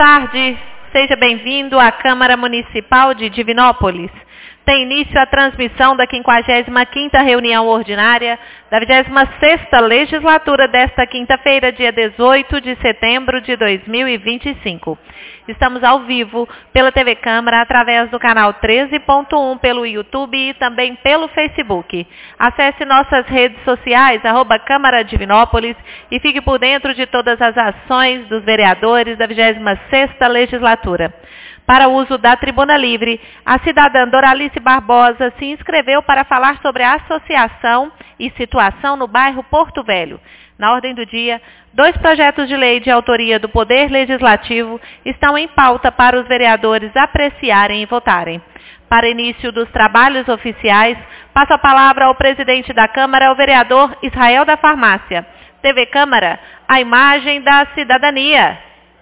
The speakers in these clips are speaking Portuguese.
tarde, seja bem-vindo à Câmara Municipal de Divinópolis. Tem início a transmissão da 55ª reunião ordinária da 26ª legislatura desta quinta-feira, dia 18 de setembro de 2025. Estamos ao vivo pela TV Câmara, através do canal 13.1, pelo YouTube e também pelo Facebook. Acesse nossas redes sociais, @Câmara Divinópolis, e fique por dentro de todas as ações dos vereadores da 26ª legislatura. Para o uso da tribuna livre, a cidadã Doralice Barbosa se inscreveu para falar sobre a associação e situação no bairro Porto Velho. Na ordem do dia, 2 projetos de lei de autoria do Poder Legislativo estão em pauta para os vereadores apreciarem e votarem. Para início dos trabalhos oficiais, passo a palavra ao presidente da Câmara, o vereador Israel da Farmácia. TV Câmara, a imagem da cidadania.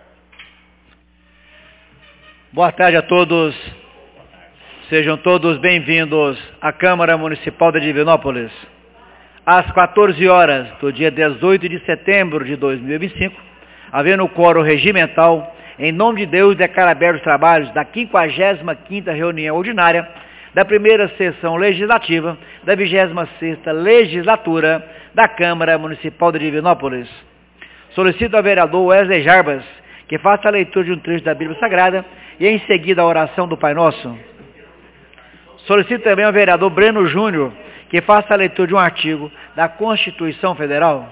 Boa tarde a todos. Sejam todos bem-vindos à Câmara Municipal de Divinópolis. Às 14 horas do dia 18 de setembro de 2025, havendo o quórum regimental, em nome de Deus, declaro abertos os trabalhos da 55ª reunião ordinária da primeira sessão legislativa da 26ª legislatura da Câmara Municipal de Divinópolis. Solicito ao vereador Wesley Jarbas que faça a leitura de um trecho da Bíblia Sagrada e em seguida a oração do Pai Nosso. Solicito também ao vereador Breno Júnior que faça a leitura de um artigo da Constituição Federal.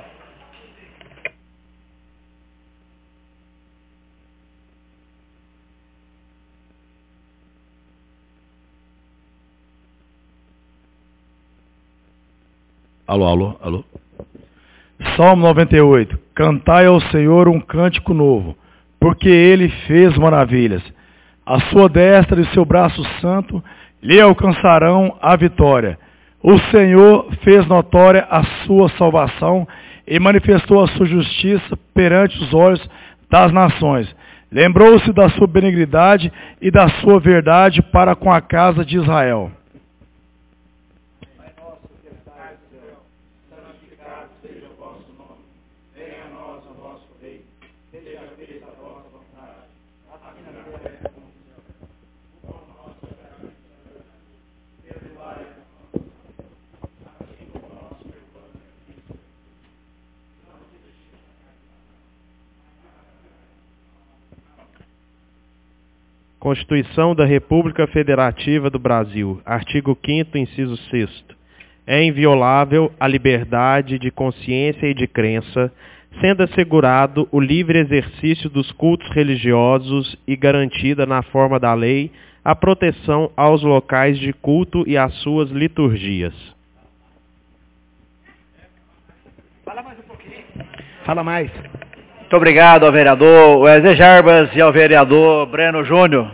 Alô. Salmo 98. Cantai ao Senhor um cântico novo, porque Ele fez maravilhas. A sua destra e seu braço santo lhe alcançarão a vitória. O Senhor fez notória a sua salvação e manifestou a sua justiça perante os olhos das nações. Lembrou-se da sua benignidade e da sua verdade para com a casa de Israel. Constituição da República Federativa do Brasil, artigo 5º, inciso 6º. É inviolável a liberdade de consciência e de crença, sendo assegurado o livre exercício dos cultos religiosos e garantida, na forma da lei, a proteção aos locais de culto e às suas liturgias. Fala mais um pouquinho. Fala mais. Muito obrigado ao vereador Wesley Jarbas e ao vereador Breno Júnior.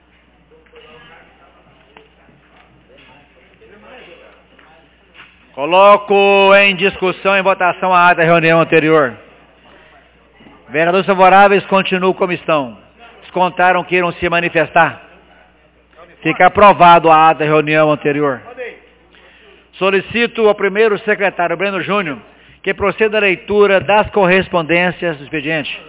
Coloco em discussão e votação a ata da reunião anterior. Vereadores favoráveis continuam como estão. Os contrários queiram se manifestar. Fica aprovado a ata da reunião anterior. Solicito ao primeiro secretário Breno Júnior que proceda à leitura das correspondências do expediente.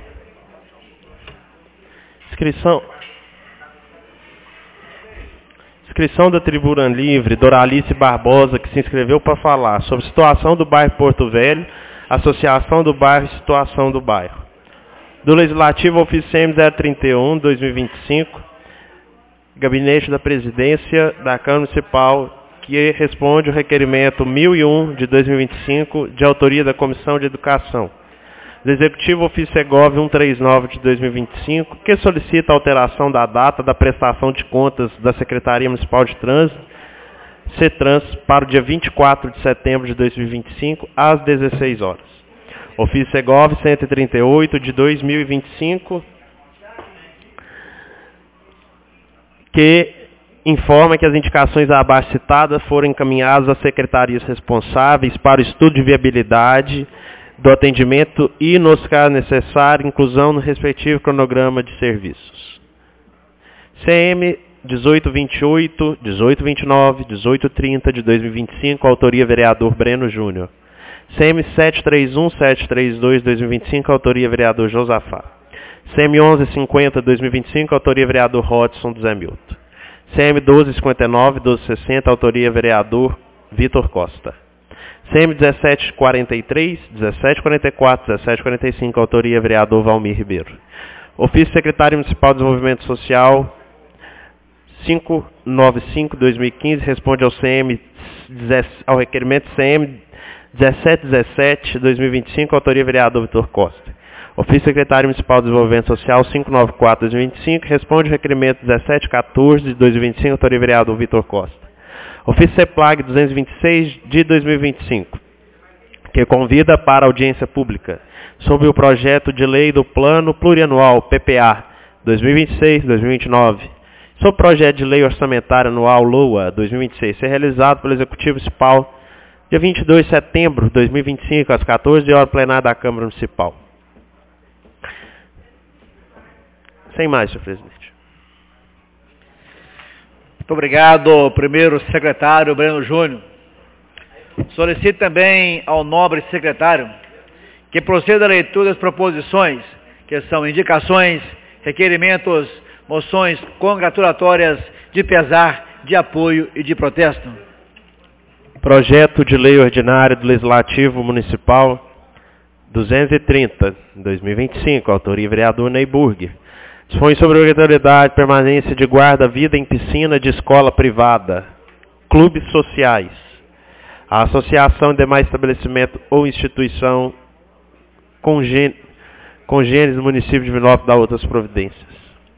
Inscrição da tribuna livre, Doralice Barbosa, que se inscreveu para falar sobre a situação do bairro Porto Velho, associação do bairro e situação do bairro. Do Legislativo, ofício CM 031, 2025, Gabinete da Presidência da Câmara Municipal, que responde o requerimento 1001 de 2025, de autoria da Comissão de Educação. Do Executivo, ofício Segov 139 de 2025, que solicita a alteração da data da prestação de contas da Secretaria Municipal de Trânsito, CETRANS, para o dia 24 de setembro de 2025, às 16 horas. Ofício Segov 138 de 2025, que informa que as indicações abaixo citadas foram encaminhadas às secretarias responsáveis para o estudo de viabilidade do atendimento e, nos casos necessários, inclusão no respectivo cronograma de serviços. CM 1828, 1829, 1830 de 2025, autoria vereador Breno Júnior. CM 731, 732 de 2025, autoria vereador Josafá. CM 1150-2025, autoria vereador Hodson do Zé Milton. CM 1259-1260, autoria vereador Vitor Costa. CM 1743, 1744, 1745, autoria vereador Valmir Ribeiro. Ofício secretário municipal de desenvolvimento social 595-2015, responde ao requerimento CM 1717-2025, autoria vereador Vitor Costa. Ofício secretário municipal de desenvolvimento social 594-2025, responde ao requerimento 1714-2025, autoria vereador Vitor Costa. Ofício CEPLAG 226 de 2025, que convida para audiência pública sobre o projeto de lei do Plano Plurianual PPA 2026-2029, sobre o projeto de lei orçamentária anual LOA 2026, ser realizado pelo Executivo Municipal dia 22 de setembro de 2025, às 14 horas, plenário da Câmara Municipal. Sem mais, senhor presidente. Muito obrigado, primeiro secretário Breno Júnior. Solicito também ao nobre secretário que proceda à leitura das proposições, que são indicações, requerimentos, moções congratulatórias de pesar, de apoio e de protesto. Projeto de lei ordinário do Legislativo Municipal 230, 2025, autoria vereador Neyburg. Dispõe sobre a obrigatoriedade de permanência de guarda-vida em piscina de escola privada, clubes sociais, a associação e demais estabelecimento ou instituição congêneres do município de Divinópolis dá outras providências.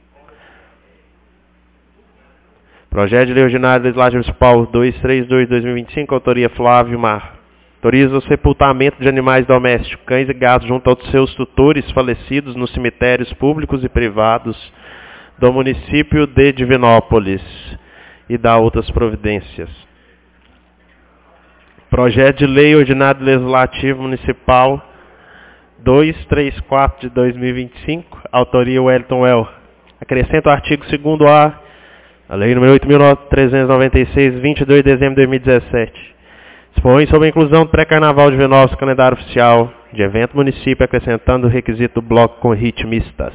Projeto de lei ordinário do Legislativo Municipal 232/2025, autoria Flávio Mar. Autoriza o sepultamento de animais domésticos, cães e gatos, junto aos seus tutores falecidos nos cemitérios públicos e privados do município de Divinópolis e dá outras providências. Projeto de lei ordinário legislativo municipal 234 de 2025, autoria Wellington Well. Acrescenta o artigo 2º a lei número 8.396, 22 de dezembro de 2017. Dispõe sobre a inclusão do pré-carnaval de Divinópolis no calendário oficial de evento município, acrescentando o requisito do bloco com ritmistas.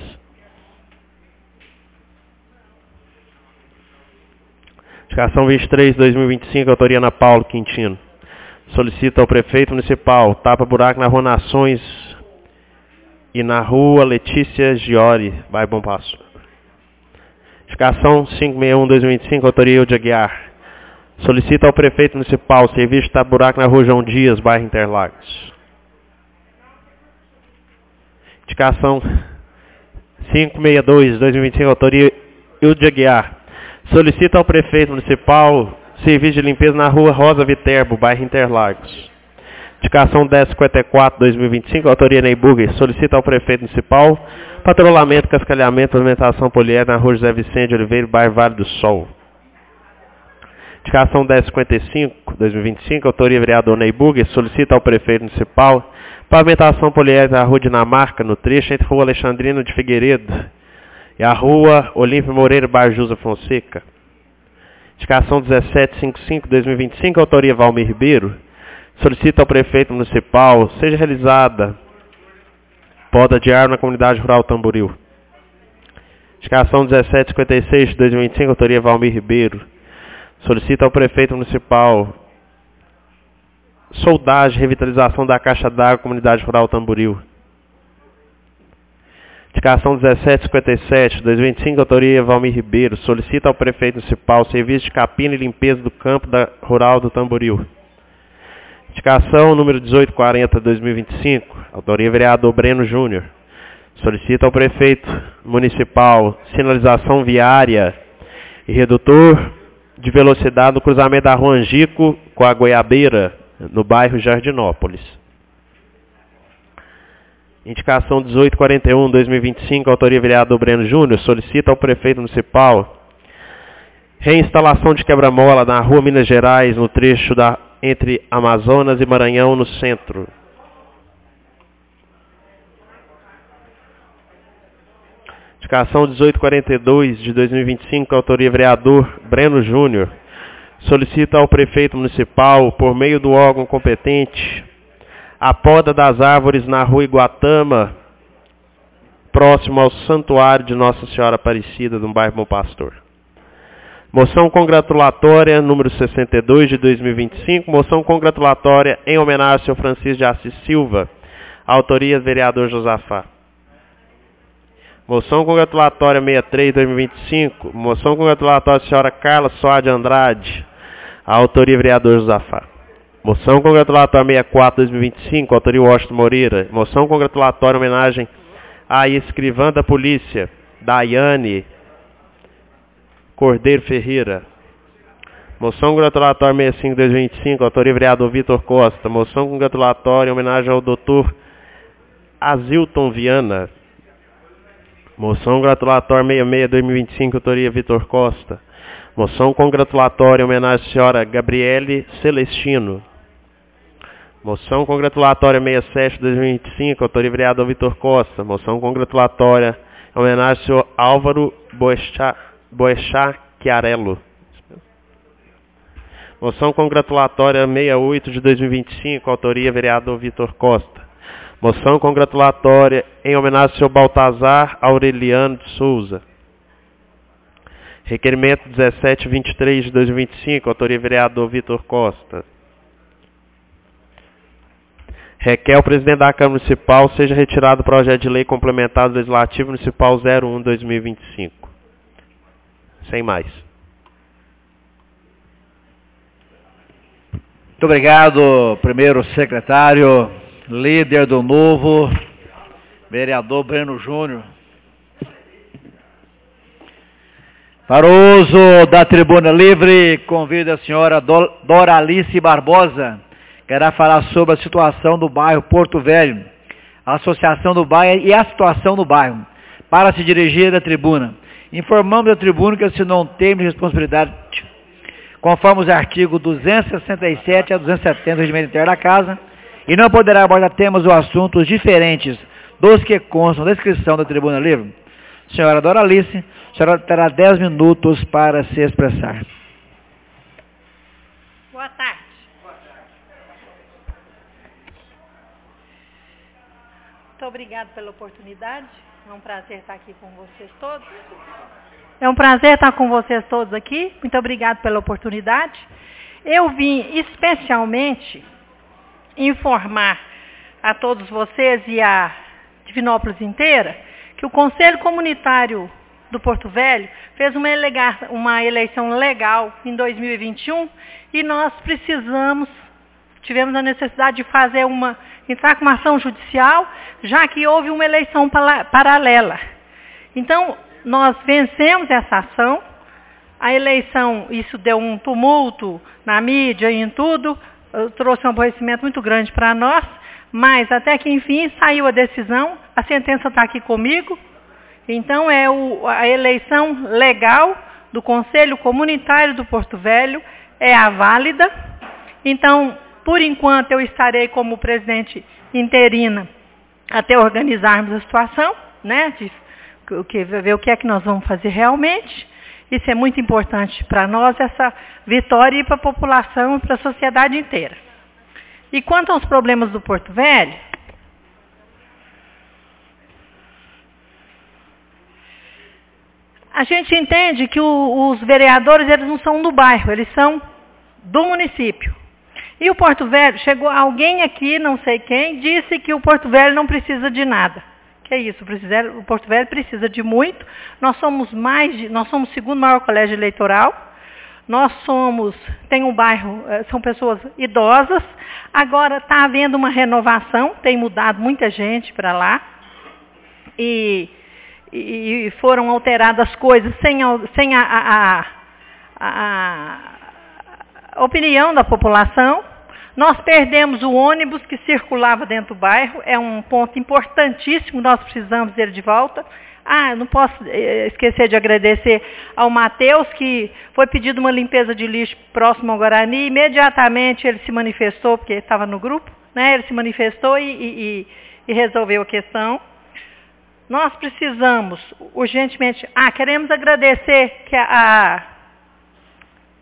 Indicação 23 de 2025, autoria Ana Paulo Quintino. Solicita ao prefeito municipal tapa-buraco na Rua Nações e na Rua Letícia Giori, bairro Bom Passo. Indicação 561/2025, autoria Eude Aguiar. Solicita ao prefeito municipal serviço de tapa-buraco na Rua João Dias, bairro Interlagos. Indicação 562/2025, autoria Eude Aguiar. Solicita ao prefeito municipal serviço de limpeza na Rua Rosa Viterbo, bairro Interlagos. Indicação 1054/2025, autoria Neyburg. Solicita ao prefeito municipal patrulhamento, cascalhamento, pavimentação poliédrica na Rua José Vicente de Oliveira, bairro Vale do Sol. Indicação 1055/2025, autoria vereador Neyburg. Solicita ao prefeito municipal pavimentação poliédrica na Rua Dinamarca, no trecho entre a Rua Alexandrino de Figueiredo e a Rua Olímpio Moreira, bairro Jusa Fonseca. Indicação 1755/2025, autoria Valmir Ribeiro. Solicita ao prefeito municipal seja realizada poda de árvore na comunidade rural Tamboril. Indicação 1756/2025, autoria Valmir Ribeiro. Solicita ao prefeito municipal soldagem e revitalização da caixa d'água comunidade rural Tamboril. Indicação 1757/2025, autoria Valmir Ribeiro. Solicita ao prefeito municipal serviço de capina e limpeza do campo rural do Tamboril. Indicação número 1840/2025, autoria vereador Breno Júnior. Solicita ao prefeito municipal sinalização viária e redutor de velocidade no cruzamento da Rua Angico com a Goiabeira, no bairro Jardinópolis. Indicação 1841/2025, autoria vereador Breno Júnior. Solicita ao prefeito municipal reinstalação de quebra-mola na Rua Minas Gerais, no trecho entre Amazonas e Maranhão, no centro. Indicação 1842 de 2025, autoria vereador Breno Júnior. Solicita ao prefeito municipal, por meio do órgão competente, a poda das árvores na Rua Iguatama, próximo ao Santuário de Nossa Senhora Aparecida, no bairro Bom Pastor. Moção congratulatória número 62 de 2025, moção congratulatória em homenagem ao senhor Francisco de Assis Silva, autoria do vereador Josafá. Moção congratulatória 63 de 2025, moção congratulatória da senhora Carla Soares de Andrade, autoria do vereador Josafá. Moção congratulatória 64 de 2025, autoria Washington Moreira. Moção congratulatória em homenagem à escrivã da polícia, Daiane Cordeiro Ferreira. Moção congratulatória 65 de 2025, autoria vereador Vitor Costa. Moção congratulatória em homenagem ao doutor Azilton Viana. Moção congratulatória 66 de 2025, autoria Vitor Costa. Moção congratulatória em homenagem à senhora Gabriele Celestino. Moção congratulatória 67 de 2025, autoria vereador Vitor Costa. Moção congratulatória em homenagem ao senhor Álvaro Boechat Chiarello. Moção congratulatória 68 de 2025, autoria vereador Vitor Costa. Moção congratulatória em homenagem ao senhor Baltazar Aureliano de Souza. Requerimento 1723 de 2025, autoria vereador Vitor Costa. Requer o presidente da Câmara Municipal seja retirado o projeto de lei complementar do Legislativo Municipal 01/2025. Sem mais. Muito obrigado, primeiro secretário, líder do Novo, vereador Breno Júnior. Para o uso da tribuna livre, convido a senhora Doralice Barbosa, que irá falar sobre a situação do bairro Porto Velho, a associação do bairro e a situação do bairro, para se dirigir à tribuna. Informamos a tribuna que se não tem responsabilidade, conforme os artigos 267 a 270 do Regimento Interno da Casa, e não poderá abordar temas ou assuntos diferentes dos que constam da descrição da tribuna livre. Senhora Doralice, a senhora terá 10 minutos para se expressar. Boa tarde. Muito obrigada pela oportunidade. É um prazer estar aqui com vocês todos. Muito obrigada pela oportunidade. Eu vim especialmente informar a todos vocês e a Divinópolis inteira que o Conselho Comunitário do Porto Velho fez uma eleição legal em 2021 e nós tivemos a necessidade de entrar com uma ação judicial, já que houve uma eleição paralela. Então, nós vencemos essa ação, a eleição, isso deu um tumulto na mídia e em tudo, trouxe um aborrecimento muito grande para nós, mas até que enfim saiu a decisão, a sentença está aqui comigo, então a eleição legal do Conselho Comunitário do Porto Velho é a válida, então por enquanto eu estarei como presidente interina até organizarmos a situação, né, ver o que é que nós vamos fazer realmente. Isso é muito importante para nós, essa vitória, e para a população e para a sociedade inteira. E quanto aos problemas do Porto Velho, a gente entende que os vereadores, eles não são do bairro, eles são do município. E o Porto Velho, chegou alguém aqui, não sei quem, disse que o Porto Velho não precisa de nada. Que é isso, o Porto Velho precisa de muito. Nós somos o segundo maior colégio eleitoral. Tem um bairro, são pessoas idosas. Agora está havendo uma renovação, tem mudado muita gente para lá. E foram alteradas coisas sem a opinião da população. Nós perdemos o ônibus que circulava dentro do bairro, é um ponto importantíssimo, nós precisamos dele de volta. Eu não posso esquecer de agradecer ao Matheus, que foi pedido uma limpeza de lixo próximo ao Guarani, imediatamente ele se manifestou, porque estava no grupo, né? Ele se manifestou e resolveu a questão. Nós precisamos urgentemente, queremos agradecer que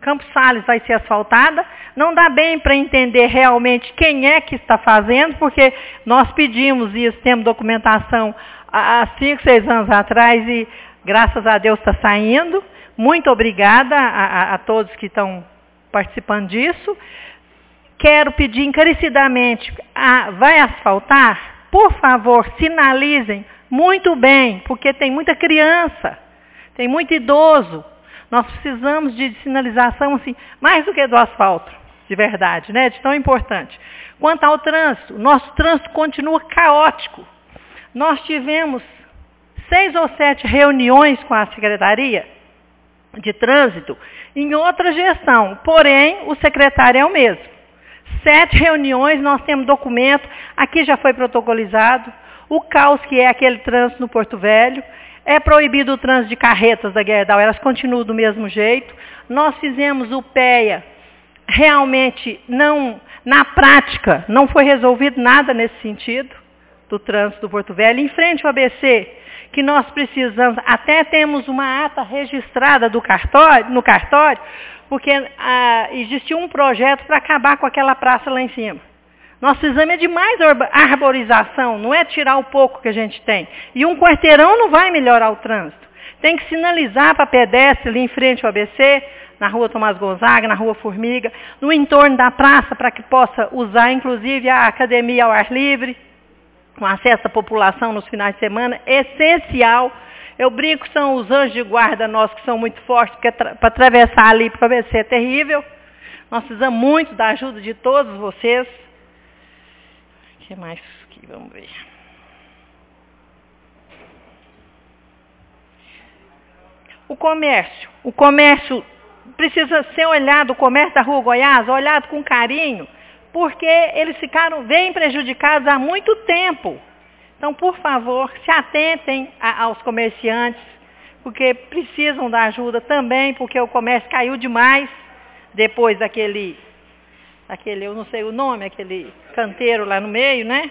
Campos Sales vai ser asfaltada. Não dá bem para entender realmente quem é que está fazendo, porque nós pedimos isso, temos documentação há 5, 6 anos atrás e graças a Deus está saindo. Muito obrigada a todos que estão participando disso. Quero pedir encarecidamente, vai asfaltar? Por favor, sinalizem muito bem, porque tem muita criança, tem muito idoso. Nós precisamos de sinalização, assim, mais do que do asfalto, de verdade, né? De tão importante. Quanto ao trânsito, nosso trânsito continua caótico. Nós tivemos 6 ou 7 reuniões com a Secretaria de Trânsito em outra gestão, porém o secretário é o mesmo. 7 reuniões, nós temos documento, aqui já foi protocolizado, o caos que é aquele trânsito no Porto Velho, é proibido o trânsito de carretas da Gerdau, elas continuam do mesmo jeito. Nós fizemos o PEA, realmente não, na prática, não foi resolvido nada nesse sentido do trânsito do Porto Velho. Em frente ao ABC, que nós precisamos, até temos uma ata registrada no cartório, porque existiu um projeto para acabar com aquela praça lá em cima. Nós precisamos de mais arborização, não é tirar o pouco que a gente tem. E um quarteirão não vai melhorar o trânsito. Tem que sinalizar para pedestre ali em frente ao ABC, na rua Tomás Gonzaga, na rua Formiga, no entorno da praça, para que possa usar, inclusive, a academia ao ar livre, com acesso à população nos finais de semana, essencial. Eu brinco, são os anjos de guarda nossos que são muito fortes, porque para atravessar ali para o ABC é terrível. Nós precisamos muito da ajuda de todos vocês. O que mais aqui? Vamos ver. O comércio precisa ser olhado, o comércio da Rua Goiás, olhado com carinho, porque eles vêm prejudicados há muito tempo. Então, por favor, se atentem aos comerciantes, porque precisam da ajuda também, porque o comércio caiu demais depois daquele, eu não sei o nome, aquele canteiro lá no meio, né?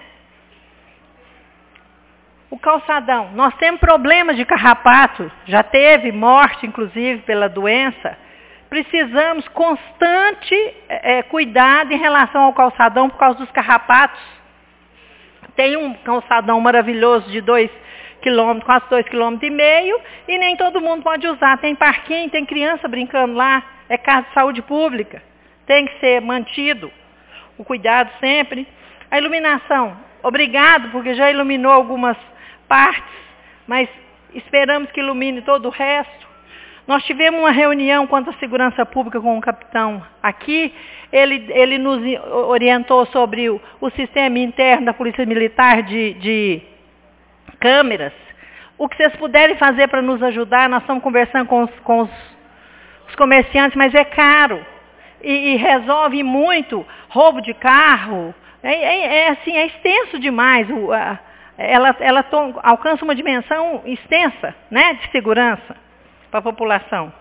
O calçadão. Nós temos problemas de carrapato, já teve morte, inclusive, pela doença. Precisamos constante cuidado em relação ao calçadão por causa dos carrapatos. Tem um calçadão maravilhoso de 2 km, quase 2,5 km, e nem todo mundo pode usar. Tem parquinho, tem criança brincando lá, é casa de saúde pública. Tem que ser mantido o cuidado sempre. A iluminação, obrigado, porque já iluminou algumas partes, mas esperamos que ilumine todo o resto. Nós tivemos uma reunião quanto à segurança pública com o capitão aqui. Ele nos orientou sobre o sistema interno da Polícia Militar de câmeras. O que vocês puderem fazer para nos ajudar, nós estamos conversando com os comerciantes, mas é caro. E resolve muito roubo de carro. Assim, é extenso demais. Ela alcança uma dimensão extensa, né, de segurança para a população.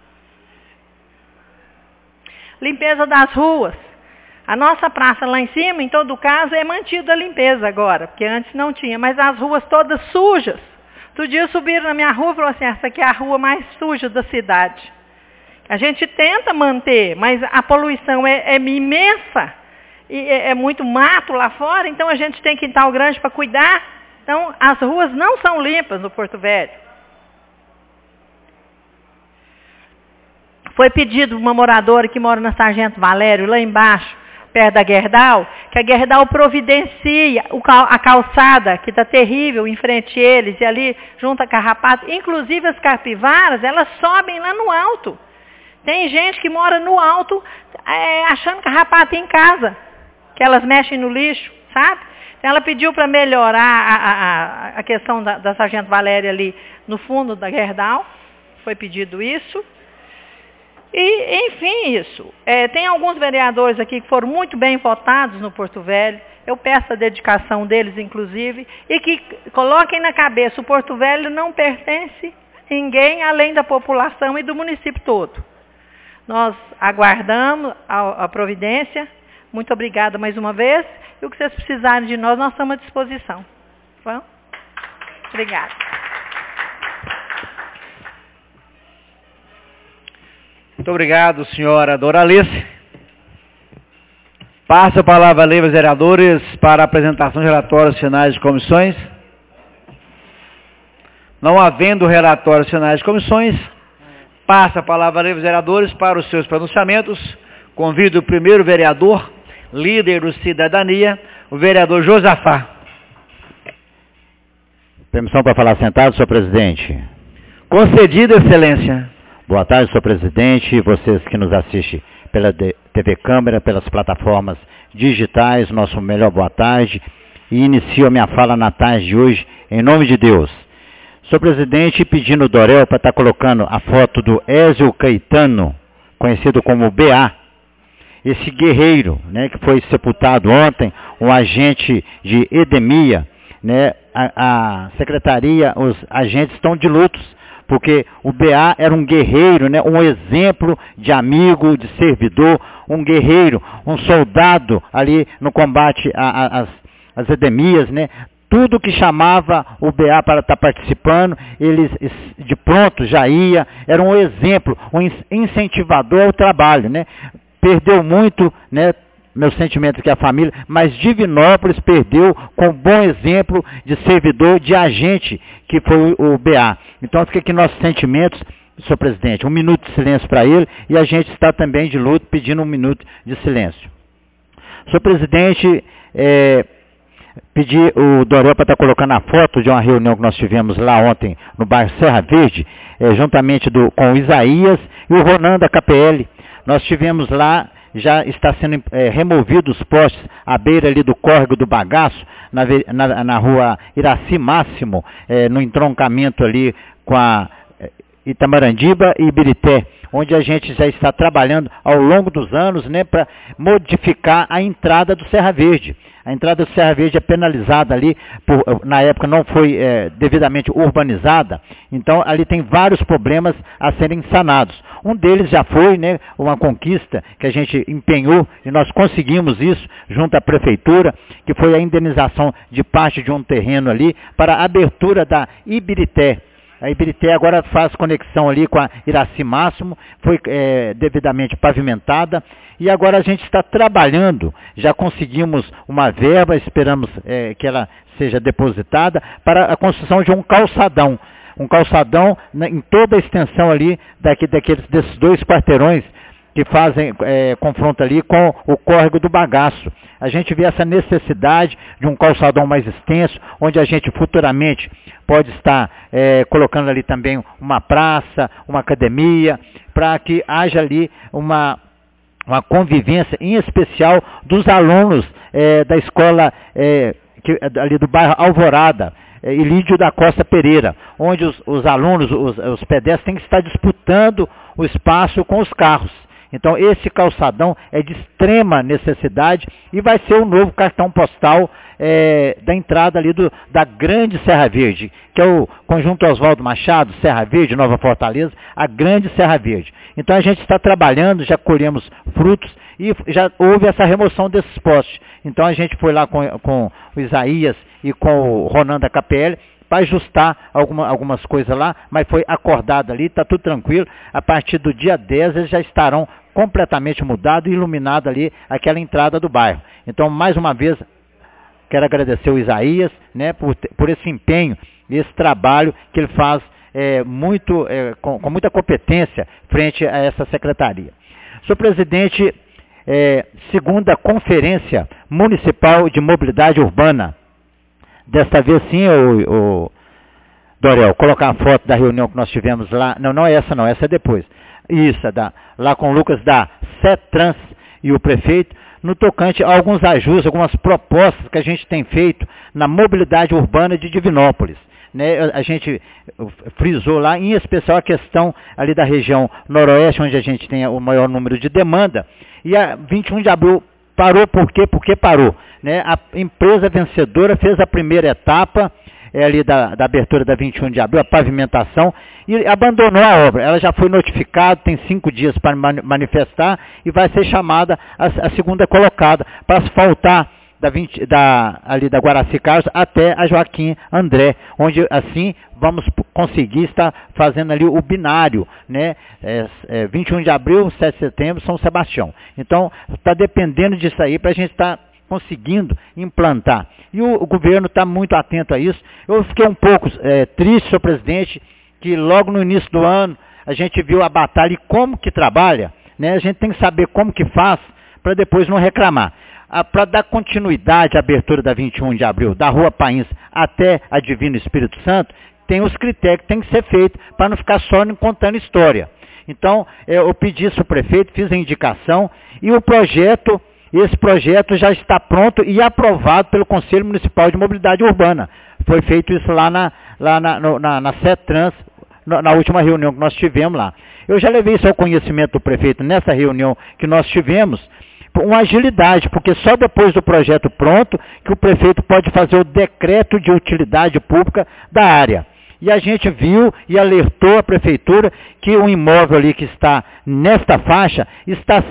Limpeza das ruas. A nossa praça lá em cima, em todo caso, é mantida a limpeza agora, porque antes não tinha, mas as ruas todas sujas. Outro dia subiram na minha rua e falaram assim, essa aqui é a rua mais suja da cidade. A gente tenta manter, mas a poluição é imensa, e é muito mato lá fora, então a gente tem quintal grande para cuidar. Então, as ruas não são limpas no Porto Velho. Foi pedido uma moradora que mora na Sargento Valério, lá embaixo, perto da Gerdau, que a Gerdau providencia a calçada, que está terrível, em frente a eles, e ali junto a carrapato. Inclusive as capivaras, elas sobem lá no alto. Tem gente que mora no alto achando carrapato em casa, que elas mexem no lixo, sabe? Então ela pediu para melhorar a questão da Sargento Valéria ali no fundo da Gerdau. Foi pedido isso. E, enfim, isso. Tem alguns vereadores aqui que foram muito bem votados no Porto Velho. Eu peço a dedicação deles, inclusive, e que coloquem na cabeça, o Porto Velho não pertence a ninguém além da população e do município todo. Nós aguardamos a providência. Muito obrigada mais uma vez. E o que vocês precisarem de nós estamos à disposição. Bom? Obrigada. Muito obrigado, senhora Doralice. Passo a palavra a lei aos vereadores para a apresentação de relatórios finais de comissões. Não havendo relatórios finais de comissões, passa a palavra a lei aos vereadores para os seus pronunciamentos. Convido o primeiro vereador, líder do Cidadania, o vereador Josafá. Permissão para falar sentado, senhor presidente. Concedido, excelência. Boa tarde, senhor presidente, e vocês que nos assistem pela TV Câmara, pelas plataformas digitais, nosso melhor boa tarde. E inicio a minha fala na tarde de hoje, em nome de Deus. Senhor presidente, pedindo o Dorel para estar colocando a foto do Ézio Caetano, conhecido como BA, esse guerreiro, né, que foi sepultado ontem, um agente de Edemia, né, a secretaria, os agentes estão de lutos, porque o BA era um guerreiro, né, um exemplo de amigo, de servidor, um guerreiro, um soldado ali no combate às Edemias, né, tudo que chamava o BA para estar participando, eles de pronto já ia, era um exemplo, um incentivador ao trabalho, né, perdeu muito, né, meu sentimento que é a família, mas Divinópolis perdeu com bom exemplo de servidor, de agente, que foi o BA. Então fica aqui nossos sentimentos, senhor presidente, 1 minuto de silêncio para ele, e a gente está também de luto pedindo 1 minuto de silêncio. Senhor presidente, pedi o Dorel para estar colocando a foto de uma reunião que nós tivemos lá ontem no bairro Serra Verde, juntamente com o Isaías e o Ronan da KPL. Nós tivemos lá, já está sendo removidos os postes à beira ali do córrego do Bagaço, na rua Iraci Máximo, no entroncamento ali com a Itamarandiba e Ibirité, onde a gente já está trabalhando ao longo dos anos, né, para modificar a entrada do Serra Verde. A entrada do Serra Verde é penalizada ali, na época não foi devidamente urbanizada, então ali tem vários problemas a serem sanados. Um deles já foi, né, uma conquista que a gente empenhou e nós conseguimos isso junto à prefeitura, que foi a indenização de parte de um terreno ali para a abertura da Ibirité. A Ibirité agora faz conexão ali com a Iraci Máximo, foi devidamente pavimentada, e agora a gente está trabalhando, já conseguimos uma verba, esperamos que ela seja depositada, para a construção de um calçadão. Um calçadão em toda a extensão ali desses 2 quarteirões que fazem confronto ali com o córrego do Bagaço. A gente vê essa necessidade de um calçadão mais extenso, onde a gente futuramente pode estar colocando ali também uma praça, uma academia, para que haja ali uma convivência, em especial dos alunos da escola ali do bairro Alvorada, Ilídio da Costa Pereira, onde os alunos, os pedestres têm que estar disputando o espaço com os carros. Então esse calçadão é de extrema necessidade e vai ser o novo cartão postal da entrada ali da grande Serra Verde, que é o Conjunto Oswaldo Machado, Serra Verde, Nova Fortaleza, a grande Serra Verde. Então a gente está trabalhando, já colhemos frutos e já houve essa remoção desses postes. Então a gente foi lá com o Isaías e com o Ronan da KPL, para ajustar algumas coisas lá, mas foi acordado ali, está tudo tranquilo. A partir do dia 10 eles já estarão completamente mudados e iluminados ali aquela entrada do bairro. Então, mais uma vez, quero agradecer o Isaías, né, por esse empenho e esse trabalho que ele faz com muita competência frente a essa secretaria. Senhor presidente, segunda Conferência Municipal de Mobilidade Urbana. Desta vez sim, o Dorel, colocar a foto da reunião que nós tivemos lá. Não é essa não, essa é depois. Isso, lá com o Lucas da CETRANS e o prefeito, no tocante a alguns ajustes, algumas propostas que a gente tem feito na mobilidade urbana de Divinópolis. Né? A gente frisou lá, em especial a questão ali da região noroeste, onde a gente tem o maior número de demanda, e a 21 de abril parou, por quê? Porque parou. Né? A empresa vencedora fez a primeira etapa ali da abertura da 21 de abril, a pavimentação, e abandonou a obra. Ela já foi notificada, tem 5 dias para manifestar, e vai ser chamada a segunda colocada para asfaltar ali da Guaraci Carlos até a Joaquim André, onde assim vamos conseguir estar fazendo ali o binário, né? 21 de abril, 7 de setembro, São Sebastião. Então, está dependendo disso aí para a gente estar conseguindo implantar. E o governo está muito atento a isso. Eu fiquei um pouco triste, senhor presidente, que logo no início do ano a gente viu a batalha e como que trabalha, né? A gente tem que saber como que faz para depois não reclamar. Para dar continuidade à abertura da 21 de abril, da Rua Pains até a Divino Espírito Santo, tem os critérios que tem que ser feito para não ficar só contando história. Então, eu pedi isso ao prefeito, fiz a indicação e esse projeto já está pronto e aprovado pelo Conselho Municipal de Mobilidade Urbana. Foi feito isso lá na CETRANS, na última reunião que nós tivemos lá. Eu já levei isso ao conhecimento do prefeito nessa reunião que nós tivemos, uma agilidade, porque só depois do projeto pronto que o prefeito pode fazer o decreto de utilidade pública da área. E a gente viu e alertou a prefeitura que o imóvel ali que está nesta faixa está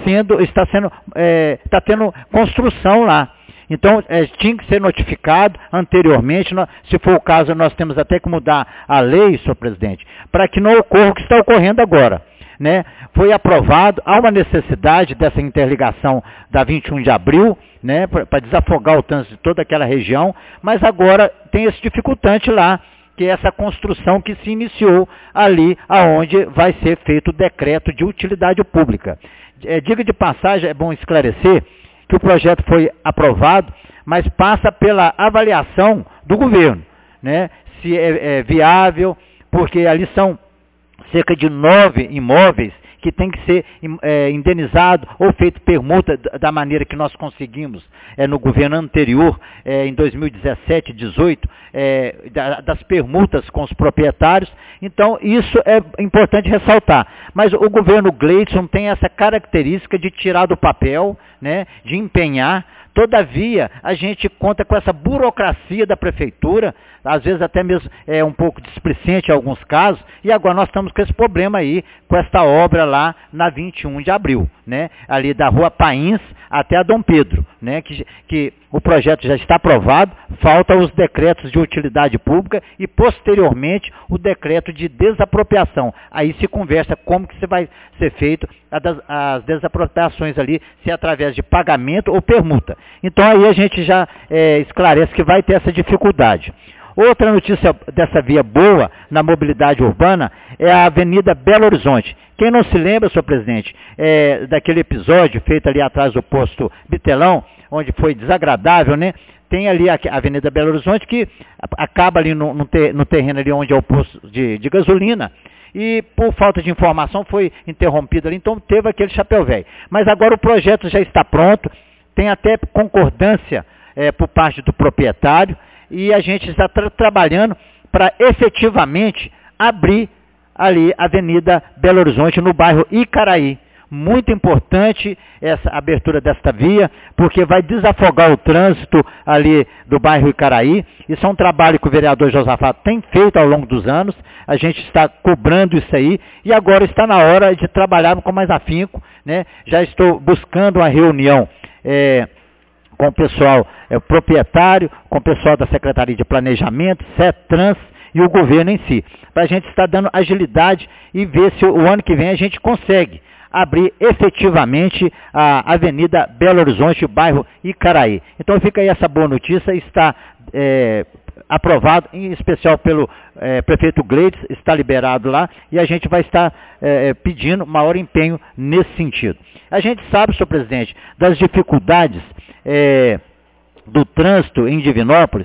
tendo construção lá. Então, tinha que ser notificado anteriormente, se for o caso, nós temos até que mudar a lei, senhor presidente, para que não ocorra o que está ocorrendo agora. Né? Foi aprovado, há uma necessidade dessa interligação da 21 de abril, né, para desafogar o trânsito de toda aquela região, mas agora tem esse dificultante lá, que é essa construção que se iniciou ali, aonde vai ser feito o decreto de utilidade pública. Diga de passagem, é bom esclarecer, que o projeto foi aprovado, mas passa pela avaliação do governo, né? Se é viável, porque ali são cerca de 9 imóveis que tem que ser indenizado ou feito permuta da maneira que nós conseguimos no governo anterior, em 2017, 2018, das permutas com os proprietários. Então, isso é importante ressaltar. Mas o governo Gleidson tem essa característica de tirar do papel, né, de empenhar. Todavia, a gente conta com essa burocracia da prefeitura, às vezes até mesmo um pouco displicente em alguns casos, e agora nós estamos com esse problema aí, com esta obra lá na 21 de abril, né? Ali da Rua Pains até a Dom Pedro, né? Que o projeto já está aprovado, faltam os decretos de utilidade pública e posteriormente o decreto de desapropriação. Aí se conversa como que vai ser feito as desapropriações ali, se é através de pagamento ou permuta. Então aí a gente já esclarece que vai ter essa dificuldade. Outra notícia dessa via boa na mobilidade urbana é a Avenida Belo Horizonte. Quem não se lembra, senhor presidente, daquele episódio feito ali atrás do posto Bitelão, onde foi desagradável, né? Tem ali a Avenida Belo Horizonte que acaba ali no terreno ali onde é o posto de gasolina, e por falta de informação foi interrompido ali, então teve aquele chapéu velho. Mas agora o projeto já está pronto, tem até concordância por parte do proprietário, e a gente está trabalhando para efetivamente abrir ali a Avenida Belo Horizonte no bairro Icaraí. Muito importante essa abertura desta via, porque vai desafogar o trânsito ali do bairro Icaraí. Isso é um trabalho que o vereador Josafá tem feito ao longo dos anos. A gente está cobrando isso aí e agora está na hora de trabalhar com mais afinco, né? Já estou buscando uma reunião com o pessoal proprietário, com o pessoal da Secretaria de Planejamento, CETRANS e o governo em si, para a gente estar dando agilidade e ver se o ano que vem a gente consegue abrir efetivamente a Avenida Belo Horizonte, bairro Icaraí. Então fica aí essa boa notícia, está aprovado, em especial pelo prefeito Gleidson, está liberado lá, e a gente vai estar pedindo maior empenho nesse sentido. A gente sabe, senhor presidente, das dificuldades do trânsito em Divinópolis,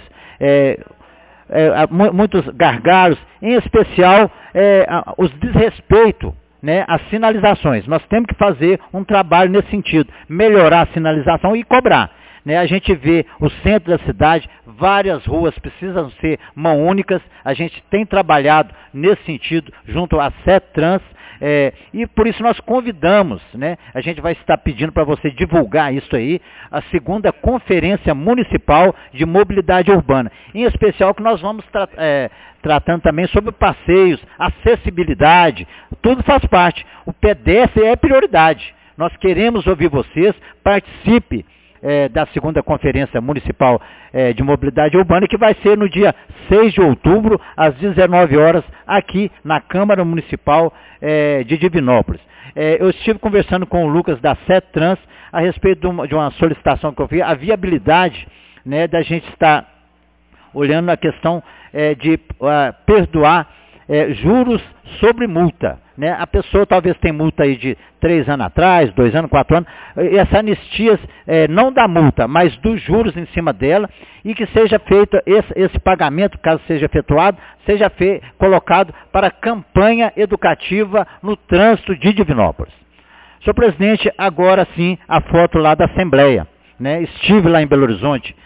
muitos gargalos, em especial os desrespeitos, né, as sinalizações. Nós temos que fazer um trabalho nesse sentido, melhorar a sinalização e cobrar. Né? A gente vê o centro da cidade, várias ruas precisam ser mão únicas, a gente tem trabalhado nesse sentido junto à CETRANS, e por isso nós convidamos, né, a gente vai estar pedindo para você divulgar isso aí, a segunda Conferência Municipal de Mobilidade Urbana, em especial que nós vamos tratando também sobre passeios, acessibilidade, tudo faz parte. O pedestre é prioridade. Nós queremos ouvir vocês, participe da segunda Conferência Municipal de Mobilidade Urbana, que vai ser no dia 6 de outubro, às 19 horas, aqui na Câmara Municipal de Divinópolis. Eu estive conversando com o Lucas da CETRANS a respeito de uma solicitação que eu fiz, a viabilidade, né, da gente estar olhando a questão de perdoar juros sobre multa. Né? A pessoa talvez tenha multa aí de 3 anos atrás, 2 anos, 4 anos, e essa anistia não da multa, mas dos juros em cima dela, e que seja feito esse pagamento, caso seja efetuado, seja colocado para campanha educativa no trânsito de Divinópolis. Senhor presidente, agora sim a foto lá da Assembleia. Né? Estive lá em Belo Horizonte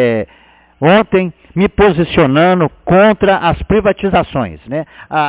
ontem me posicionando contra as privatizações. Né?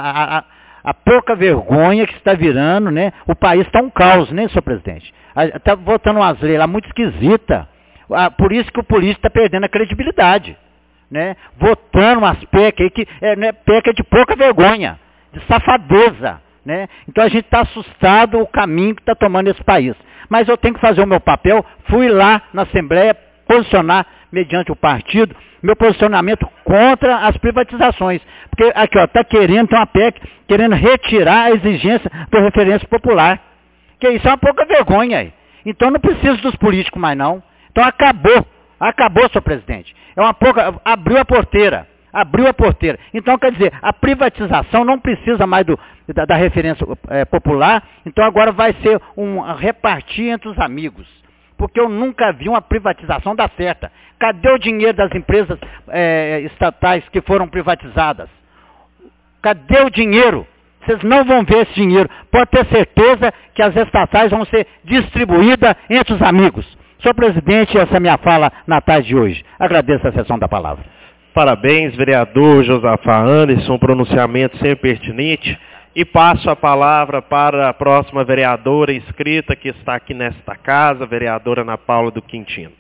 A pouca vergonha que está virando, né? O país está um caos, né, senhor presidente? Está votando umas leis lá muito esquisitas. Por isso que o político está perdendo a credibilidade. Né? Votando umas PEC aí que PEC de pouca vergonha, de safadeza. Né? Então a gente está assustado o caminho que está tomando esse país. Mas eu tenho que fazer o meu papel, fui lá na Assembleia posicionar, mediante o partido, meu posicionamento contra as privatizações. Porque aqui, ó, está querendo, tem uma PEC, querendo retirar a exigência do referência popular. Que isso é uma pouca vergonha aí. Então não precisa dos políticos mais não. Então acabou, senhor presidente. Abriu a porteira. Então, quer dizer, a privatização não precisa mais da referência popular, então agora vai ser repartir entre os amigos. Porque eu nunca vi uma privatização dar certa. Cadê o dinheiro das empresas estatais que foram privatizadas? Cadê o dinheiro? Vocês não vão ver esse dinheiro. Pode ter certeza que as estatais vão ser distribuídas entre os amigos. Senhor presidente, essa é a minha fala na tarde de hoje. Agradeço a sessão da palavra. Parabéns, vereador Josafá Anderson, um pronunciamento sempre pertinente. E passo a palavra para a próxima vereadora inscrita que está aqui nesta casa, vereadora Ana Paula do Quintino.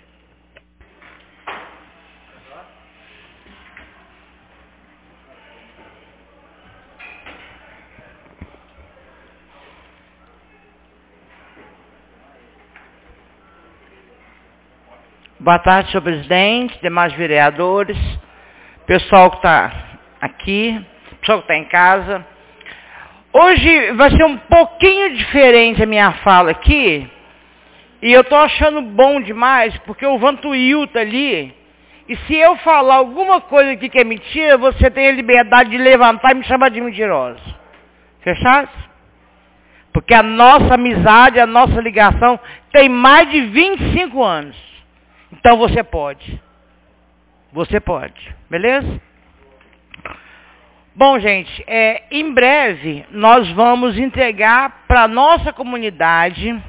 Boa tarde, senhor presidente, demais vereadores, pessoal que está aqui, pessoal que está em casa. Hoje vai ser um pouquinho diferente a minha fala aqui, e eu estou achando bom demais, porque o Vantuil está ali, e se eu falar alguma coisa aqui que é mentira, você tem a liberdade de levantar e me chamar de mentirosa. Fechado? Porque a nossa amizade, a nossa ligação tem mais de 25 anos. Então você pode. Você pode. Beleza? Bom, gente, em breve nós vamos entregar para a nossa comunidade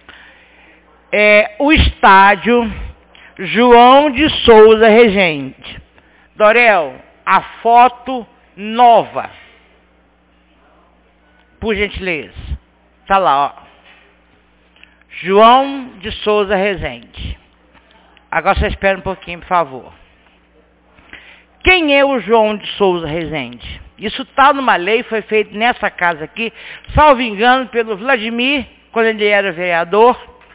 o estádio João de Souza Regente. Dorel, a foto nova. Por gentileza. Está lá, ó. João de Souza Regente. Agora você espera um pouquinho, por favor. Quem é o João de Souza Rezende? Isso está numa lei, foi feito nessa casa aqui, salvo engano, pelo Vladimir, quando ele era vereador.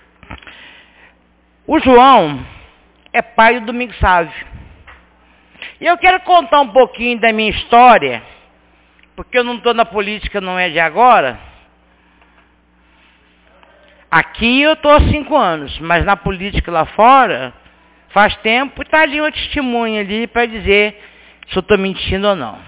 O João é pai do Domingos Sávio. E eu quero contar um pouquinho da minha história, porque eu não estou na política, não é de agora. Aqui eu estou há 5 anos, mas na política lá fora... Faz tempo, está ali uma testemunha ali para dizer se eu estou mentindo ou não.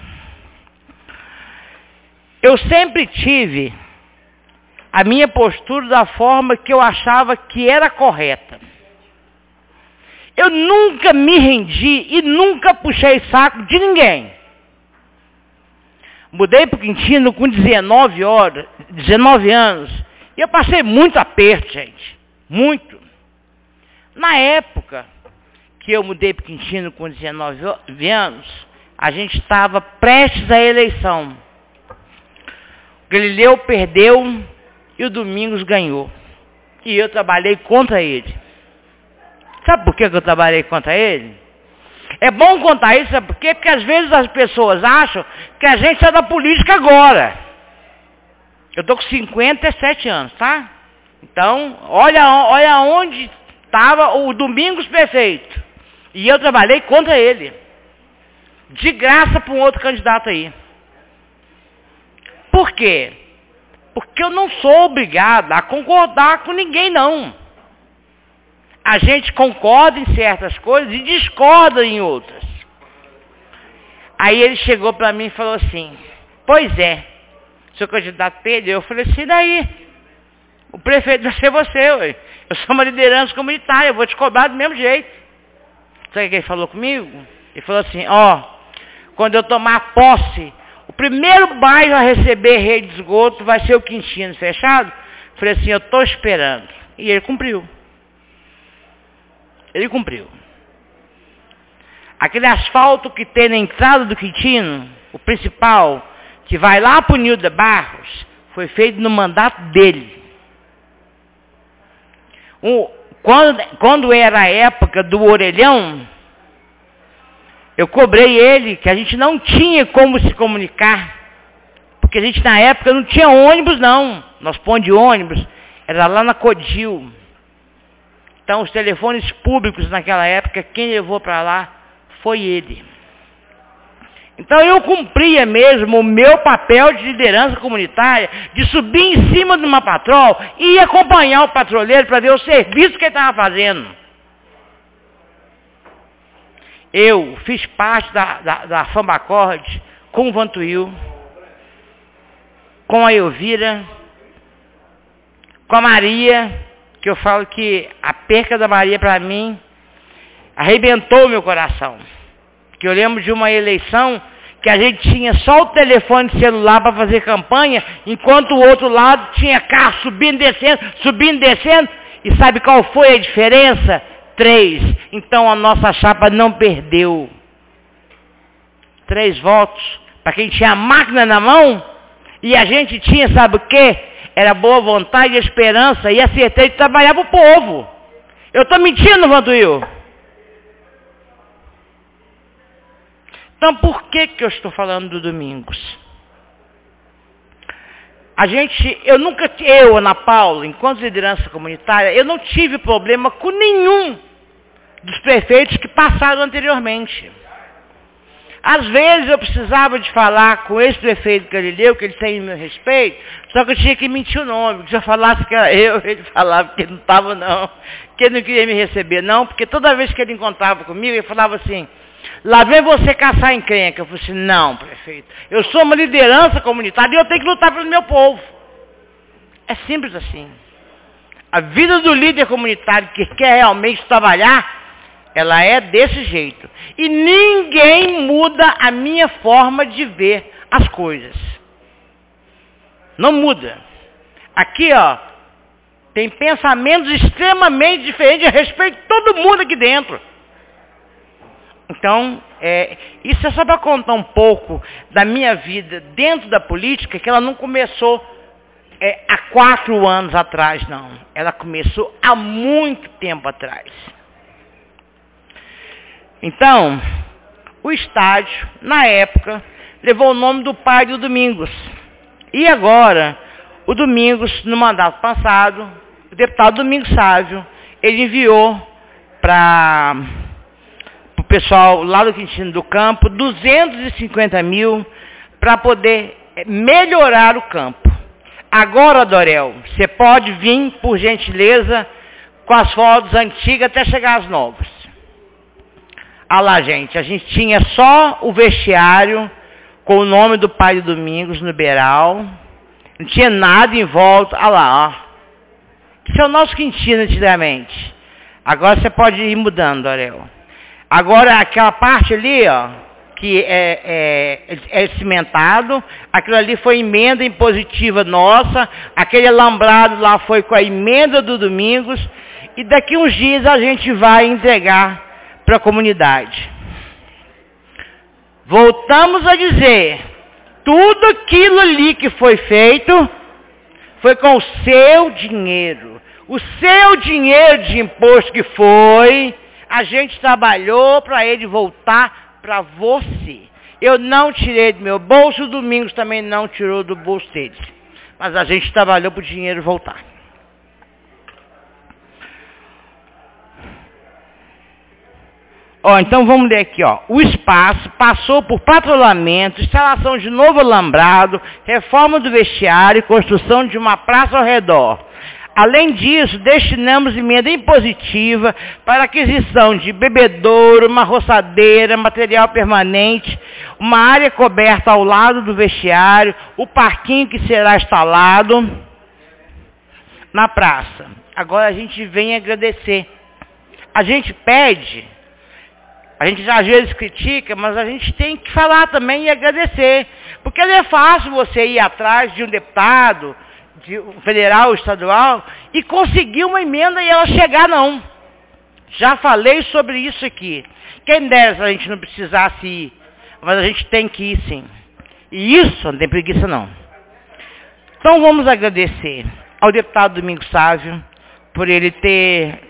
Eu sempre tive a minha postura da forma que eu achava que era correta. Eu nunca me rendi e nunca puxei saco de ninguém. Mudei para o Quintino com 19 anos e eu passei muito aperto, gente. Muito. Na época que eu mudei para o Quintino com 19 anos, a gente estava prestes à eleição. O Galileu perdeu e o Domingos ganhou. E eu trabalhei contra ele. Sabe por que eu trabalhei contra ele? É bom contar isso, sabe por quê? Porque às vezes as pessoas acham que a gente é da política agora. Eu estou com 57 anos, tá? Então, olha onde Estava o Domingos prefeito. E eu trabalhei contra ele. De graça para um outro candidato aí. Por quê? Porque eu não sou obrigado a concordar com ninguém, não. A gente concorda em certas coisas e discorda em outras. Aí ele chegou para mim e falou assim, pois é, seu candidato Pedro, eu falei assim, daí? O prefeito vai ser você, ué. Eu sou uma liderança comunitária, eu vou te cobrar do mesmo jeito. Sabe o que ele falou comigo? Ele falou assim, quando eu tomar posse, o primeiro bairro a receber rede de esgoto vai ser o Quintino, fechado? Eu falei assim, eu estou esperando. E ele cumpriu. Ele cumpriu. Aquele asfalto que tem na entrada do Quintino, o principal, que vai lá para o Nilda Barros, foi feito no mandato dele. Quando era a época do orelhão, eu cobrei ele que a gente não tinha como se comunicar, porque a gente na época não tinha ônibus não, nosso ponto de ônibus era lá na Codil. Então os telefones públicos naquela época, quem levou para lá foi ele. Então eu cumpria mesmo o meu papel de liderança comunitária, de subir em cima de uma patrol e acompanhar o patrulheiro para ver o serviço que ele estava fazendo. Eu fiz parte da Fambacorde com o Vantuil, com a Elvira, com a Maria, que eu falo que a perca da Maria para mim arrebentou o meu coração. Que eu lembro de uma eleição que a gente tinha só o telefone celular para fazer campanha, enquanto o outro lado tinha carro subindo e descendo. E sabe qual foi a diferença? 3. Então a nossa chapa não perdeu. 3 votos. Para quem tinha a máquina na mão, e a gente tinha, sabe o quê? Era boa vontade e esperança, e acertei de trabalhar para o povo. Eu estou mentindo, Vantuil? Então, por que eu estou falando do Domingos? Eu, Ana Paula, enquanto liderança comunitária, eu não tive problema com nenhum dos prefeitos que passaram anteriormente. Às vezes eu precisava de falar com esse prefeito Galileu, que ele tem o meu respeito, só que eu tinha que mentir o nome, que se eu falasse que era eu, ele falava que ele não estava não, que ele não queria me receber não, porque toda vez que ele encontrava comigo, ele falava assim, lá vem você caçar encrenca. Eu falei assim, não, prefeito, eu sou uma liderança comunitária e eu tenho que lutar pelo meu povo. É simples assim. A vida do líder comunitário que quer realmente trabalhar, ela é desse jeito. E ninguém muda a minha forma de ver as coisas. Não muda. Aqui, tem pensamentos extremamente diferentes a respeito de todo mundo aqui dentro. Então, isso é só para contar um pouco da minha vida dentro da política, que ela não começou há 4 anos atrás, não. Ela começou há muito tempo atrás. Então, o estádio, na época, levou o nome do pai do Domingos. E agora, o Domingos, no mandato passado, o deputado Domingos Sávio, ele enviou para o pessoal lá do Quintino do Campo 250 mil para poder melhorar o campo. Agora, Dorel, você pode vir, por gentileza, com as fotos antigas até chegar às novas. Ah lá, gente, a gente tinha só o vestiário com o nome do pai do Domingos no beiral. Não tinha nada em volta. Ah lá, ó. Esse é o nosso Quintino antigamente. Agora você pode ir mudando, Dorel. Agora, aquela parte ali, que é cimentado, aquilo ali foi emenda impositiva nossa, aquele alambrado lá foi com a emenda do Domingos, e daqui uns dias a gente vai entregar para a comunidade. Voltamos a dizer, tudo aquilo ali que foi feito, foi com o seu dinheiro. O seu dinheiro de imposto que foi, a gente trabalhou para ele voltar para você. Eu não tirei do meu bolso, o Domingos também não tirou do bolso deles. Mas a gente trabalhou para o dinheiro voltar. Então vamos ler aqui, ó. O espaço passou por patrulhamento, instalação de novo alambrado, reforma do vestiário e construção de uma praça ao redor. Além disso, destinamos emenda impositiva para aquisição de bebedouro, uma roçadeira, material permanente, uma área coberta ao lado do vestiário, o parquinho que será instalado na praça. Agora a gente vem agradecer. A gente pede, a gente às vezes critica, mas a gente tem que falar também e agradecer. Porque não é fácil você ir atrás de um deputado, de federal, estadual, e conseguir uma emenda e ela chegar, não. Já falei sobre isso aqui. Quem dera se a gente não precisasse ir, mas a gente tem que ir sim. E isso não tem preguiça não. Então vamos agradecer ao deputado Domingos Sávio por ele ter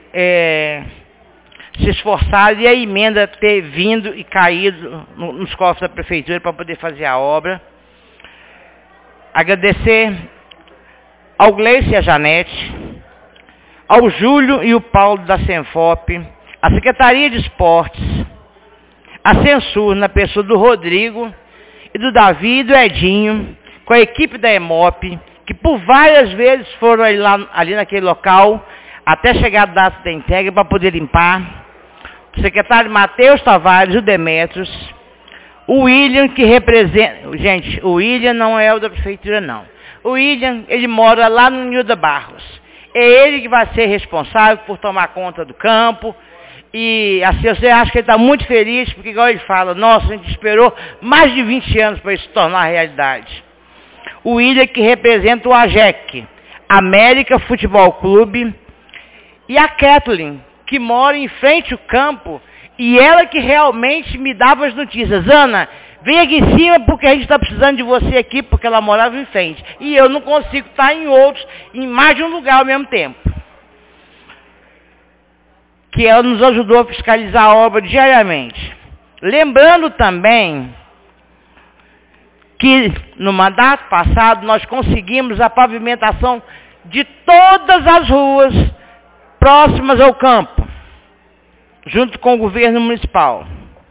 se esforçado e a emenda ter vindo e caído nos cofres da prefeitura para poder fazer a obra. Agradecer ao Gleice e a Janete, ao Júlio e o Paulo da Senfop, a Secretaria de Esportes, a Censur na pessoa do Rodrigo e do Davi e do Edinho, com a equipe da EMOP, que por várias vezes foram ali naquele local, até chegar a data da entrega para poder limpar. O secretário Matheus Tavares, o Demetrios, o William, que representa... Gente, o William não é o da prefeitura, não. O William, ele mora lá no Nilda Barros. É ele que vai ser responsável por tomar conta do campo. E assim, eu acho que ele está muito feliz, porque igual ele fala, nossa, a gente esperou mais de 20 anos para isso se tornar realidade. O William, que representa o AGEC, América Futebol Clube, e a Kathleen, que mora em frente ao campo, e ela que realmente me dava as notícias. Ana, vem aqui em cima porque a gente está precisando de você aqui, porque ela morava em frente. E eu não consigo estar em mais de um lugar ao mesmo tempo. Que ela nos ajudou a fiscalizar a obra diariamente. Lembrando também que no mandato passado nós conseguimos a pavimentação de todas as ruas próximas ao campo, junto com o governo municipal.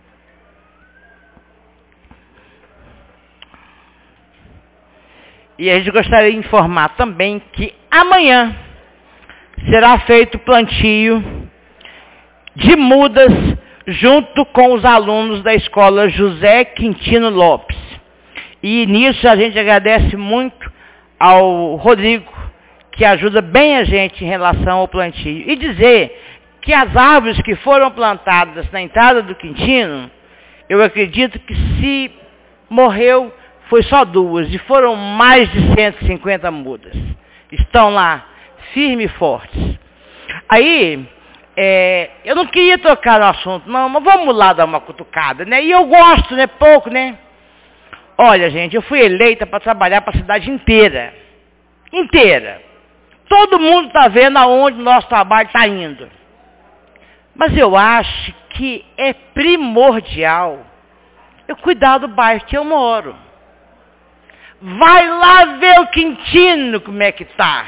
E a gente gostaria de informar também que amanhã será feito o plantio de mudas junto com os alunos da escola José Quintino Lopes. E nisso a gente agradece muito ao Rodrigo, que ajuda bem a gente em relação ao plantio. E dizer que as árvores que foram plantadas na entrada do Quintino, eu acredito que se morreu foi só 2, e foram mais de 150 mudas. Estão lá, firmes e fortes. Aí, eu não queria tocar no assunto, não, mas vamos lá dar uma cutucada, né? E eu gosto, né? Pouco, né? Olha, gente, eu fui eleita para trabalhar para a cidade inteira. Inteira. Todo mundo está vendo aonde o nosso trabalho está indo. Mas eu acho que é primordial eu cuidar do bairro que eu moro. Vai lá ver o Quintino como é que está.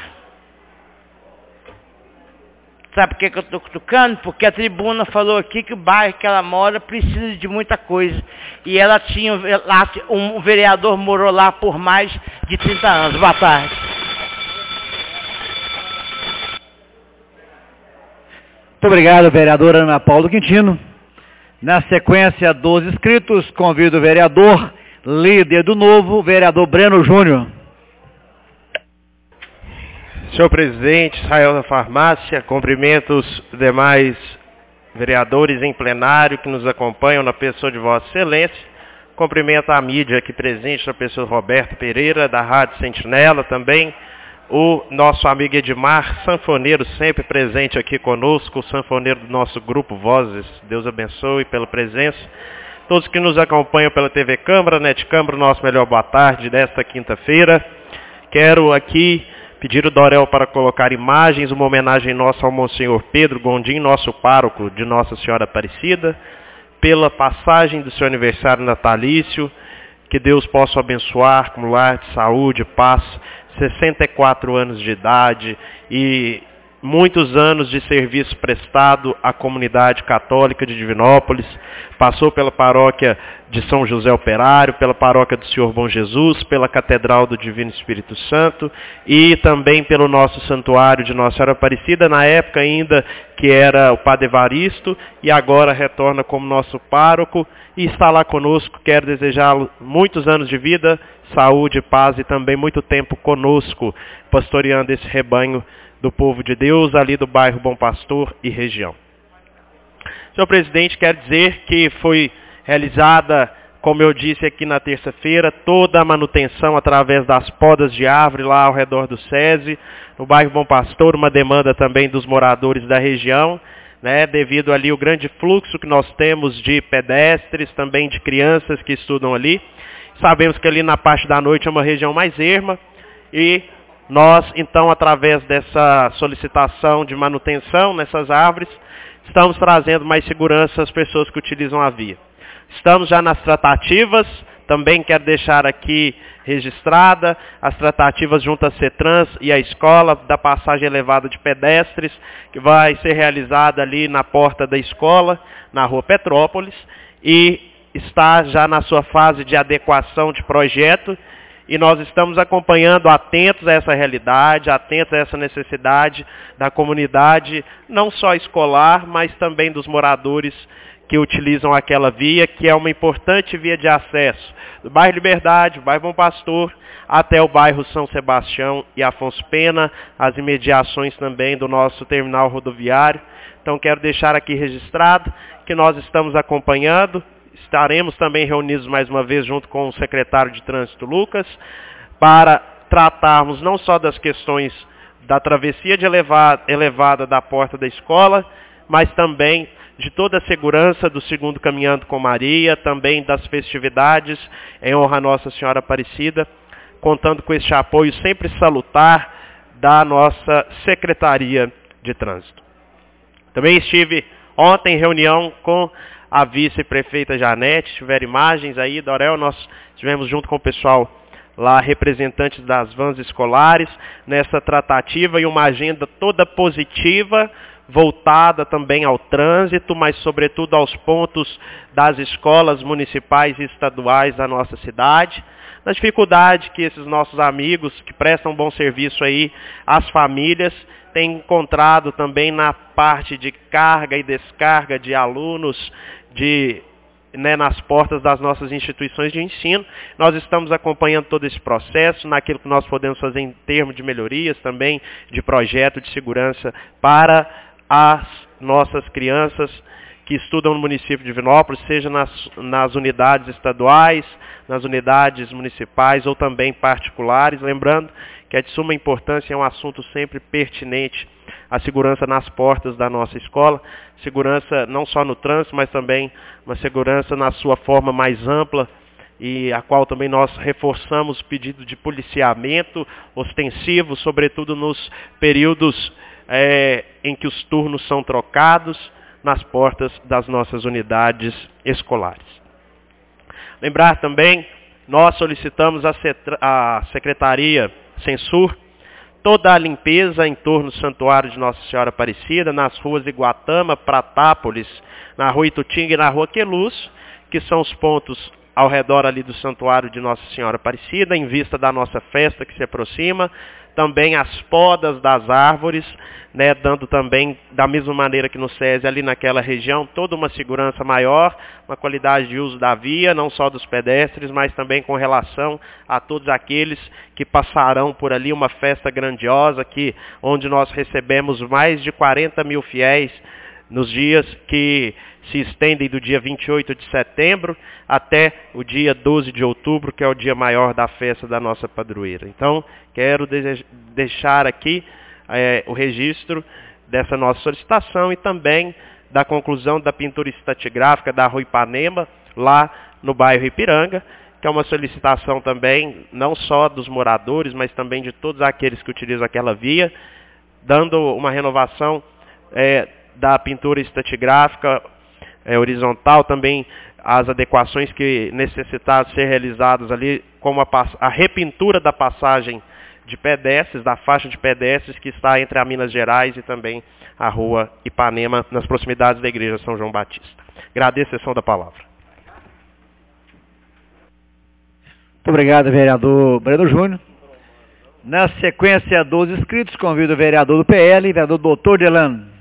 Sabe por que eu estou cutucando? Porque a tribuna falou aqui que o bairro que ela mora precisa de muita coisa. E ela tinha lá, um vereador morou lá por mais de 30 anos. Boa tarde. Muito obrigado, vereadora Ana Paula Quintino. Na sequência dos inscritos, convido o vereador, líder do Novo, vereador Breno Júnior. Senhor presidente, Israel da Farmácia, cumprimento os demais vereadores em plenário que nos acompanham na pessoa de Vossa Excelência. Cumprimento a mídia aqui presente, na pessoa de Roberto Pereira, da Rádio Sentinela também. O nosso amigo Edmar, sanfoneiro, sempre presente aqui conosco, o sanfoneiro do nosso grupo Vozes. Deus abençoe pela presença. Todos que nos acompanham pela TV Câmara, Net Câmara, nosso melhor boa tarde desta quinta-feira. Quero aqui pedir o Dorel para colocar imagens, uma homenagem nossa ao Monsenhor Pedro Gondim, nosso pároco de Nossa Senhora Aparecida, pela passagem do seu aniversário natalício. Que Deus possa abençoar com lar de saúde, paz, 64 anos de idade, e muitos anos de serviço prestado à comunidade católica de Divinópolis, passou pela paróquia de São José Operário, pela paróquia do Senhor Bom Jesus, pela Catedral do Divino Espírito Santo e também pelo nosso santuário de Nossa Senhora Aparecida, na época ainda que era o Padre Evaristo, e agora retorna como nosso pároco e está lá conosco. Quero desejá-lo muitos anos de vida, saúde, paz e também muito tempo conosco, pastoreando esse rebanho do povo de Deus, ali do bairro Bom Pastor e região. Senhor presidente, quero dizer que foi realizada, como eu disse aqui na terça-feira, toda a manutenção através das podas de árvore lá ao redor do SESI, no bairro Bom Pastor, uma demanda também dos moradores da região, né, devido ali o grande fluxo que nós temos de pedestres, também de crianças que estudam ali. Sabemos que ali na parte da noite é uma região mais erma e nós, então, através dessa solicitação de manutenção nessas árvores, estamos trazendo mais segurança às pessoas que utilizam a via. Estamos já nas tratativas, também quero deixar aqui registrada as tratativas junto à CETRANS e à escola da passagem elevada de pedestres, que vai ser realizada ali na porta da escola, na rua Petrópolis, e está já na sua fase de adequação de projeto, e nós estamos acompanhando, atentos a essa realidade, atentos a essa necessidade da comunidade, não só escolar, mas também dos moradores que utilizam aquela via, que é uma importante via de acesso do bairro Liberdade, o bairro Bom Pastor, até o bairro São Sebastião e Afonso Pena, as imediações também do nosso terminal rodoviário. Então quero deixar aqui registrado que nós estamos acompanhando. Estaremos também reunidos mais uma vez junto com o secretário de Trânsito, Lucas, para tratarmos não só das questões da travessia de elevada da porta da escola, mas também de toda a segurança do segundo Caminhando com Maria, também das festividades em honra a Nossa Senhora Aparecida, contando com este apoio sempre salutar da nossa Secretaria de Trânsito. Também estive ontem em reunião com a vice-prefeita Janete, tiveram imagens aí, Dorel, nós estivemos junto com o pessoal lá, representantes das vans escolares, nessa tratativa e uma agenda toda positiva, voltada também ao trânsito, mas sobretudo aos pontos das escolas municipais e estaduais da nossa cidade, na dificuldade que esses nossos amigos que prestam bom serviço aí às famílias têm encontrado também na parte de carga e descarga de alunos, nas portas das nossas instituições de ensino. Nós estamos acompanhando todo esse processo, naquilo que nós podemos fazer em termos de melhorias, também de projeto de segurança para as nossas crianças que estudam no município de Divinópolis, seja nas unidades estaduais, nas unidades municipais ou também particulares. Lembrando que é de suma importância, é um assunto sempre pertinente, a segurança nas portas da nossa escola, segurança não só no trânsito, mas também uma segurança na sua forma mais ampla, e a qual também nós reforçamos o pedido de policiamento ostensivo, sobretudo nos períodos em que os turnos são trocados nas portas das nossas unidades escolares. Lembrar também, nós solicitamos à Secretaria Censur toda a limpeza em torno do Santuário de Nossa Senhora Aparecida, nas ruas Iguatama, Pratápolis, na rua Itutinga e na rua Queluz, que são os pontos ao redor ali do Santuário de Nossa Senhora Aparecida, em vista da nossa festa que se aproxima, também as podas das árvores, dando também, da mesma maneira que no SESI, ali naquela região, toda uma segurança maior, uma qualidade de uso da via, não só dos pedestres, mas também com relação a todos aqueles que passarão por ali, uma festa grandiosa, onde nós recebemos mais de 40 mil fiéis nos dias que se estendem do dia 28 de setembro até o dia 12 de outubro, que é o dia maior da festa da nossa padroeira. Então, quero deixar aqui o registro dessa nossa solicitação e também da conclusão da pintura estratigráfica da Rua Ipanema, lá no bairro Ipiranga, que é uma solicitação também, não só dos moradores, mas também de todos aqueles que utilizam aquela via, dando uma renovação da pintura estratigráfica horizontal, também as adequações que necessitaram ser realizadas ali, como a repintura da passagem de pedestres, da faixa de pedestres que está entre a Minas Gerais e também a rua Ipanema, nas proximidades da igreja São João Batista. Agradeço a sessão da palavra. Muito obrigado, vereador Breno Júnior. Na sequência dos inscritos, convido o vereador do PL, vereador Doutor Delano.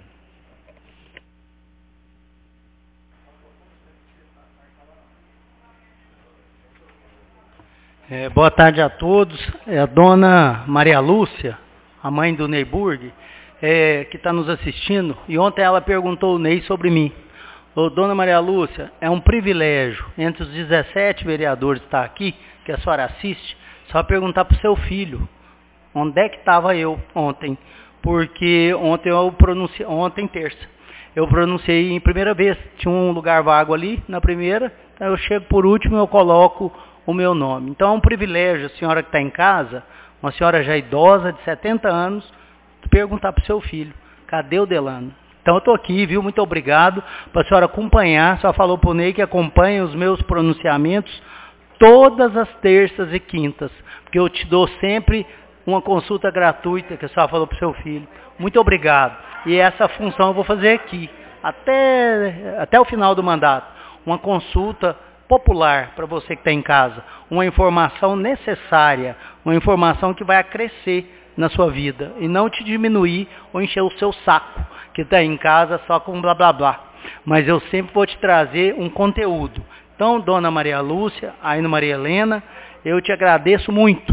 Boa tarde a todos. A dona Maria Lúcia, a mãe do Neyburg, que está nos assistindo, e ontem ela perguntou ao Ney sobre mim. Dona Maria Lúcia, é um privilégio, entre os 17 vereadores que estão aqui, que a senhora assiste, só perguntar para o seu filho, onde é que estava eu ontem? Porque ontem terça, eu pronunciei em primeira vez, tinha um lugar vago ali, na primeira, então eu chego por último e eu coloco o meu nome. Então é um privilégio a senhora que está em casa, uma senhora já idosa, de 70 anos, perguntar para o seu filho, cadê o Delano? Então eu estou aqui, viu? Muito obrigado para a senhora acompanhar. Só falou para o Ney que acompanha os meus pronunciamentos todas as terças e quintas, porque eu te dou sempre uma consulta gratuita, que a senhora falou para o seu filho. Muito obrigado. E essa função eu vou fazer aqui, até o final do mandato. Uma consulta popular para você que está em casa. Uma informação necessária, uma informação que vai acrescer na sua vida e não te diminuir ou encher o seu saco, que está em casa só com blá blá blá. Mas eu sempre vou te trazer um conteúdo. Então, dona Maria Lúcia, aí no Maria Helena, eu te agradeço muito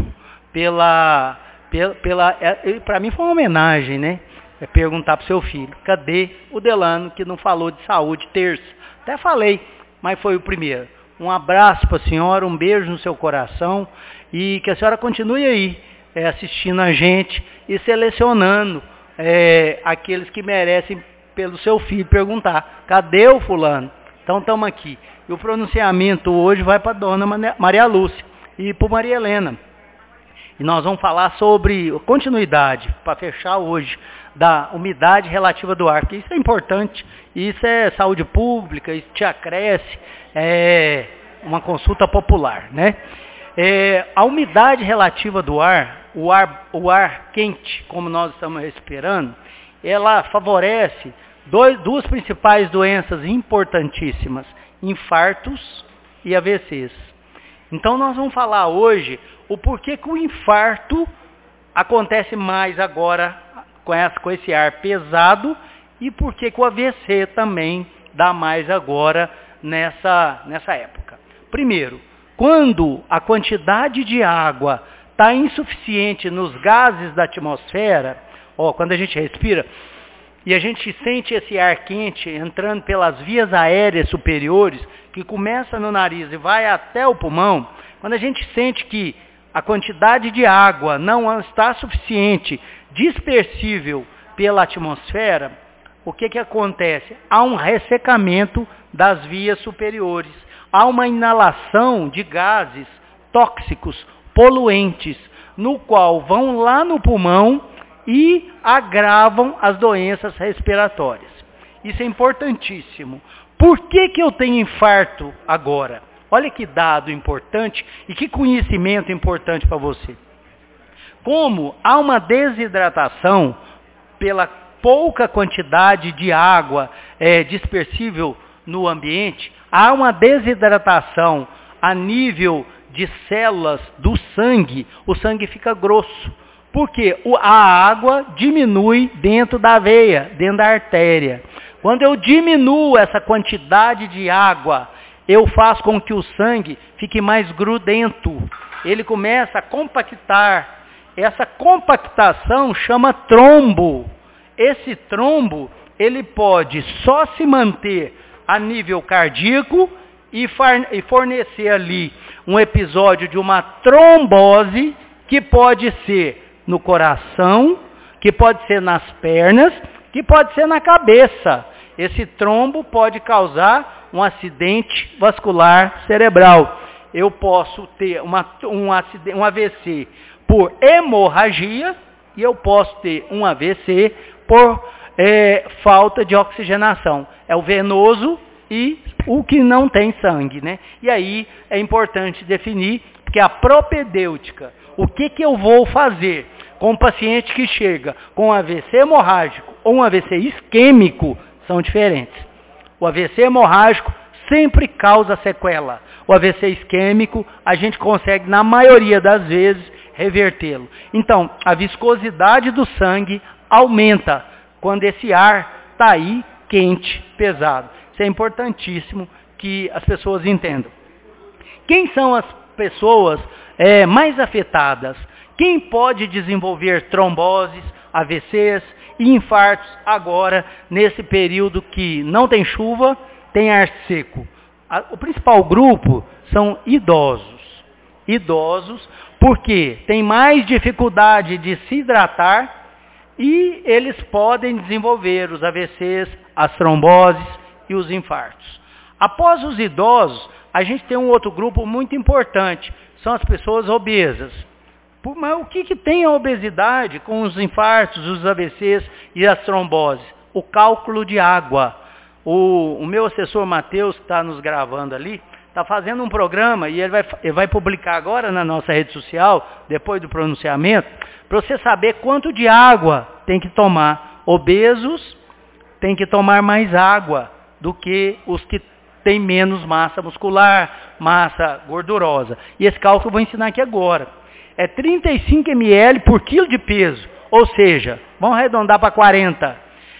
para mim foi uma homenagem, né? Perguntar para o seu filho, cadê o Delano que não falou de saúde terça? Até falei, mas foi o primeiro. Um abraço para a senhora, um beijo no seu coração e que a senhora continue aí assistindo a gente e selecionando aqueles que merecem pelo seu filho perguntar, cadê o fulano? Então estamos aqui. E o pronunciamento hoje vai para a dona Maria Lúcia e para Maria Helena. E nós vamos falar sobre continuidade, para fechar hoje, da umidade relativa do ar, porque isso é importante, isso é saúde pública, isso te acresce, é uma consulta popular, né? A umidade relativa do ar, o ar quente, como nós estamos respirando, ela favorece duas principais doenças importantíssimas, infartos e AVCs. Então nós vamos falar hoje o porquê que o infarto acontece mais agora com esse ar pesado e porquê que o AVC também dá mais agora nessa época. Primeiro, quando a quantidade de água está insuficiente nos gases da atmosfera, quando a gente respira, e a gente sente esse ar quente entrando pelas vias aéreas superiores, que começa no nariz e vai até o pulmão, quando a gente sente que a quantidade de água não está suficiente, dispersível pela atmosfera, o que acontece? Há um ressecamento das vias superiores, há uma inalação de gases tóxicos, poluentes, no qual vão lá no pulmão e agravam as doenças respiratórias. Isso é importantíssimo. Por que eu tenho infarto agora? Olha que dado importante e que conhecimento importante para você. Como há uma desidratação pela pouca quantidade de água dispersível no ambiente, há uma desidratação a nível de células do sangue, o sangue fica grosso. Porque a água diminui dentro da veia, dentro da artéria. Quando eu diminuo essa quantidade de água, eu faço com que o sangue fique mais grudento. Ele começa a compactar. Essa compactação chama trombo. Esse trombo, ele pode só se manter a nível cardíaco e fornecer ali um episódio de uma trombose que pode ser no coração, que pode ser nas pernas, que pode ser na cabeça. Esse trombo pode causar um acidente vascular cerebral. Eu posso ter um AVC por hemorragia e eu posso ter um AVC por falta de oxigenação. É o venoso e o que não tem sangue, né? E aí é importante definir, porque a propedêutica, o que eu vou fazer com um paciente que chega com AVC hemorrágico ou um AVC isquêmico são diferentes. O AVC hemorrágico sempre causa sequela. O AVC isquêmico, a gente consegue, na maioria das vezes, revertê-lo. Então, a viscosidade do sangue aumenta quando esse ar está aí quente, pesado. Isso é importantíssimo que as pessoas entendam. Quem são as pessoas mais afetadas? Quem pode desenvolver tromboses, AVCs e infartos agora, nesse período que não tem chuva, tem ar seco? O principal grupo são idosos. Idosos, porque tem mais dificuldade de se hidratar e eles podem desenvolver os AVCs, as tromboses e os infartos. Após os idosos, a gente tem um outro grupo muito importante, são as pessoas obesas. Mas o que tem a obesidade com os infartos, os AVCs e as tromboses? O cálculo de água. O meu assessor Matheus, que está nos gravando ali, está fazendo um programa e ele vai publicar agora na nossa rede social, depois do pronunciamento, para você saber quanto de água tem que tomar. Obesos têm que tomar mais água do que os que têm menos massa muscular, massa gordurosa. E esse cálculo eu vou ensinar aqui agora. É 35 ml por quilo de peso, ou seja, vamos arredondar para 40.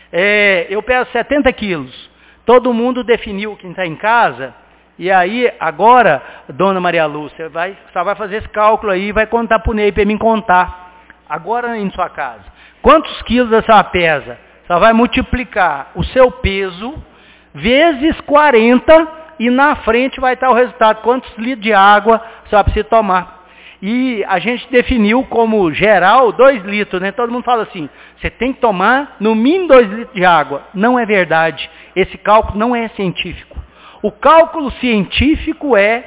Eu peso 70 quilos. Todo mundo definiu quem está em casa, e aí agora, dona Maria Lúcia, só vai fazer esse cálculo aí e vai contar para o Ney para mim contar, agora em sua casa. Quantos quilos a senhora pesa? Só vai multiplicar o seu peso vezes 40 e na frente vai estar o resultado, quantos litros de água a senhora precisa tomar. E a gente definiu como geral 2 litros, né? Todo mundo fala assim, você tem que tomar no mínimo 2 litros de água. Não é verdade. Esse cálculo não é científico. O cálculo científico é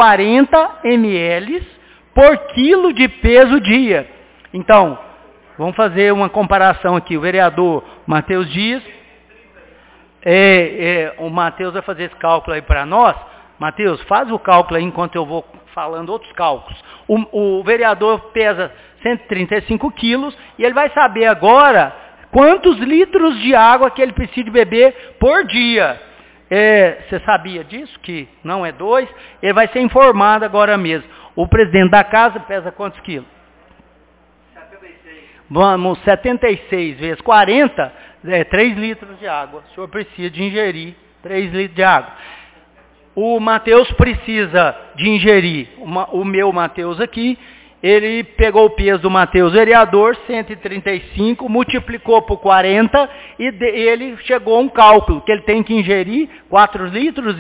40 ml por quilo de peso dia. Então, vamos fazer uma comparação aqui. O vereador Matheus Dias, o Matheus vai fazer esse cálculo aí para nós. Matheus, faz o cálculo aí enquanto eu vou falando outros cálculos. O vereador pesa 135 quilos e ele vai saber agora quantos litros de água que ele precisa beber por dia. Você sabia disso? Que não é 2? Ele vai ser informado agora mesmo. O presidente da casa pesa quantos quilos? 76. Vamos, 76 vezes 40, 3 litros de água. O senhor precisa de ingerir 3 litros de água. O Matheus precisa de ingerir, o meu Matheus aqui, ele pegou o peso do Matheus vereador, 135, multiplicou por 40 e ele chegou a um cálculo, que ele tem que ingerir 4 litros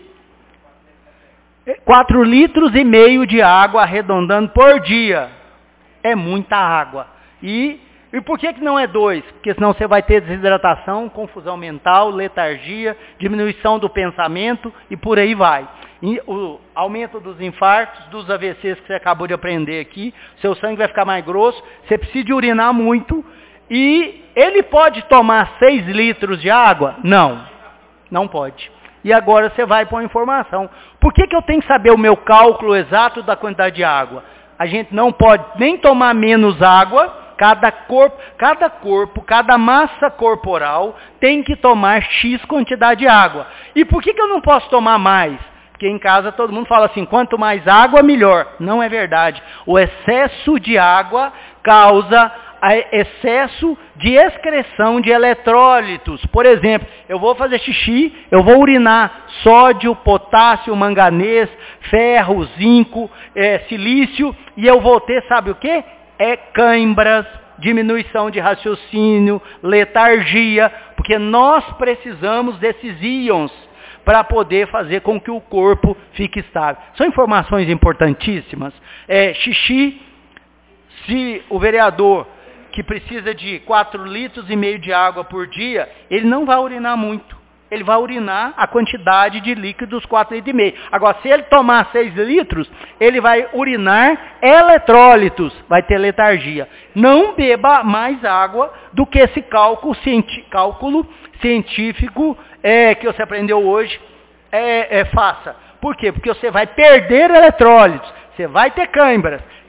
e meio de água, arredondando por dia. É muita água. E por que não é 2? Porque senão você vai ter desidratação, confusão mental, letargia, diminuição do pensamento e por aí vai. E o aumento dos infartos, dos AVCs que você acabou de aprender aqui, seu sangue vai ficar mais grosso, você precisa urinar muito e ele pode tomar 6 litros de água? Não, não pode. E agora você vai para uma informação. Por que eu tenho que saber o meu cálculo exato da quantidade de água? A gente não pode nem tomar menos água. Cada corpo, cada massa corporal tem que tomar X quantidade de água. E por que eu não posso tomar mais? Porque em casa todo mundo fala assim, quanto mais água, melhor. Não é verdade. O excesso de água causa excesso de excreção de eletrólitos. Por exemplo, eu vou fazer xixi, eu vou urinar sódio, potássio, manganês, ferro, zinco, silício, e eu vou ter, sabe o quê? Cãibras, diminuição de raciocínio, letargia, porque nós precisamos desses íons para poder fazer com que o corpo fique estável. São informações importantíssimas. Xixi, se o vereador que precisa de 4,5 litros de água por dia, ele não vai urinar muito. Ele vai urinar a quantidade de líquidos 4,5 litros. Agora, se ele tomar 6 litros, ele vai urinar eletrólitos, vai ter letargia. Não beba mais água do que esse cálculo científico que você aprendeu hoje faça. Por quê? Porque você vai perder eletrólitos, você vai ter câimbras,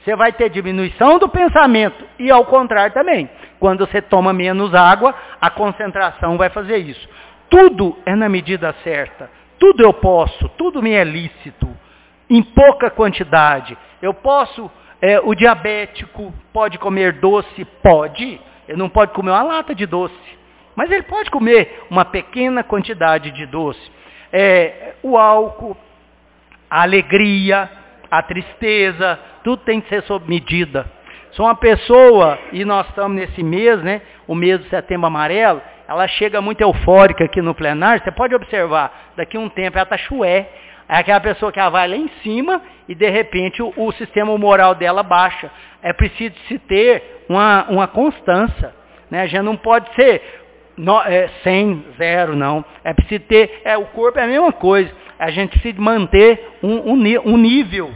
você vai ter diminuição do pensamento e ao contrário também. Quando você toma menos água, a concentração vai fazer isso. Tudo é na medida certa. Tudo eu posso, tudo me é lícito, em pouca quantidade. Eu posso, o diabético pode comer doce? Pode. Ele não pode comer uma lata de doce, mas ele pode comer uma pequena quantidade de doce. O álcool, a alegria, a tristeza, tudo tem que ser sob medida. Se uma pessoa, e nós estamos nesse mês, né, o mês do Setembro Amarelo, ela chega muito eufórica aqui no plenário, você pode observar, daqui a um tempo ela está chué, é aquela pessoa que ela vai lá em cima e de repente o sistema moral dela baixa. É preciso se ter uma constância, né? A gente não pode ser 100, 0, não. É preciso ter, o corpo é a mesma coisa. A gente precisa manter um nível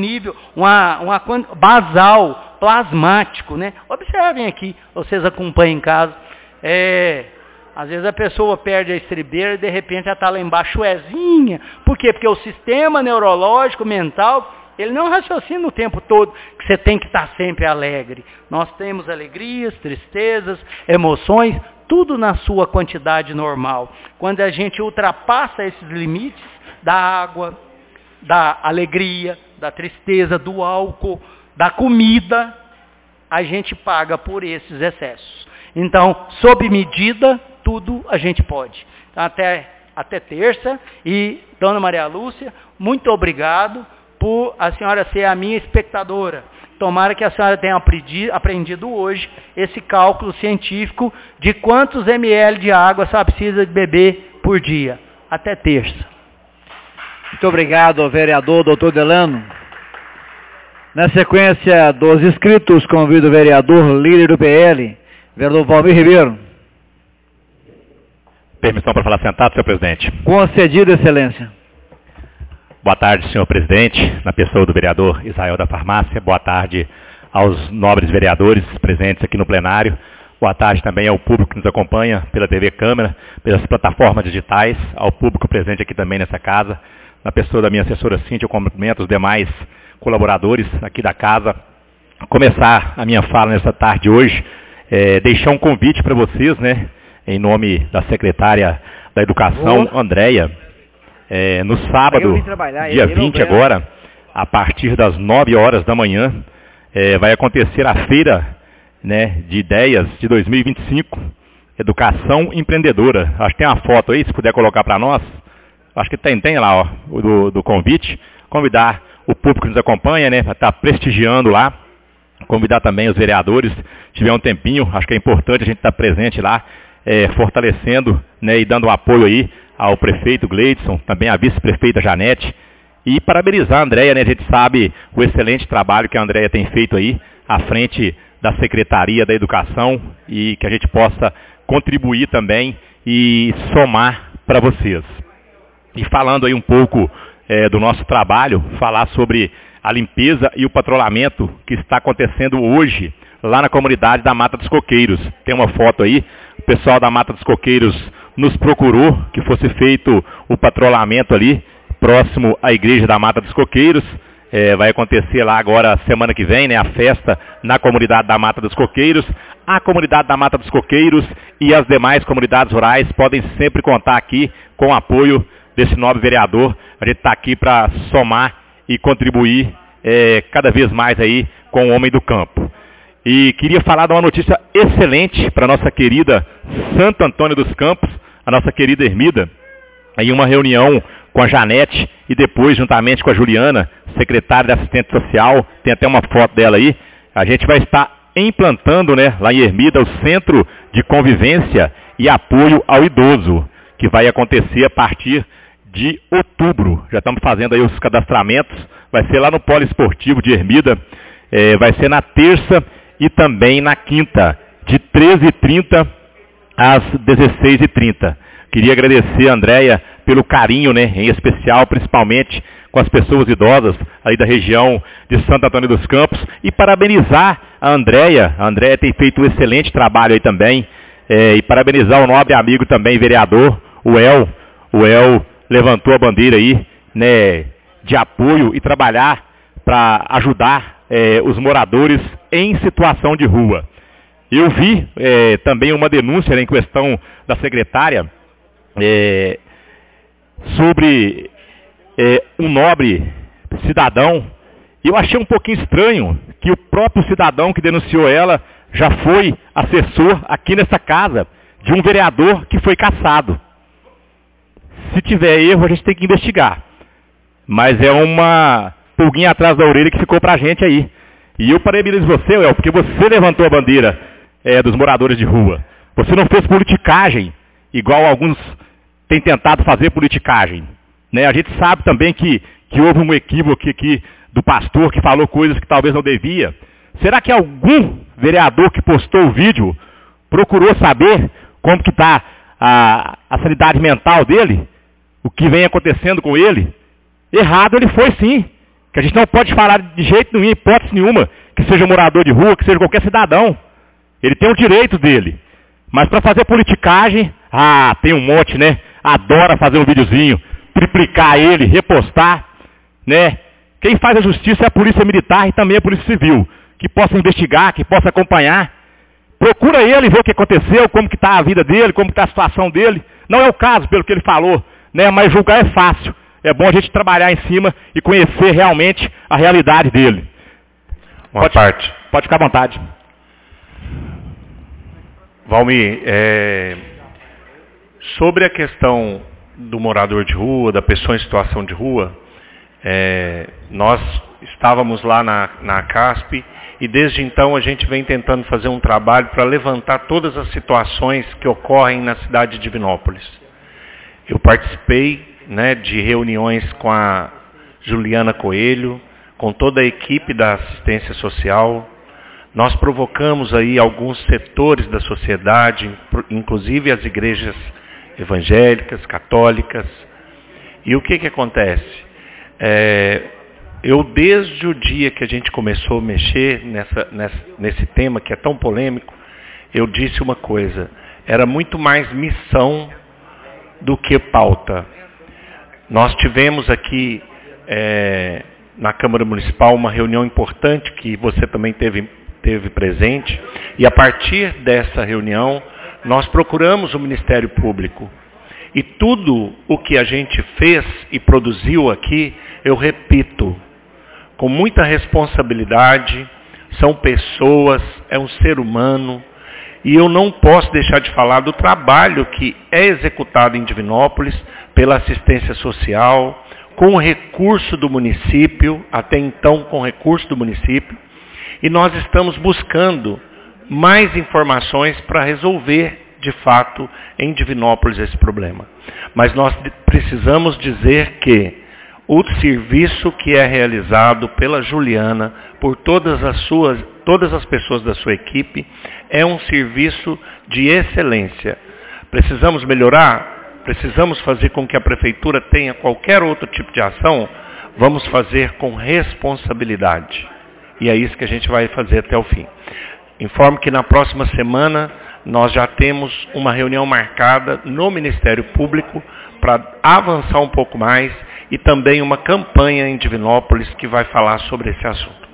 basal, plasmático, né? Observem aqui, vocês acompanhem em casa. Às vezes a pessoa perde a estribeira e de repente ela está lá embaixo, chuezinha. Por quê? Porque o sistema neurológico, mental, ele não raciocina o tempo todo que você tem que estar sempre alegre. Nós temos alegrias, tristezas, emoções, tudo na sua quantidade normal. Quando a gente ultrapassa esses limites da água, da alegria, da tristeza, do álcool, da comida, a gente paga por esses excessos. Então, sob medida, tudo a gente pode. Então, até terça. E, dona Maria Lúcia, muito obrigado por a senhora ser a minha espectadora. Tomara que a senhora tenha aprendido hoje esse cálculo científico de quantos ml de água a senhora precisa de beber por dia. Até terça. Muito obrigado, vereador doutor Delano. Na sequência dos inscritos, convido o vereador líder do PL, vereador Valmir Ribeiro. Permissão para falar sentado, senhor presidente. Concedido, excelência. Boa tarde, senhor presidente, na pessoa do vereador Israel da Farmácia. Boa tarde aos nobres vereadores presentes aqui no plenário. Boa tarde também ao público que nos acompanha pela TV Câmara, pelas plataformas digitais, ao público presente aqui também nessa casa. Na pessoa da minha assessora Cíntia, eu cumprimento os demais colaboradores aqui da casa. Começar a minha fala nessa tarde hoje, deixar um convite para vocês, né? Em nome da secretária da Educação, Andréia, no sábado, dia 20 agora, a partir das 9 horas da manhã, vai acontecer a feira, né, de ideias de 2025, Educação Empreendedora. Acho que tem uma foto aí, se puder colocar para nós. Acho que tem lá, ó, do convite. Convidar o público que nos acompanha, né, para estar prestigiando lá. Convidar também os vereadores, se tiver um tempinho, acho que é importante a gente estar presente lá, fortalecendo, né, e dando apoio aí ao prefeito Gleidson, também à vice-prefeita Janete, e parabenizar a Andréia, né, a gente sabe o excelente trabalho que a Andréia tem feito aí, à frente da Secretaria da Educação, e que a gente possa contribuir também e somar para vocês. E falando aí um pouco do nosso trabalho, falar sobre a limpeza e o patrulhamento que está acontecendo hoje, lá na comunidade da Mata dos Coqueiros. Tem uma foto aí, o pessoal da Mata dos Coqueiros nos procurou que fosse feito o patrulhamento ali, próximo à igreja da Mata dos Coqueiros. Vai acontecer lá agora, semana que vem, né, a festa na comunidade da Mata dos Coqueiros. A comunidade da Mata dos Coqueiros e as demais comunidades rurais podem sempre contar aqui com o apoio desse nobre vereador. A gente está aqui para somar e contribuir cada vez mais aí com o homem do campo. E queria falar de uma notícia excelente para a nossa querida Santo Antônio dos Campos, a nossa querida Ermida, em uma reunião com a Janete e depois juntamente com a Juliana, secretária de Assistente Social, tem até uma foto dela aí, a gente vai estar implantando, né, lá em Ermida, o Centro de Convivência e Apoio ao Idoso, que vai acontecer a partir de outubro. Já estamos fazendo aí os cadastramentos, vai ser lá no Polo Esportivo de Ermida, vai ser na terça e também na quinta, de 13h30 às 16h30. Queria agradecer a Andréia pelo carinho, né, em especial, principalmente com as pessoas idosas aí da região de Santo Antônio dos Campos, e parabenizar a Andréia. A Andréia tem feito um excelente trabalho aí também, e parabenizar o nobre amigo também, vereador, o El. O El levantou a bandeira aí, né, de apoio e trabalhar para ajudar os moradores em situação de rua. Eu vi também uma denúncia, né, em questão da secretária sobre um nobre cidadão. Eu achei um pouquinho estranho que o próprio cidadão que denunciou ela já foi assessor aqui nessa casa de um vereador que foi cassado. Se tiver erro, a gente tem que investigar. Mas é uma pulguinha atrás da orelha que ficou pra gente aí. E eu parabenizo você, El, porque você levantou a bandeira dos moradores de rua. Você não fez politicagem, igual alguns têm tentado fazer politicagem. Né? A gente sabe também que houve um equívoco aqui do pastor que falou coisas que talvez não devia. Será que algum vereador que postou o vídeo procurou saber como que está a sanidade mental dele? O que vem acontecendo com ele? Errado ele foi sim. Que a gente não pode falar de jeito nenhum, hipótese nenhuma, que seja morador de rua, que seja qualquer cidadão. Ele tem o direito dele. Mas para fazer politicagem, tem um monte, né? Adora fazer um videozinho, triplicar ele, repostar, né? Quem faz a justiça é a polícia militar e também a polícia civil, que possa investigar, que possa acompanhar. Procura ele ver o que aconteceu, como que está a vida dele, como que está a situação dele. Não é o caso, pelo que ele falou, né? Mas julgar é fácil. É bom a gente trabalhar em cima e conhecer realmente a realidade dele. Pode ficar à vontade. Valmir, sobre a questão do morador de rua, da pessoa em situação de rua, nós estávamos lá na CASP e desde então a gente vem tentando fazer um trabalho para levantar todas as situações que ocorrem na cidade de Divinópolis. Eu participei, né, de reuniões com a Juliana Coelho, com toda a equipe da assistência social. Nós provocamos aí alguns setores da sociedade, inclusive as igrejas evangélicas, católicas. E o que acontece? Eu, desde o dia que a gente começou a mexer nesse tema, que é tão polêmico, eu disse uma coisa: era muito mais missão do que pauta. Nós tivemos aqui na Câmara Municipal uma reunião importante que você também teve presente, e a partir dessa reunião nós procuramos o Ministério Público. E tudo o que a gente fez e produziu aqui, eu repito, com muita responsabilidade, são pessoas, é um ser humano, e eu não posso deixar de falar do trabalho que é executado em Divinópolis pela assistência social, com recurso do município, até então com recurso do município, e nós estamos buscando mais informações para resolver, de fato, em Divinópolis esse problema. Mas nós precisamos dizer que o serviço que é realizado pela Juliana, por todas as pessoas da sua equipe, é um serviço de excelência. Precisamos melhorar? Precisamos fazer com que a prefeitura tenha qualquer outro tipo de ação? Vamos fazer com responsabilidade. E é isso que a gente vai fazer até o fim. Informo que na próxima semana nós já temos uma reunião marcada no Ministério Público para avançar um pouco mais e também uma campanha em Divinópolis que vai falar sobre esse assunto.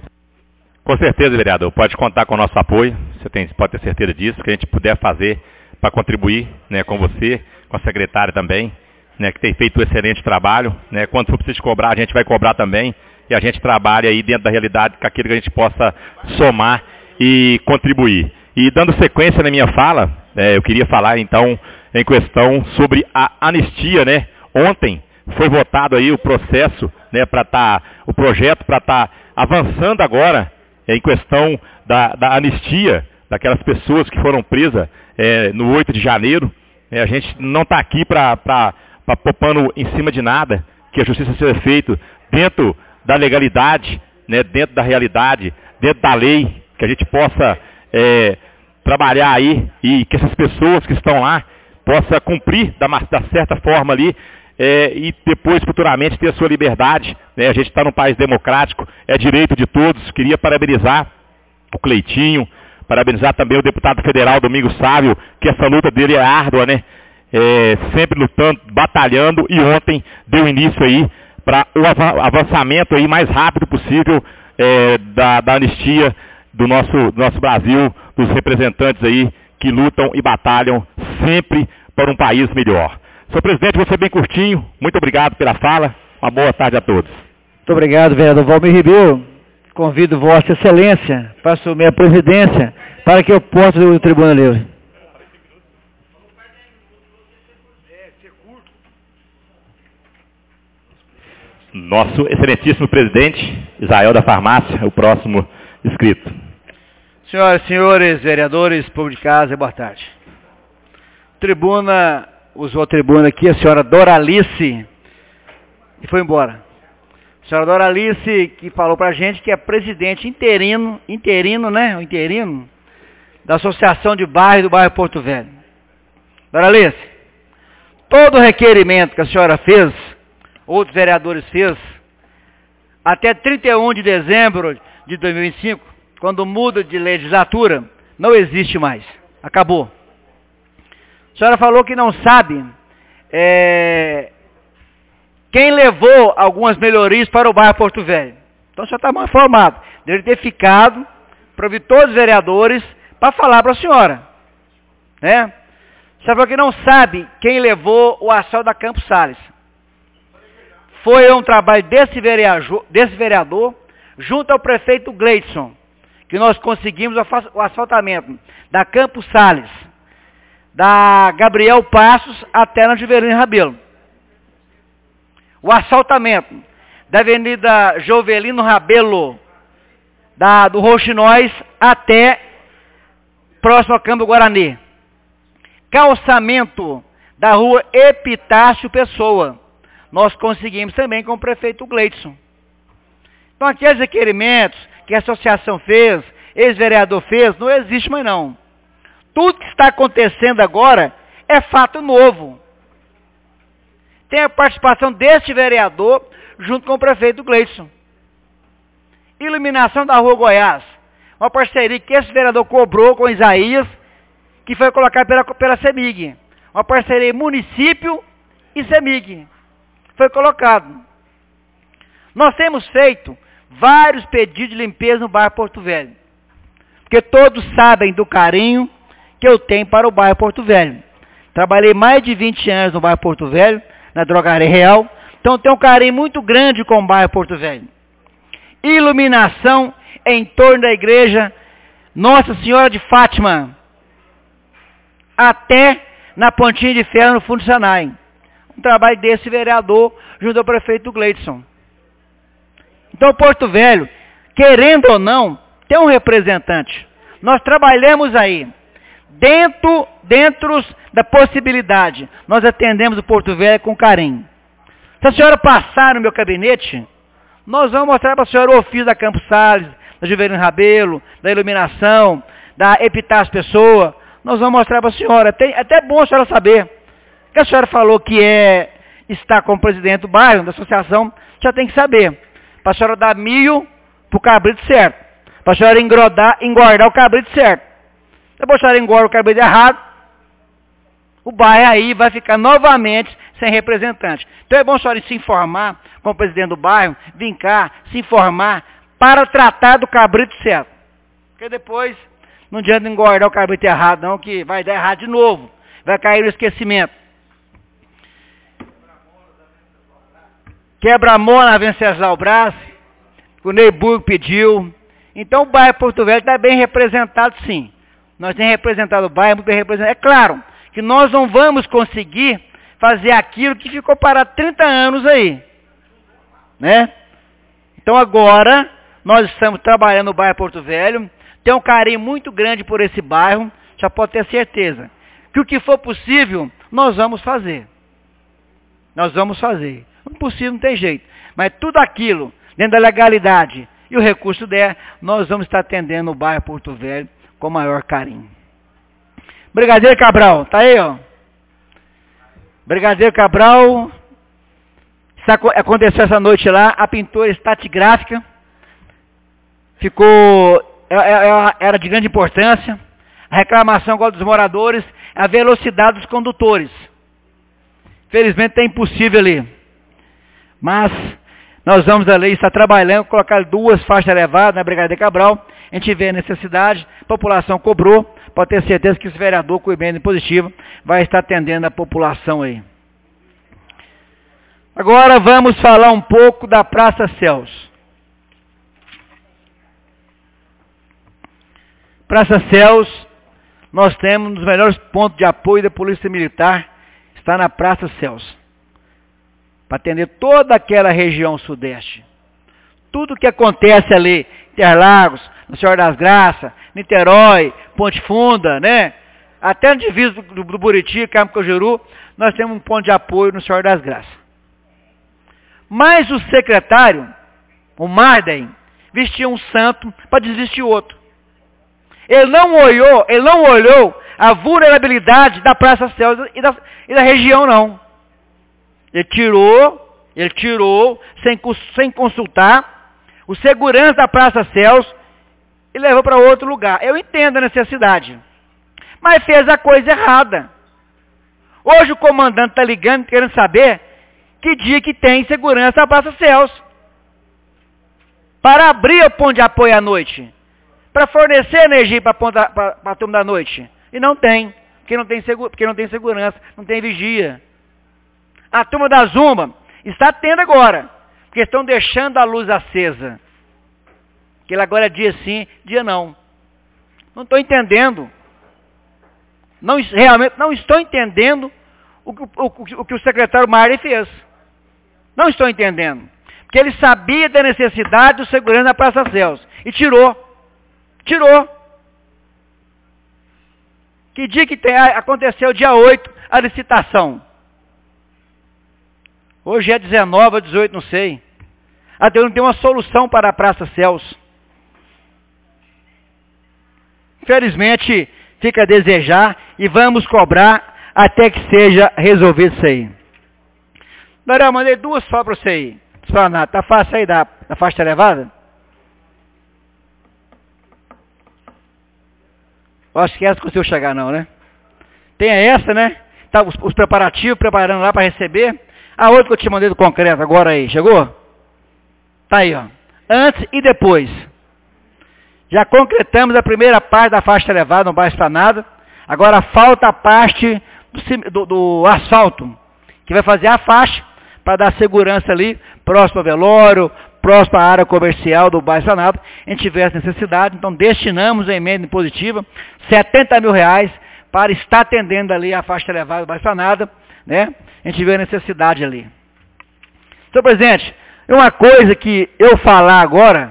Com certeza, vereador. Pode contar com o nosso apoio. Você pode ter certeza disso, que a gente puder fazer para contribuir, né, com você, com a secretária também, né, que tem feito um excelente trabalho. Né, quando for preciso cobrar, a gente vai cobrar também. E a gente trabalha aí dentro da realidade com aquilo que a gente possa somar e contribuir. E dando sequência na minha fala, eu queria falar então em questão sobre a anistia, né? Ontem foi votado aí o processo, né, o projeto para estar avançando agora em questão da anistia daquelas pessoas que foram presas no 8 de janeiro. A gente não está aqui para pôr pano em cima de nada, que a justiça seja feita dentro da legalidade, né, dentro da realidade, dentro da lei, que a gente possa trabalhar aí e que essas pessoas que estão lá possam cumprir da certa forma ali e depois futuramente ter a sua liberdade. Né? A gente está num país democrático, é direito de todos. Queria parabenizar o Cleitinho, parabenizar também o deputado federal Domingos Sávio, que essa luta dele é árdua, né? Sempre lutando, batalhando, e ontem deu início aí para o avançamento aí mais rápido possível da anistia do nosso Brasil, dos representantes aí que lutam e batalham sempre por um país melhor. Senhor presidente, vou ser bem curtinho. Muito obrigado pela fala. Uma boa tarde a todos. Muito obrigado, vereador Valmir Ribeiro. Convido Vossa Excelência para assumir a presidência para que eu possa ir ao Tribuna Livre. Nosso excelentíssimo presidente, Israel da Farmácia, o próximo inscrito. Senhoras e senhores, vereadores, público de casa, boa tarde. Tribuna, usou a tribuna aqui a senhora Doralice e foi embora. A senhora Doralice que falou pra gente que é presidente interino, né? O interino da Associação de Bairros do bairro Porto Velho. Doralice, todo o requerimento que a senhora fez, outros vereadores fez, até 31 de dezembro de 2005, quando muda de legislatura, não existe mais. Acabou. A senhora falou que não sabe quem levou algumas melhorias para o bairro Porto Velho. Então a senhora está mal informado. Deve ter ficado para ouvir todos os vereadores para falar para a senhora. Né? A senhora falou que não sabe quem levou o asfalto da Campos Sales. Foi um trabalho desse vereador junto ao prefeito Gleidson, que nós conseguimos o asfaltamento da Campos Sales, da Gabriel Passos até na Jovelino Rabelo. O asfaltamento da Avenida Jovelino Rabelo, do Rouxinóis até próximo ao Campo Guarani. Calçamento da rua Epitácio Pessoa. Nós conseguimos também com o prefeito Gleidson. Então aqueles requerimentos que a associação fez, ex-vereador fez, não existe mais não. Tudo que está acontecendo agora é fato novo. Tem a participação deste vereador junto com o prefeito Gleidson. Iluminação da Rua Goiás. Uma parceria que esse vereador cobrou com Isaías, que foi colocada pela CEMIG. Uma parceria município e CEMIG. Foi colocado. Nós temos feito vários pedidos de limpeza no bairro Porto Velho. Porque todos sabem do carinho que eu tenho para o bairro Porto Velho. Trabalhei mais de 20 anos no bairro Porto Velho, na Drogaria Real. Então tenho um carinho muito grande com o bairro Porto Velho. Iluminação em torno da igreja Nossa Senhora de Fátima. Até na Pontinha de Ferro, no Fundo Sanai. Um trabalho desse vereador junto ao prefeito Gleidson. Então Porto Velho, querendo ou não, tem um representante. Nós trabalhamos aí. Dentro da possibilidade, nós atendemos o Porto Velho com carinho. Se a senhora passar no meu gabinete, nós vamos mostrar para a senhora o ofício da Campos Sales, da Jovelino Rabelo, da iluminação, da Epitácio Pessoa. Nós vamos mostrar para a senhora. É até bom a senhora saber. Que a senhora falou que está como presidente do bairro, da associação, já tem que saber. Para a senhora dar milho para o cabrito certo. Para a senhora engordar o cabrito certo. Se a senhora engorda o cabrito errado, o bairro aí vai ficar novamente sem representante. Então é bom a senhora se informar com o presidente do bairro, vir cá, se informar para tratar do cabrito certo. Porque depois não adianta engordar o cabrito errado não, que vai dar errado de novo. Vai cair no esquecimento. Quebra-mola na Venceslau Brás, o Neiburgo pediu. Então o bairro Porto Velho está bem representado sim. Nós temos representado o bairro, muito bem representado. É claro que nós não vamos conseguir fazer aquilo que ficou parado 30 anos aí. Né? Então agora, nós estamos trabalhando no bairro Porto Velho, tem um carinho muito grande por esse bairro, já pode ter certeza. Que o que for possível, nós vamos fazer. Nós vamos fazer. O possível não tem jeito. Mas tudo aquilo, dentro da legalidade e o recurso der, nós vamos estar atendendo o bairro Porto Velho com maior carinho. Brigadeiro Cabral, tá aí, ó. Brigadeiro Cabral, aconteceu essa noite lá, a pintura estratigráfica era de grande importância. A reclamação agora dos moradores é a velocidade dos condutores. Felizmente é impossível ali. Mas Nós vamos ali estar trabalhando, colocar 2 faixas elevadas na Brigadeiro Cabral. A gente vê a necessidade, a população cobrou, pode ter certeza que esse vereador com emenda impositiva vai estar atendendo a população aí. Agora vamos falar um pouco da Praça Celso. Praça Celso, nós temos um dos melhores pontos de apoio da Polícia Militar, está na Praça Celso, para atender toda aquela região sudeste. Tudo que acontece ali, Interlagos, no Senhor das Graças, Niterói, Ponte Funda, né? Até no diviso do Buriti, Campo Cajuru, nós temos um ponto de apoio no Senhor das Graças. Mas o secretário, o Marden, vestia um santo para desvestir outro. Ele não olhou a vulnerabilidade da Praça Celso e da região, não. Ele tirou sem consultar o segurança da Praça Celso e levou para outro lugar. Eu entendo a necessidade, mas fez a coisa errada. Hoje o comandante está ligando, querendo saber que dia que tem segurança na Praça Celso, para abrir o ponto de apoio à noite, para fornecer energia para a turma da noite. E não tem, porque não tem segurança, não tem vigia. A turma da Zumba está tendo agora, porque estão deixando a luz acesa. Que agora é dia sim, dia não. Não estou entendendo. Realmente não estou entendendo o que o secretário Marden fez. Não estou entendendo. Porque ele sabia da necessidade do segurança na Praça Celso. E tirou. Que dia que aconteceu dia 8 a licitação? Hoje é 19 ou 18, não sei. Até não tem uma solução para a Praça Celso. Infelizmente, fica a desejar e vamos cobrar até que seja resolvido isso aí. Daniel, mandei 2 só para você aí. Esplanada, tá fácil aí da faixa elevada? Eu acho que essa que conseguiu chegar não, né? Tem essa, né? Tá os preparativos, preparando lá para receber. A outra que eu te mandei do concreto agora aí, chegou? Tá aí, ó. Antes e depois. Já concretamos a primeira parte da faixa elevada no bairro Esplanada. Agora falta a parte do asfalto, que vai fazer a faixa para dar segurança ali, próximo ao velório, próximo à área comercial do bairro Esplanada. A gente vê essa necessidade, então destinamos a emenda impositiva R$70 mil para estar atendendo ali a faixa elevada do bairro Esplanada, né? A gente vê a necessidade ali. Senhor presidente, uma coisa que eu falar agora,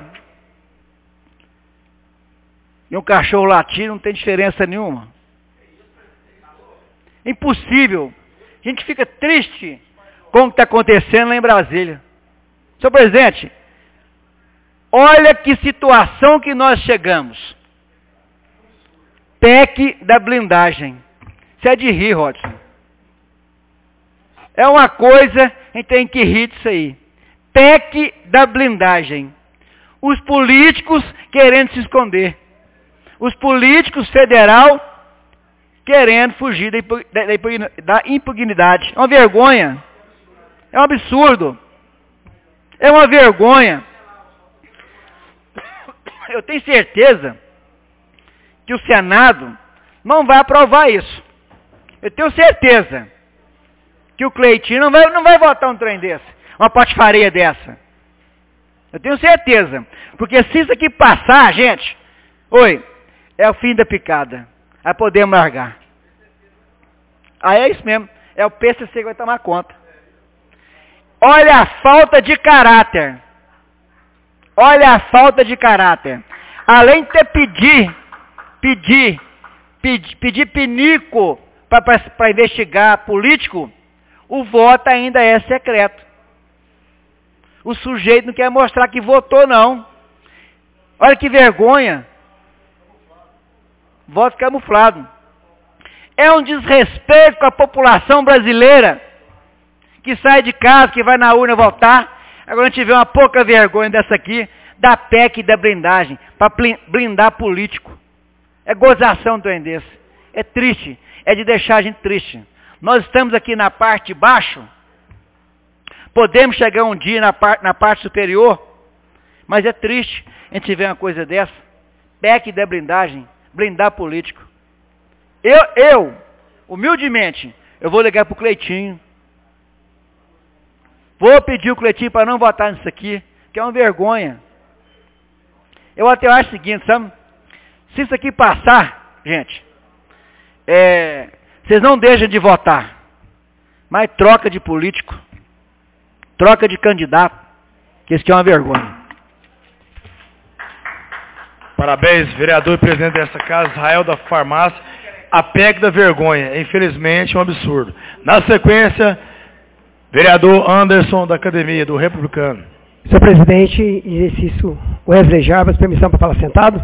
e um cachorro latir não tem diferença nenhuma. Impossível. A gente fica triste com o que está acontecendo lá em Brasília. Senhor presidente, olha que situação que nós chegamos. PEC da blindagem. Isso é de rir, Rodson. É uma coisa, a gente tem que rir disso aí. PEC da blindagem. Os políticos querendo se esconder. Os políticos federal querendo fugir da impunidade. É uma vergonha. É um absurdo. É uma vergonha. Eu tenho certeza que o Senado não vai aprovar isso. Eu tenho certeza que o Cleitinho não vai votar um trem desse, uma patifaria dessa. Eu tenho certeza. Porque se isso aqui passar, gente, é o fim da picada. Aí podemos largar. Aí é isso mesmo. É o PCC que vai tomar conta. Olha a falta de caráter. Olha a falta de caráter. Além de ter pedir pinico para investigar político, o voto ainda é secreto. O sujeito não quer mostrar que votou, não. Olha que vergonha. Voto camuflado. É um desrespeito com a população brasileira que sai de casa, que vai na urna votar. Agora a gente vê uma pouca vergonha dessa aqui, da PEC da blindagem, para blindar político. É gozação do trem desse. É triste. É de deixar a gente triste. Nós estamos aqui na parte de baixo Podemos chegar um dia na parte superior, mas é triste a gente ver uma coisa dessa. PEC da blindagem, blindar político. Eu, humildemente, eu vou ligar pro Cleitinho. Vou pedir o Cleitinho para não votar nisso aqui, que é uma vergonha. Eu até acho o seguinte, sabe? Se isso aqui passar, gente, vocês não deixam de votar, mas troca de político, troca de candidato, que isso aqui é uma vergonha. Parabéns, vereador e presidente dessa casa, Israel da Farmácia. A PEC da vergonha, infelizmente, é um absurdo. Na sequência, vereador Anderson da Academia, do Republicano. Senhor presidente, exercício Wesley Jarbas, permissão para falar sentado?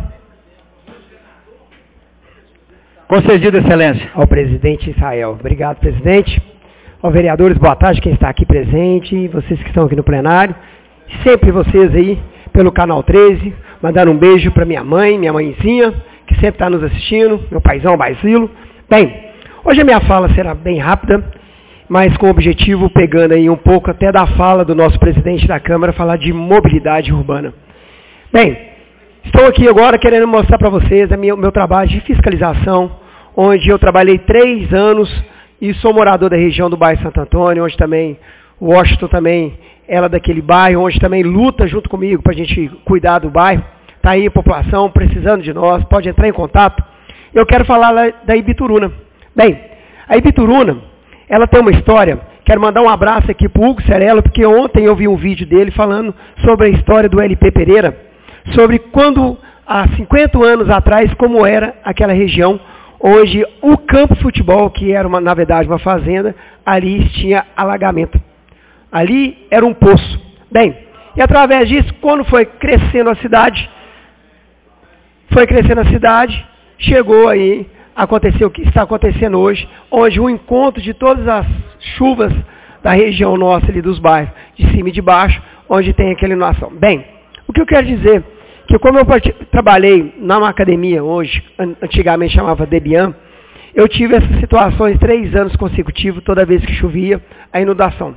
Concedido, excelência. Ao presidente Israel. Obrigado, presidente. Aos vereadores, boa tarde, quem está aqui presente, vocês que estão aqui no plenário. Sempre vocês aí, pelo Canal 13, mandar um beijo para minha mãezinha, que sempre está nos assistindo, meu paizão Basilo. Bem, hoje a minha fala será bem rápida, mas com o objetivo, pegando aí um pouco até da fala do nosso presidente da Câmara, falar de mobilidade urbana. Bem, estou aqui agora querendo mostrar para vocês o meu trabalho de fiscalização, onde eu trabalhei 3 anos e sou morador da região do bairro Santo Antônio, onde também o Washington também ela daquele bairro, onde também luta junto comigo para a gente cuidar do bairro. Está aí a população precisando de nós, pode entrar em contato. Eu quero falar da Ibituruna. Bem, a Ibituruna, ela tem uma história, quero mandar um abraço aqui para o Hugo Cerello, porque ontem eu vi um vídeo dele falando sobre a história do LP Pereira, sobre quando, há 50 anos atrás, como era aquela região, onde o campo de futebol, que era, na verdade, uma fazenda, ali tinha alagamento. Ali era um poço. Bem, e através disso, quando foi crescendo a cidade, chegou aí, aconteceu o que está acontecendo hoje, onde o encontro de todas as chuvas da região nossa ali dos bairros, de cima e de baixo, onde tem aquela inundação. Bem, o que eu quero dizer, que como eu trabalhei numa academia hoje, antigamente chamava Debian, eu tive essas situações 3 anos consecutivos, toda vez que chovia, a inundação.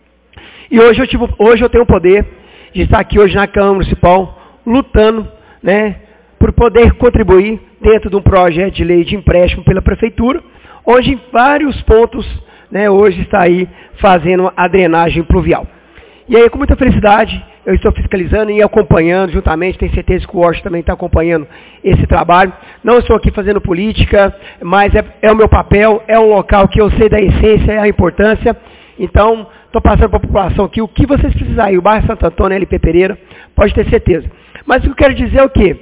E hoje eu tenho o poder de estar aqui hoje na Câmara Municipal, lutando, né, por poder contribuir dentro de um projeto de lei de empréstimo pela Prefeitura, onde em vários pontos, né, hoje está aí fazendo a drenagem pluvial. E aí, com muita felicidade, eu estou fiscalizando e acompanhando juntamente, tenho certeza que o Washington também está acompanhando esse trabalho. Não estou aqui fazendo política, mas é o meu papel, é um local que eu sei da essência, a importância. Então, estou passando para a população aqui, o que vocês precisarem, o bairro Santo Antônio, LP Pereira, pode ter certeza. Mas o que eu quero dizer é o quê?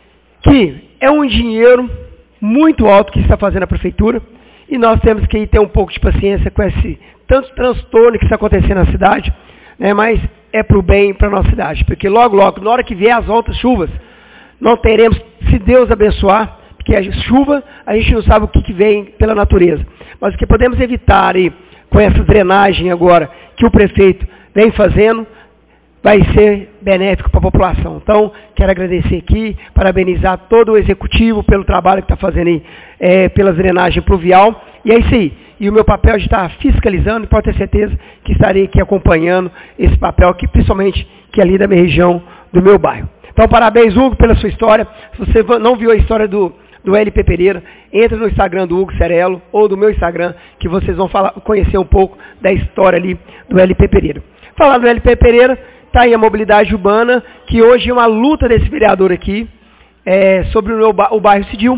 Que é um dinheiro muito alto que está fazendo a Prefeitura, e nós temos que ter um pouco de paciência com esse tanto transtorno que está acontecendo na cidade, né, mas é para o bem para a nossa cidade, porque logo, na hora que vier as altas chuvas, não teremos, se Deus abençoar, porque a chuva, a gente não sabe o que vem pela natureza, mas o que podemos evitar aí, com essa drenagem agora, que o prefeito vem fazendo, vai ser benéfico para a população. Então, quero agradecer aqui, parabenizar todo o executivo pelo trabalho que está fazendo aí, pela drenagem pluvial, e é isso aí. E o meu papel de estar fiscalizando, pode ter certeza que estarei aqui acompanhando esse papel, que, principalmente que é ali da minha região, do meu bairro. Então, parabéns, Hugo, pela sua história. Se você não viu a história do LP Pereira, entra no Instagram do Hugo Cerello, ou do meu Instagram, que vocês vão conhecer um pouco da história ali do LP Pereira. Falar do LP Pereira, está aí a mobilidade urbana, que hoje é uma luta desse vereador aqui, sobre o bairro Cidil,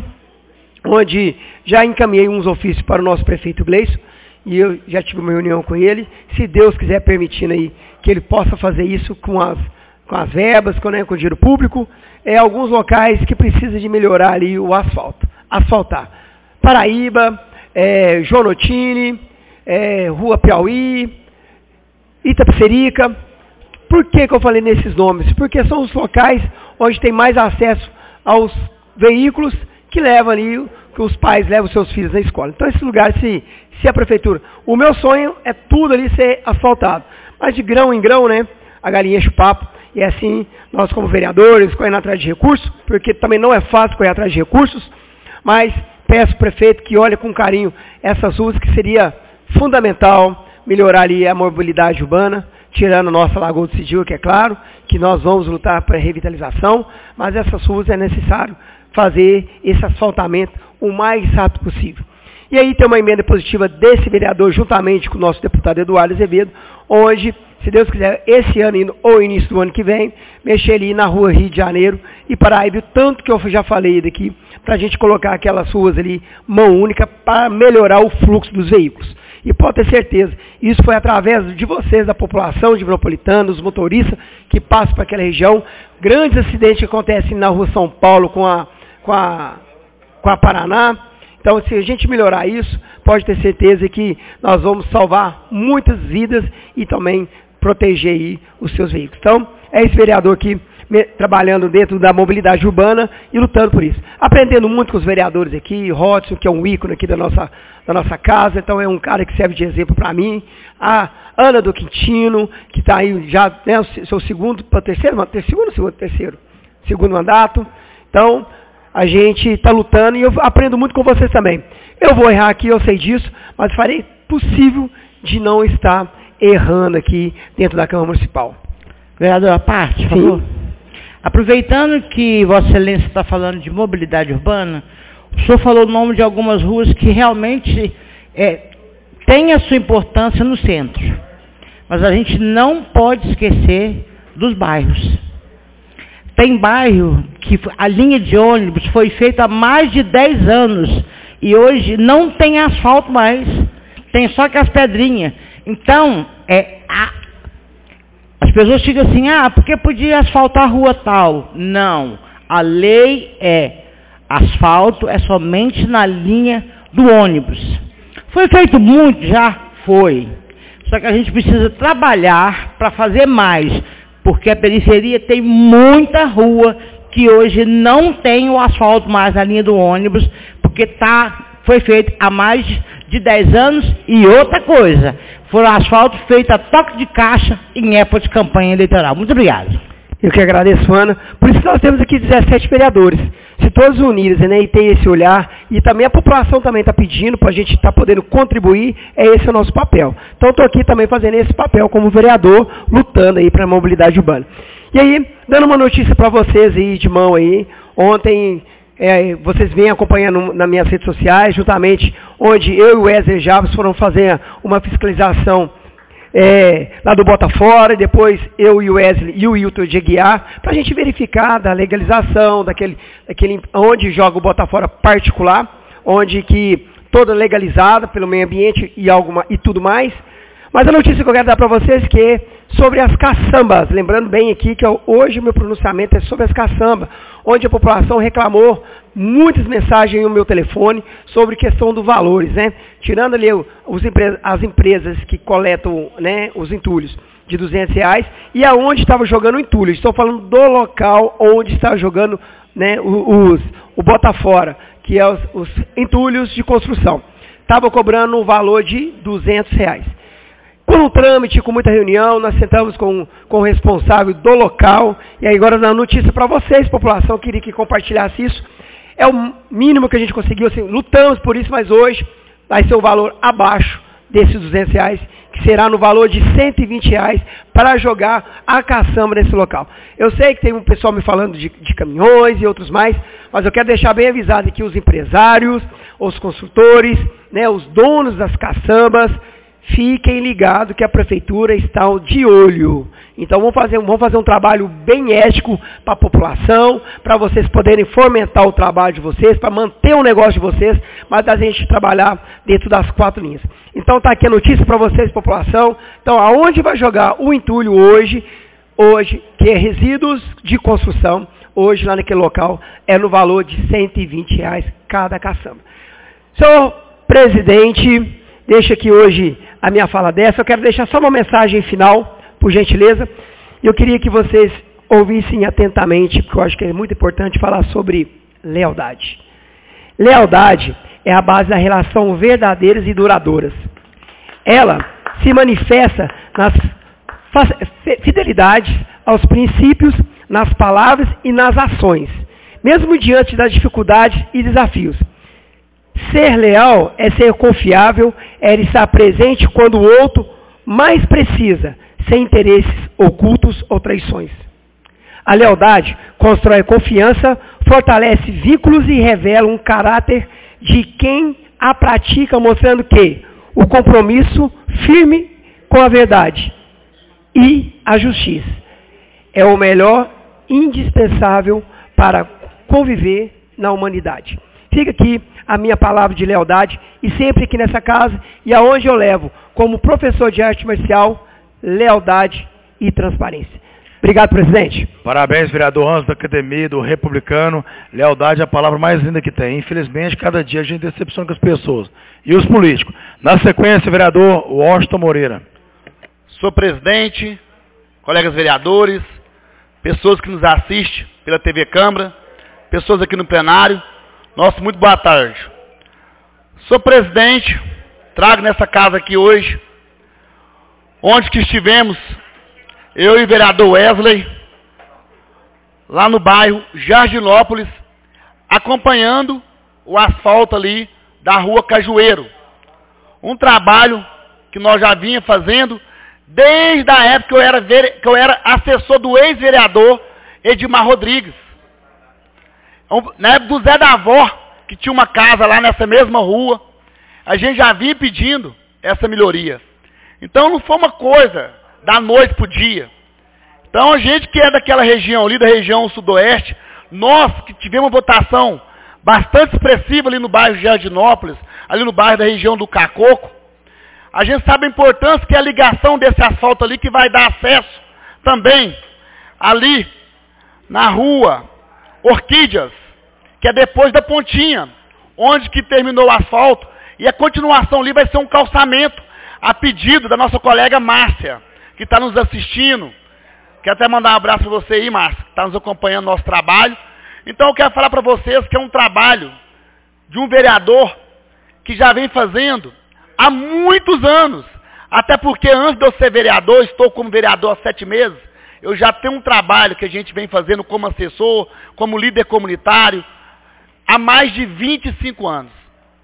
onde já encaminhei uns ofícios para o nosso prefeito Gleison, e eu já tive uma reunião com ele, se Deus quiser permitindo aí, que ele possa fazer isso com as verbas, com o dinheiro público, alguns locais que precisam de melhorar ali o asfaltar. Paraíba, Jonotini, Rua Piauí, Itapecerica. Por que eu falei nesses nomes? Porque são os locais onde tem mais acesso aos veículos que levam ali, que os pais levam seus filhos na escola. Então, esse lugar, se a prefeitura... O meu sonho é tudo ali ser asfaltado. Mas de grão em grão, né? A galinha enche o papo. E assim, nós como vereadores, correndo atrás de recursos, porque também não é fácil correr atrás de recursos, mas peço ao prefeito que olhe com carinho essas ruas, que seria fundamental melhorar ali a mobilidade urbana, tirando a nossa Lagoa do Cidil, que é claro, que nós vamos lutar para a revitalização, mas essas ruas é necessário fazer esse asfaltamento o mais rápido possível. E aí tem uma emenda positiva desse vereador, juntamente com o nosso deputado Eduardo Azevedo, onde, se Deus quiser, esse ano ou início do ano que vem, mexer ali na rua Rio de Janeiro e Paraíba, tanto que eu já falei daqui, para a gente colocar aquelas ruas ali, mão única, para melhorar o fluxo dos veículos. E pode ter certeza, isso foi através de vocês, da população divinopolitana, dos motoristas que passam para aquela região, grandes acidentes que acontecem na rua São Paulo com a Paraná. Então, se a gente melhorar isso, pode ter certeza que nós vamos salvar muitas vidas e também proteger aí os seus veículos. Então, é esse vereador aqui trabalhando dentro da mobilidade urbana e lutando por isso. Aprendendo muito com os vereadores aqui, Rodson, que é um ícone aqui da nossa casa, então é um cara que serve de exemplo para mim. A Ana do Quintino, que está aí já, né, o seu segundo mandato. Então, a gente está lutando e eu aprendo muito com vocês também. Eu vou errar aqui, eu sei disso, mas farei possível de não estar errando aqui dentro da Câmara Municipal. Vereador, à parte, por favor. Aproveitando que Vossa Excelência está falando de mobilidade urbana, o senhor falou o nome de algumas ruas que realmente têm a sua importância no centro. Mas a gente não pode esquecer dos bairros. Tem bairro que a linha de ônibus foi feita há mais de 10 anos e hoje não tem asfalto mais, tem só que as pedrinhas. Então, as pessoas ficam assim, porque podia asfaltar a rua tal. Não, a lei asfalto é somente na linha do ônibus. Foi feito muito? Já foi. Só que a gente precisa trabalhar para fazer mais. Porque a periferia tem muita rua que hoje não tem o asfalto mais na linha do ônibus, porque foi feito há mais de 10 anos. E outra coisa, foram asfalto feito a toque de caixa em época de campanha eleitoral. Muito obrigado. Eu que agradeço, Ana. Por isso que nós temos aqui 17 vereadores. Se todos unidos, né, e tem esse olhar, e também a população também está pedindo para a gente estar podendo contribuir, esse o nosso papel. Então estou aqui também fazendo esse papel como vereador, lutando aí para a mobilidade urbana. E aí, dando uma notícia para vocês aí de mão aí, ontem vocês vêm acompanhando nas minhas redes sociais, juntamente onde eu e o Wesley Jabos foram fazer uma fiscalização lá do Botafora, e depois eu e o Wesley e o Hilton de Aguiar, para a gente verificar da legalização, daquele onde joga o Botafora particular, onde que toda legalizada pelo meio ambiente e tudo mais. Mas a notícia que eu quero dar para vocês que é sobre as caçambas, lembrando bem aqui que hoje o meu pronunciamento é sobre as caçambas, onde a população reclamou muitas mensagens no meu telefone sobre questão dos valores, né? Tirando ali as empresas que coletam, né, os entulhos de R$200 e aonde estava jogando o entulho. Estou falando do local onde está jogando, né, o Botafora, que é os entulhos de construção. Estava cobrando um valor de R$200. Por um trâmite, com muita reunião, nós sentamos com o responsável do local, e aí agora na notícia para vocês, população, queria que compartilhasse isso. É o mínimo que a gente conseguiu, assim, lutamos por isso, mas hoje vai ser o valor abaixo desses R$200, que será no valor de R$120 para jogar a caçamba nesse local. Eu sei que tem um pessoal me falando de caminhões e outros mais, mas eu quero deixar bem avisado aqui os empresários, os construtores, né, os donos das caçambas, fiquem ligados que a prefeitura está de olho. Então vamos fazer um trabalho bem ético para a população, para vocês poderem fomentar o trabalho de vocês, para manter o negócio de vocês, mas a gente trabalhar dentro das 4 linhas. Então está aqui a notícia para vocês, população. Então aonde vai jogar o entulho hoje, que é resíduos de construção, hoje lá naquele local, é no valor de R$120 cada caçamba. Senhor presidente, deixa aqui hoje a minha fala dessa. Eu quero deixar só uma mensagem final, por gentileza. Eu queria que vocês ouvissem atentamente, porque eu acho que é muito importante falar sobre lealdade. Lealdade é a base da relação verdadeiras e duradouras. Ela se manifesta nas fidelidades aos princípios, nas palavras e nas ações, mesmo diante das dificuldades e desafios. Ser leal é ser confiável, é estar presente quando o outro mais precisa, sem interesses ocultos ou traições. A lealdade constrói confiança, fortalece vínculos e revela um caráter de quem a pratica, mostrando que o compromisso firme com a verdade e a justiça é o melhor indispensável para conviver na humanidade. Fica aqui a minha palavra de lealdade e sempre aqui nessa casa e aonde eu levo como professor de arte marcial, lealdade e transparência. Obrigado, presidente. Parabéns, vereador Anjo da Academia, do Republicano. Lealdade é a palavra mais linda que tem. Infelizmente, cada dia a gente decepciona com as pessoas. E os políticos. Na sequência, vereador Washington Moreira. Senhor presidente, colegas vereadores, pessoas que nos assistem pela TV Câmara, pessoas aqui no plenário, nossa, muito boa tarde. Senhor presidente, trago nessa casa aqui hoje, onde que estivemos, eu e o vereador Wesley, lá no bairro Jardinópolis, acompanhando o asfalto ali da rua Cajueiro. Um trabalho que nós já vinha fazendo desde a época que eu era assessor do ex-vereador Edmar Rodrigues. Na época do Zé da Avó, que tinha uma casa lá nessa mesma rua, a gente já vinha pedindo essa melhoria. Então não foi uma coisa da noite para o dia. Então a gente que é daquela região ali, da região sudoeste, nós que tivemos uma votação bastante expressiva ali no bairro Jardinópolis, ali no bairro da região do Cacoco, a gente sabe a importância que é a ligação desse asfalto ali que vai dar acesso também ali na rua Orquídeas, que é depois da pontinha, onde que terminou o asfalto, e a continuação ali vai ser um calçamento a pedido da nossa colega Márcia, que está nos assistindo. Quero até mandar um abraço para você aí, Márcia, que está nos acompanhando no nosso trabalho. Então eu quero falar para vocês que é um trabalho de um vereador que já vem fazendo há muitos anos. Até porque antes de eu ser vereador, estou como vereador há 7 meses, eu já tenho um trabalho que a gente vem fazendo como assessor, como líder comunitário, há mais de 25 anos.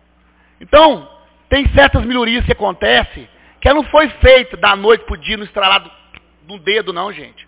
Então, tem certas melhorias que acontecem, que não foi feita da noite para o dia, no estralado do dedo não, gente.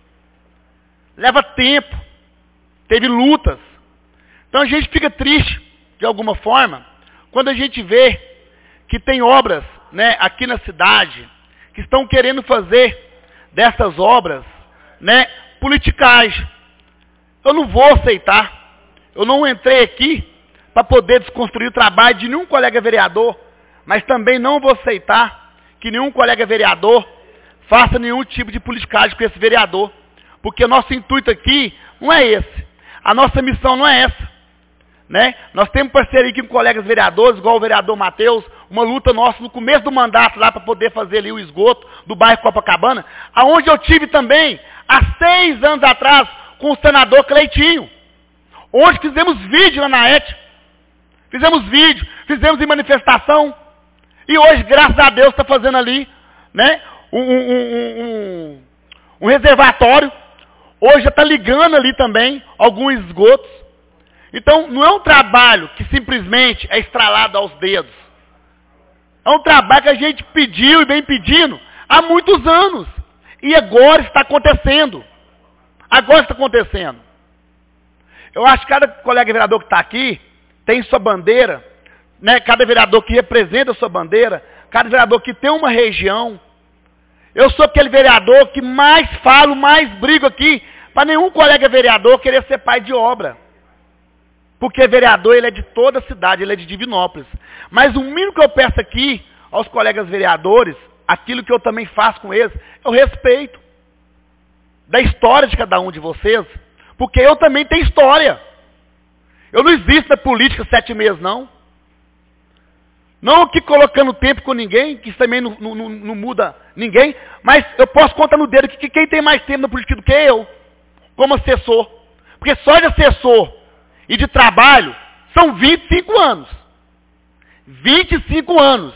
Leva tempo, teve lutas. Então a gente fica triste, de alguma forma, quando a gente vê que tem obras, né, aqui na cidade, que estão querendo fazer dessas obras, né, politicagem. Eu não vou aceitar. Eu não entrei aqui para poder desconstruir o trabalho de nenhum colega vereador, mas também não vou aceitar que nenhum colega vereador faça nenhum tipo de politicagem com esse vereador, porque o nosso intuito aqui não é esse. A nossa missão não é essa. Né? Nós temos parceria aqui com colegas vereadores, igual o vereador Matheus, uma luta nossa no começo do mandato lá para poder fazer ali o esgoto do bairro Copacabana, aonde eu tive também, há 6 anos atrás, com o senador Cleitinho, onde fizemos vídeo lá na ET, fizemos vídeo, fizemos em manifestação, e hoje, graças a Deus, está fazendo ali, né, um reservatório, hoje já está ligando ali também alguns esgotos. Então, não é um trabalho que simplesmente é estralado aos dedos. É um trabalho que a gente pediu e vem pedindo há muitos anos. E agora está acontecendo. Agora está acontecendo. Eu acho que cada colega vereador que está aqui tem sua bandeira, né? Cada vereador que representa a sua bandeira, cada vereador que tem uma região. Eu sou aquele vereador que mais falo, mais brigo aqui, para nenhum colega vereador querer ser pai de obra. Porque vereador, ele é de toda a cidade, ele é de Divinópolis. Mas o mínimo que eu peço aqui aos colegas vereadores, aquilo que eu também faço com eles, é o respeito da história de cada um de vocês, porque eu também tenho história. Eu não existo na política 7 meses, não. Não aqui colocando tempo com ninguém, que isso também não muda ninguém, mas eu posso contar no dedo que quem tem mais tempo na política do que eu, como assessor. Porque só de assessor e de trabalho são 25 anos. 25 anos.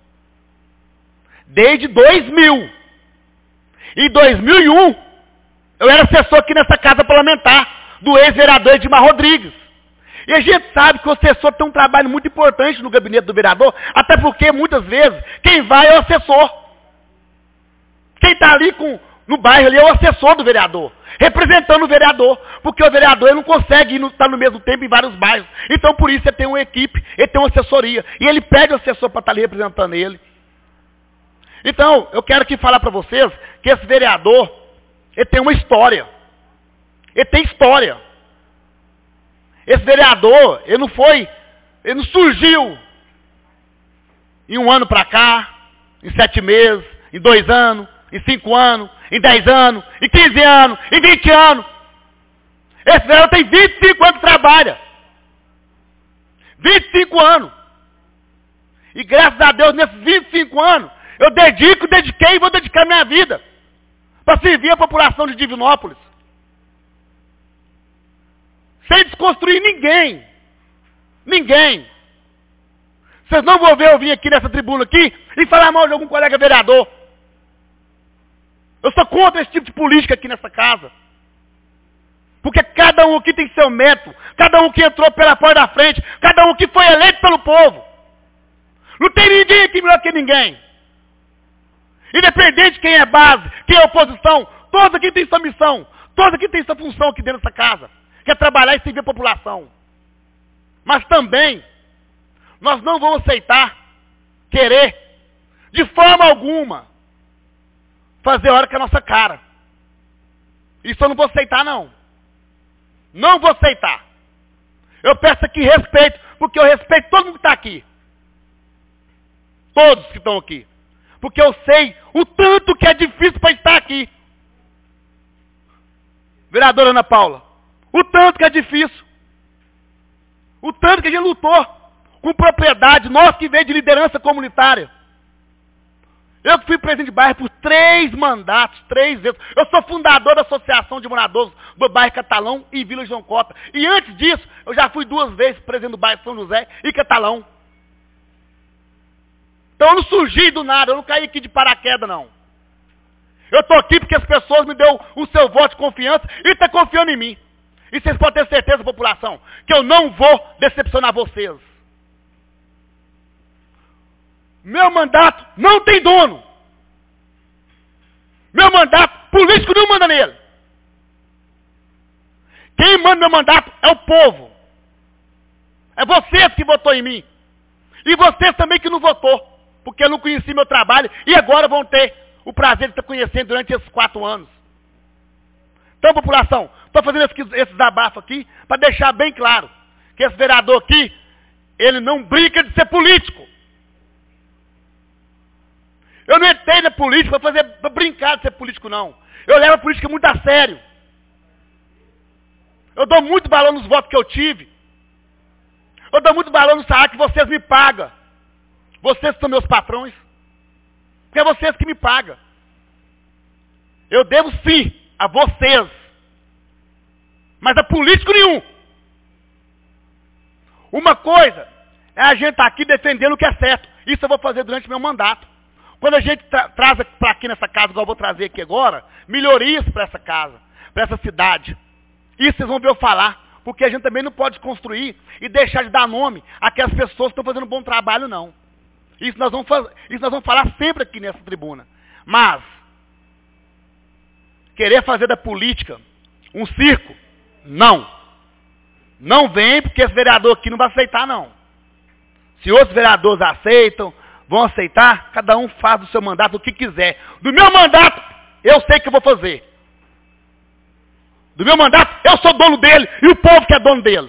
Desde 2000. Em 2001, eu era assessor aqui nessa casa parlamentar do ex-vereador Edmar Rodrigues. E a gente sabe que o assessor tem um trabalho muito importante no gabinete do vereador, até porque muitas vezes quem vai é o assessor. Quem está ali no bairro ali é o assessor do vereador, representando o vereador, porque o vereador ele não consegue estar no mesmo tempo em vários bairros. Então, por isso, ele tem uma equipe, ele tem uma assessoria, e ele pede o assessor para estar ali representando ele. Então, eu quero aqui falar para vocês que esse vereador, ele tem uma história. Ele tem história. Esse vereador, ele não surgiu em 1 ano para cá, em 7 meses, em 2 anos, em 5 anos, em 10 anos, em 15 anos, em 20 anos. Esse vereador tem 25 anos que trabalha. 25 anos. E graças a Deus, nesses 25 anos, eu dediquei e vou dedicar minha vida para servir a população de Divinópolis. Sem desconstruir ninguém. Ninguém. Vocês não vão ver eu vir aqui nessa tribuna aqui e falar mal de algum colega vereador. Eu sou contra esse tipo de política aqui nessa casa. Porque cada um aqui tem seu método. Cada um que entrou pela porta da frente. Cada um que foi eleito pelo povo. Não tem ninguém aqui melhor que ninguém. Independente de quem é base, quem é oposição. Todos aqui têm sua missão. Todos aqui têm sua função aqui dentro dessa casa. Que é trabalhar e servir a população. Mas também, nós não vamos aceitar, querer, de forma alguma, fazer hora com a nossa cara. Isso eu não vou aceitar, não. Não vou aceitar. Eu peço aqui respeito, porque eu respeito todo mundo que está aqui. Todos que estão aqui. Porque eu sei o tanto que é difícil para estar aqui. Vereadora Ana Paula, o tanto que é difícil. O tanto que a gente lutou com propriedade, nós que veio de liderança comunitária. Eu que fui presidente de bairro por 3 mandatos, 3 vezes. Eu sou fundador da Associação de Moradores do bairro Catalão e Vila João Cota. E antes disso, eu já fui 2 vezes presidente do bairro São José e Catalão. Então eu não surgi do nada, eu não caí aqui de paraquedas, não. Eu estou aqui porque as pessoas me deu o seu voto de confiança e estão confiando em mim. E vocês podem ter certeza, população, que eu não vou decepcionar vocês. Meu mandato não tem dono. Meu mandato, político não manda nele. Quem manda meu mandato é o povo. É vocês que votou em mim. E vocês também que não votou. Porque eu não conheci meu trabalho e agora vão ter o prazer de estar conhecendo durante esses 4 anos. Então, população, estou fazendo esse desabafo aqui para deixar bem claro que esse vereador aqui, ele não brinca de ser político. Eu não entrei na política para brincar de ser político, não. Eu levo a política muito a sério. Eu dou muito valor nos votos que eu tive. Eu dou muito valor no salário que vocês me pagam. Vocês são meus patrões. Porque é vocês que me pagam. Eu devo sim a vocês. Mas a político nenhum. Uma coisa é a gente estar aqui defendendo o que é certo. Isso eu vou fazer durante o meu mandato. Quando a gente traz para aqui nessa casa, igual eu vou trazer aqui agora, melhorias para essa casa, para essa cidade. Isso vocês vão ver eu falar. Porque a gente também não pode construir e deixar de dar nome àquelas pessoas que estão fazendo um bom trabalho, não. Isso nós vamos falar sempre aqui nessa tribuna. Mas, querer fazer da política um circo, não. Não vem, porque esse vereador aqui não vai aceitar, não. Se outros vereadores aceitam, vão aceitar, cada um faz do seu mandato o que quiser. Do meu mandato, eu sei que eu vou fazer. Do meu mandato, eu sou dono dele e o povo que é dono dele.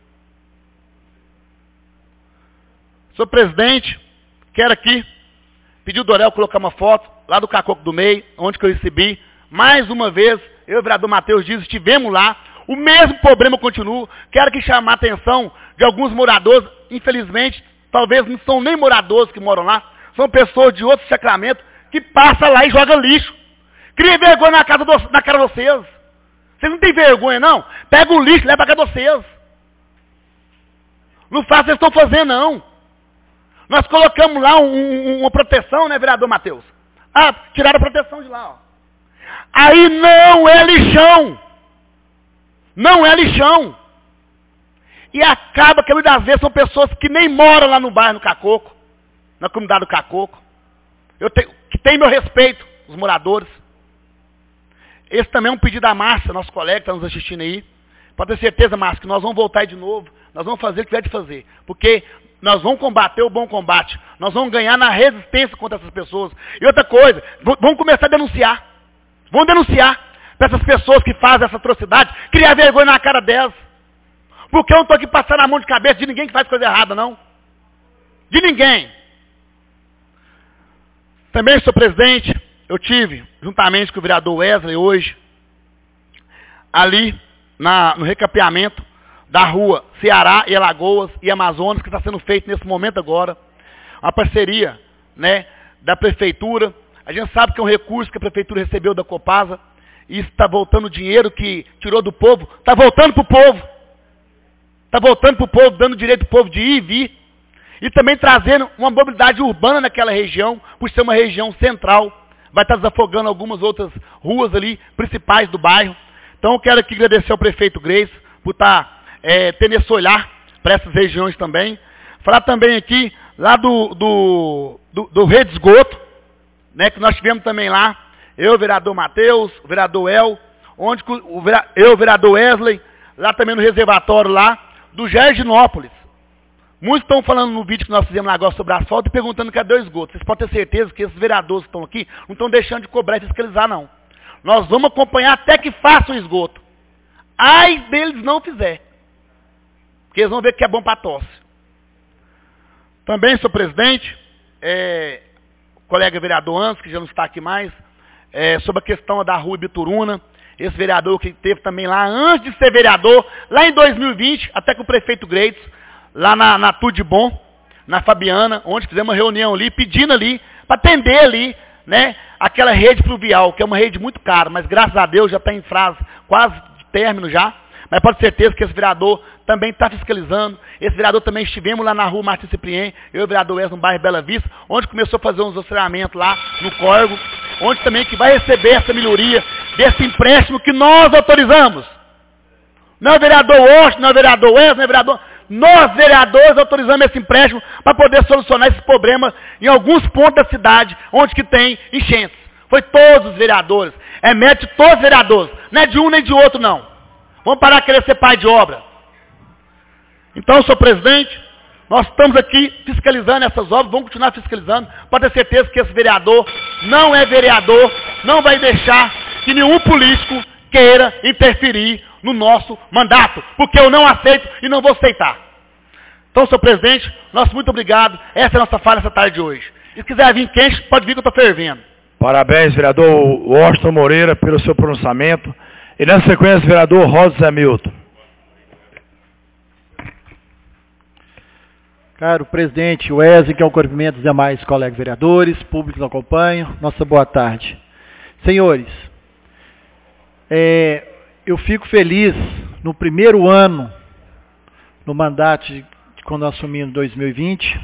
Senhor presidente, quero aqui pedir o Dorel colocar uma foto lá do Cacoco do Meio, onde que eu recebi. Mais uma vez, eu e o vereador Matheus Dias estivemos lá. O mesmo problema continua. Quero aqui chamar a atenção de alguns moradores, infelizmente, talvez não são nem moradores que moram lá, são pessoas de outro sacramento que passam lá e jogam lixo. Cria vergonha na cara de vocês. Vocês não têm vergonha, não? Pega o lixo e leva para casa de vocês. Não faça o que vocês estão fazendo, não. Nós colocamos lá uma proteção, né, vereador Matheus? Ah, tiraram a proteção de lá, ó. Aí não é lixão. Não é lixão. E acaba que muitas vezes são pessoas que nem moram lá no bairro, no Cacoco, na comunidade do Cacoco. Que tem meu respeito. os moradores. Esse também é um pedido da Márcia, nosso colega que está nos assistindo aí. Pode ter certeza, Márcia, que nós vamos voltar aí de novo. Nós vamos fazer o que tiver de fazer. Porque nós vamos combater o bom combate. Nós vamos ganhar na resistência contra essas pessoas. E outra coisa, vamos começar a denunciar. Vamos denunciar para essas pessoas que fazem essa atrocidade, criar vergonha na cara delas. Porque eu não estou aqui passando a mão de cabeça de ninguém que faz coisa errada, não. De ninguém. Também, senhor presidente, eu tive, juntamente com o vereador Wesley hoje, ali no recapeamento da rua Ceará e Alagoas e Amazonas, que está sendo feito nesse momento agora. Uma parceria, né, da prefeitura. A gente sabe que é um recurso que a prefeitura recebeu da Copasa, e está voltando o dinheiro que tirou do povo, está voltando para o povo. Está voltando para o povo, dando direito ao povo de ir e vir. E também trazendo uma mobilidade urbana naquela região, por ser uma região central. Vai estar desafogando algumas outras ruas ali, principais do bairro. Então eu quero aqui agradecer ao prefeito Grace por estar tendo esse olhar para essas regiões também. Falar também aqui lá do Rede Esgoto, né, que nós tivemos também lá, eu, o vereador Matheus, o vereador El, onde eu, o vereador Wesley, lá também no reservatório lá, do Jardinópolis. Muitos estão falando no vídeo que nós fizemos lá agora sobre asfalto e perguntando cadê o esgoto. Vocês podem ter certeza que esses vereadores que estão aqui não estão deixando de cobrar e fiscalizar, não. Nós vamos acompanhar até que façam o esgoto. Ai deles não fizer. Porque eles vão ver que é bom para tosse. Também, senhor presidente, o colega vereador Anso, que já não está aqui mais, sobre a questão da rua Ibituruna, esse vereador que teve também lá, antes de ser vereador, lá em 2020, até com o prefeito Greitos, lá na Tudo de Bom, na Fabiana, onde fizemos uma reunião ali, pedindo ali, para atender ali, né, aquela rede fluvial, que é uma rede muito cara, mas graças a Deus já está em fase quase de término já, mas pode ter certeza que esse vereador também está fiscalizando. Esse vereador também estivemos lá na rua Martins Ciprien, eu e o vereador Wesley, no bairro Bela Vista, onde começou a fazer uns oscilamento lá no córrego, onde também que vai receber essa melhoria desse empréstimo que nós autorizamos. Não é o vereador Washington, não é o vereador Wesley, não é o vereador... Nós, vereadores, autorizamos esse empréstimo para poder solucionar esse problema em alguns pontos da cidade, onde que tem enchentes. Foi todos os vereadores. É mérito de todos os vereadores. Não é de um nem de outro, não. Vamos parar de querer ser pai de obra. Então, senhor presidente, nós estamos aqui fiscalizando essas obras, vamos continuar fiscalizando, para ter certeza que esse vereador não é vereador, não vai deixar que nenhum político queira interferir no nosso mandato, porque eu não aceito e não vou aceitar. Então, senhor presidente, nosso muito obrigado. Essa é a nossa fala essa tarde de hoje. E se quiser vir quente, pode vir que eu estou fervendo. Parabéns, vereador Washington Moreira, pelo seu pronunciamento. E na sequência, vereador Rosa Hamilton. Caro presidente Wesley, que é o cumprimento dos demais colegas vereadores, públicos que nos acompanham, nossa boa tarde. Senhores, eu fico feliz no primeiro ano, no mandato de quando eu assumi em 2020,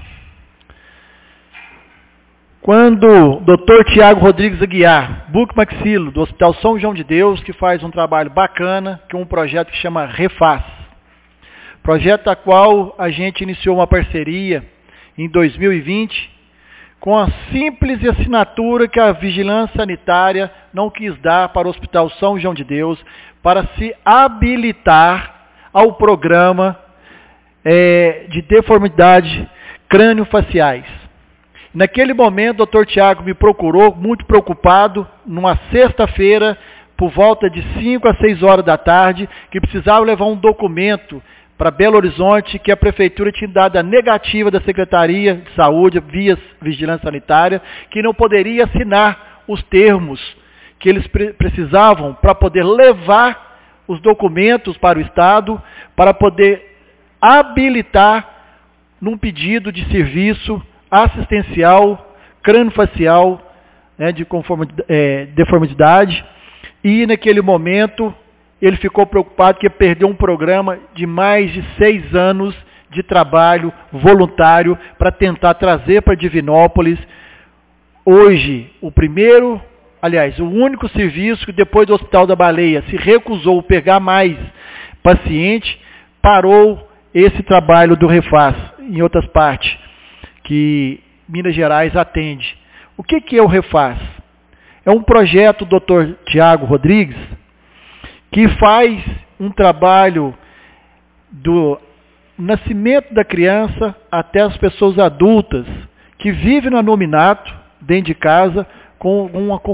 quando o Dr. Tiago Rodrigues Aguiar, bucomaxilo, do Hospital São João de Deus, que faz um trabalho bacana, que é um projeto que chama Refaz. Projeto a qual a gente iniciou uma parceria em 2020, com a simples assinatura que a Vigilância Sanitária não quis dar para o Hospital São João de Deus, para se habilitar ao programa de deformidade crânio-faciais. Naquele momento, o Dr. Tiago me procurou, muito preocupado, numa sexta-feira, por volta de 5 a 6 horas da tarde, que precisava levar um documento para Belo Horizonte, que a Prefeitura tinha dado a negativa da Secretaria de Saúde, via Vigilância Sanitária, que não poderia assinar os termos que eles precisavam para poder levar os documentos para o Estado, para poder habilitar num pedido de serviço assistencial, crânio-facial, né, de deformidade, e naquele momento ele ficou preocupado que ia perder um programa de mais de 6 anos de trabalho voluntário para tentar trazer para Divinópolis, hoje, o único serviço que depois do Hospital da Baleia se recusou a pegar mais paciente, parou esse trabalho do Refaz em outras partes, que Minas Gerais atende. O que é o Refaz? É um projeto do Dr. Tiago Rodrigues, que faz um trabalho do nascimento da criança até as pessoas adultas, que vivem no anonimato, dentro de casa, com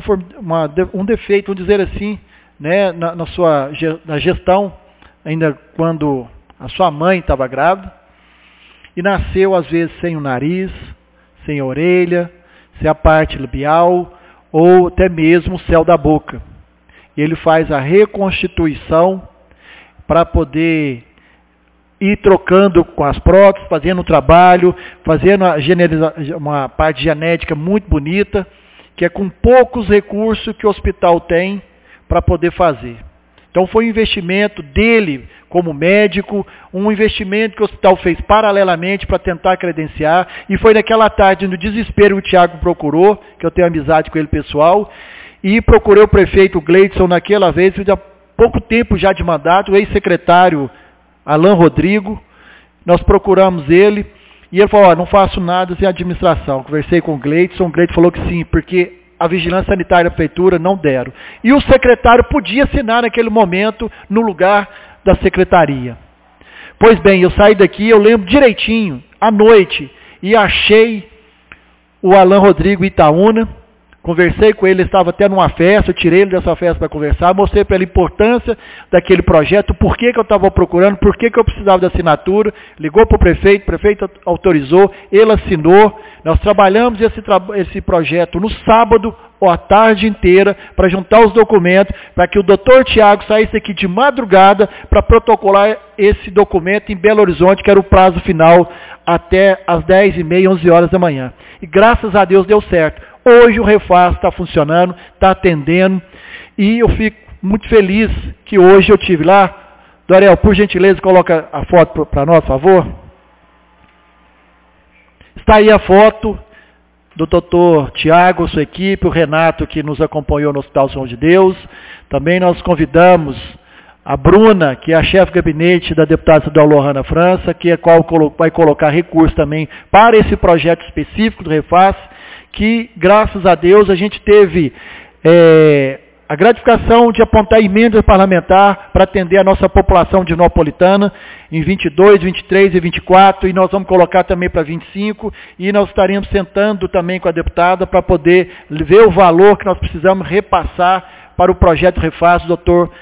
um defeito, vamos dizer assim, né, na gestão, ainda quando a sua mãe estava grávida, e nasceu às vezes sem o nariz, sem a orelha, sem a parte labial, ou até mesmo o céu da boca. Ele faz a reconstituição para poder ir trocando com as próteses, fazendo um trabalho, fazendo uma parte genética muito bonita, que é com poucos recursos que o hospital tem para poder fazer. Então foi um investimento dele como médico, um investimento que o hospital fez paralelamente para tentar credenciar, e foi naquela tarde, no desespero, o Tiago procurou, que eu tenho amizade com ele pessoal, e procurei o prefeito Gleidson naquela vez, há pouco tempo já de mandato, o ex-secretário Alan Rodrigo, nós procuramos ele, e ele falou, não faço nada sem administração. Conversei com o Gleidson falou que sim, porque a vigilância sanitária da prefeitura não deram. E o secretário podia assinar naquele momento no lugar da secretaria. Pois bem, eu saí daqui, eu lembro direitinho, à noite, e achei o Alan Rodrigo em Itaúna, conversei com ele estava até numa festa, eu tirei ele dessa festa para conversar, mostrei para ele a importância daquele projeto, por que eu estava procurando, por que eu precisava da assinatura, ligou para o prefeito autorizou, ele assinou, nós trabalhamos esse projeto no sábado, ou a tarde inteira, para juntar os documentos, para que o doutor Tiago saísse aqui de madrugada para protocolar esse documento em Belo Horizonte, que era o prazo final, até às 10h30, 11 horas da manhã. E graças a Deus deu certo. Hoje o Refaz está funcionando, está atendendo, e eu fico muito feliz que hoje eu tive lá. Dorel, por gentileza, coloca a foto para nós, por favor. Está aí a foto do doutor Tiago, sua equipe, o Renato, que nos acompanhou no Hospital São João de Deus. Também nós convidamos a Bruna, que é a chefe de gabinete da deputada estadual Lohana França, que é qual vai colocar recursos também para esse projeto específico do Refaz, que, graças a Deus, a gente teve a gratificação de apontar emenda parlamentar para atender a nossa população dinopolitana em 22, 23 e 24, e nós vamos colocar também para 25, e nós estaremos sentando também com a deputada para poder ver o valor que nós precisamos repassar para o projeto Refaz do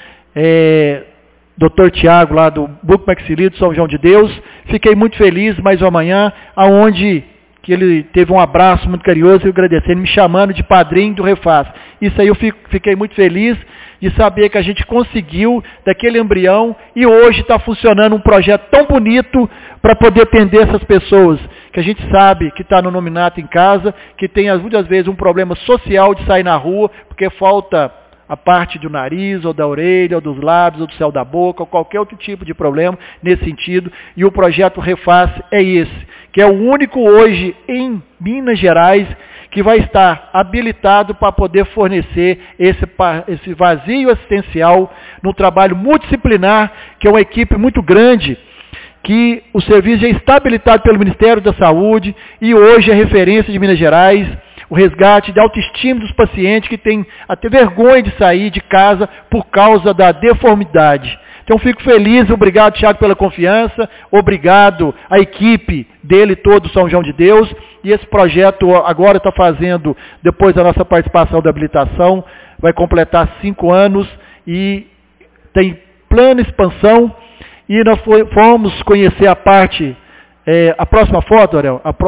doutor Tiago, lá do Buco Maxili, do São João de Deus. Fiquei muito feliz mais uma manhã, aonde que ele teve um abraço muito carinhoso e agradecendo, me chamando de padrinho do Refaz. Isso aí eu fiquei muito feliz de saber que a gente conseguiu daquele embrião e hoje está funcionando um projeto tão bonito para poder atender essas pessoas, que a gente sabe que está no nominato em casa, que tem muitas vezes um problema social de sair na rua, porque falta a parte do nariz, ou da orelha, ou dos lábios, ou do céu da boca, ou qualquer outro tipo de problema nesse sentido. E o projeto Refaz é esse, que é o único hoje em Minas Gerais que vai estar habilitado para poder fornecer esse vazio assistencial num trabalho multidisciplinar, que é uma equipe muito grande, que o serviço já está habilitado pelo Ministério da Saúde e hoje é referência de Minas Gerais, o resgate da autoestima dos pacientes que têm até vergonha de sair de casa por causa da deformidade. Então fico feliz, obrigado Tiago pela confiança, obrigado à equipe dele todo, São João de Deus, e esse projeto agora está fazendo, depois da nossa participação da habilitação, vai completar 5 anos e tem plena expansão, e nós fomos conhecer a parte, a próxima foto, Ariel, a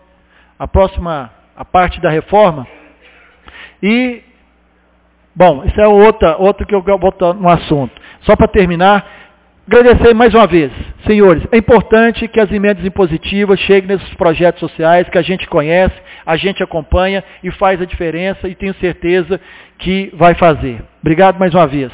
parte da reforma, e, bom, isso é outro que eu vou botar no assunto. Só para terminar, agradecer mais uma vez, senhores, é importante que as emendas impositivas cheguem nesses projetos sociais que a gente conhece, a gente acompanha e faz a diferença e tenho certeza que vai fazer. Obrigado mais uma vez.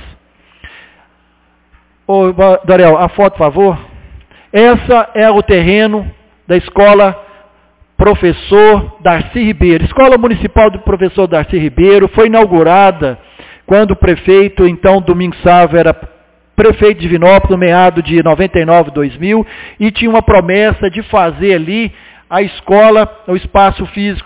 Ô, Dorel, a foto, por favor. Essa é o terreno da escola Professor Darcy Ribeiro. Escola Municipal do Professor Darcy Ribeiro foi inaugurada quando o prefeito, então, Domingos Sávio, era prefeito de Divinópolis, no meado de 99, 2000, e tinha uma promessa de fazer ali a escola, o espaço físico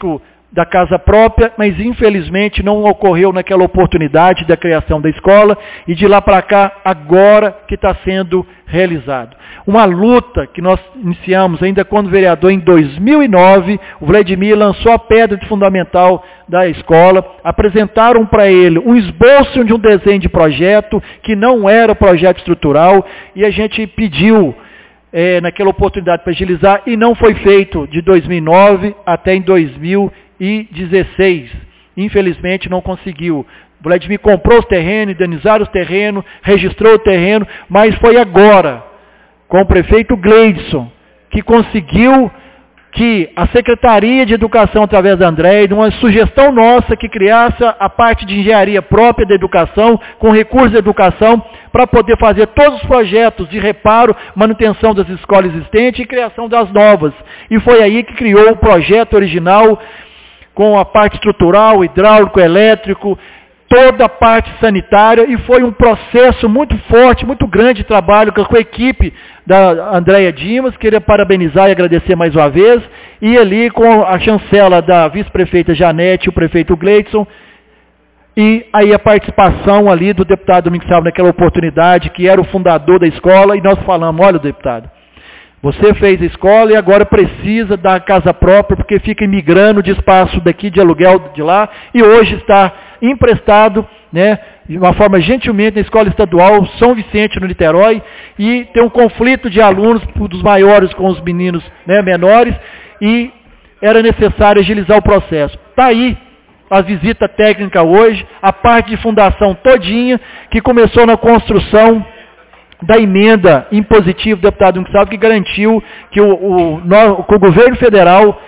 da casa própria, mas infelizmente não ocorreu naquela oportunidade da criação da escola, e de lá para cá, agora que está sendo realizado. Uma luta que nós iniciamos ainda quando vereador em 2009, o Vladimir lançou a pedra fundamental da escola, apresentaram para ele um esboço de um desenho de projeto, que não era projeto estrutural, e a gente pediu naquela oportunidade para agilizar, e não foi feito de 2009 até em 2016. Infelizmente não conseguiu. O Vladimir comprou os terrenos, indenizaram os terrenos, registrou o terreno, mas foi agora, com o prefeito Gleidson, que conseguiu que a Secretaria de Educação, através da Andréia, de uma sugestão nossa, que criasse a parte de engenharia própria da educação, com recursos de educação, para poder fazer todos os projetos de reparo, manutenção das escolas existentes e criação das novas. E foi aí que criou o projeto original, com a parte estrutural, hidráulico, elétrico, toda a parte sanitária, e foi um processo muito forte, muito grande de trabalho com a equipe da Andréia Dimas. Queria parabenizar e agradecer mais uma vez, e ali com a chancela da vice-prefeita Janete e o prefeito Gleidson, e aí a participação ali do deputado Domingos Salvo naquela oportunidade, que era o fundador da escola, e nós falamos, olha, deputado, você fez a escola e agora precisa da casa própria, porque fica imigrando de espaço daqui, de aluguel de lá, e hoje está emprestado, né, de uma forma gentilmente na escola estadual São Vicente, no Niterói, e tem um conflito de alunos, dos maiores com os meninos, né, menores, e era necessário agilizar o processo. Está aí a visita técnica hoje, a parte de fundação todinha, que começou na construção da emenda impositiva do deputado Domingos Salvo, que garantiu que o governo federal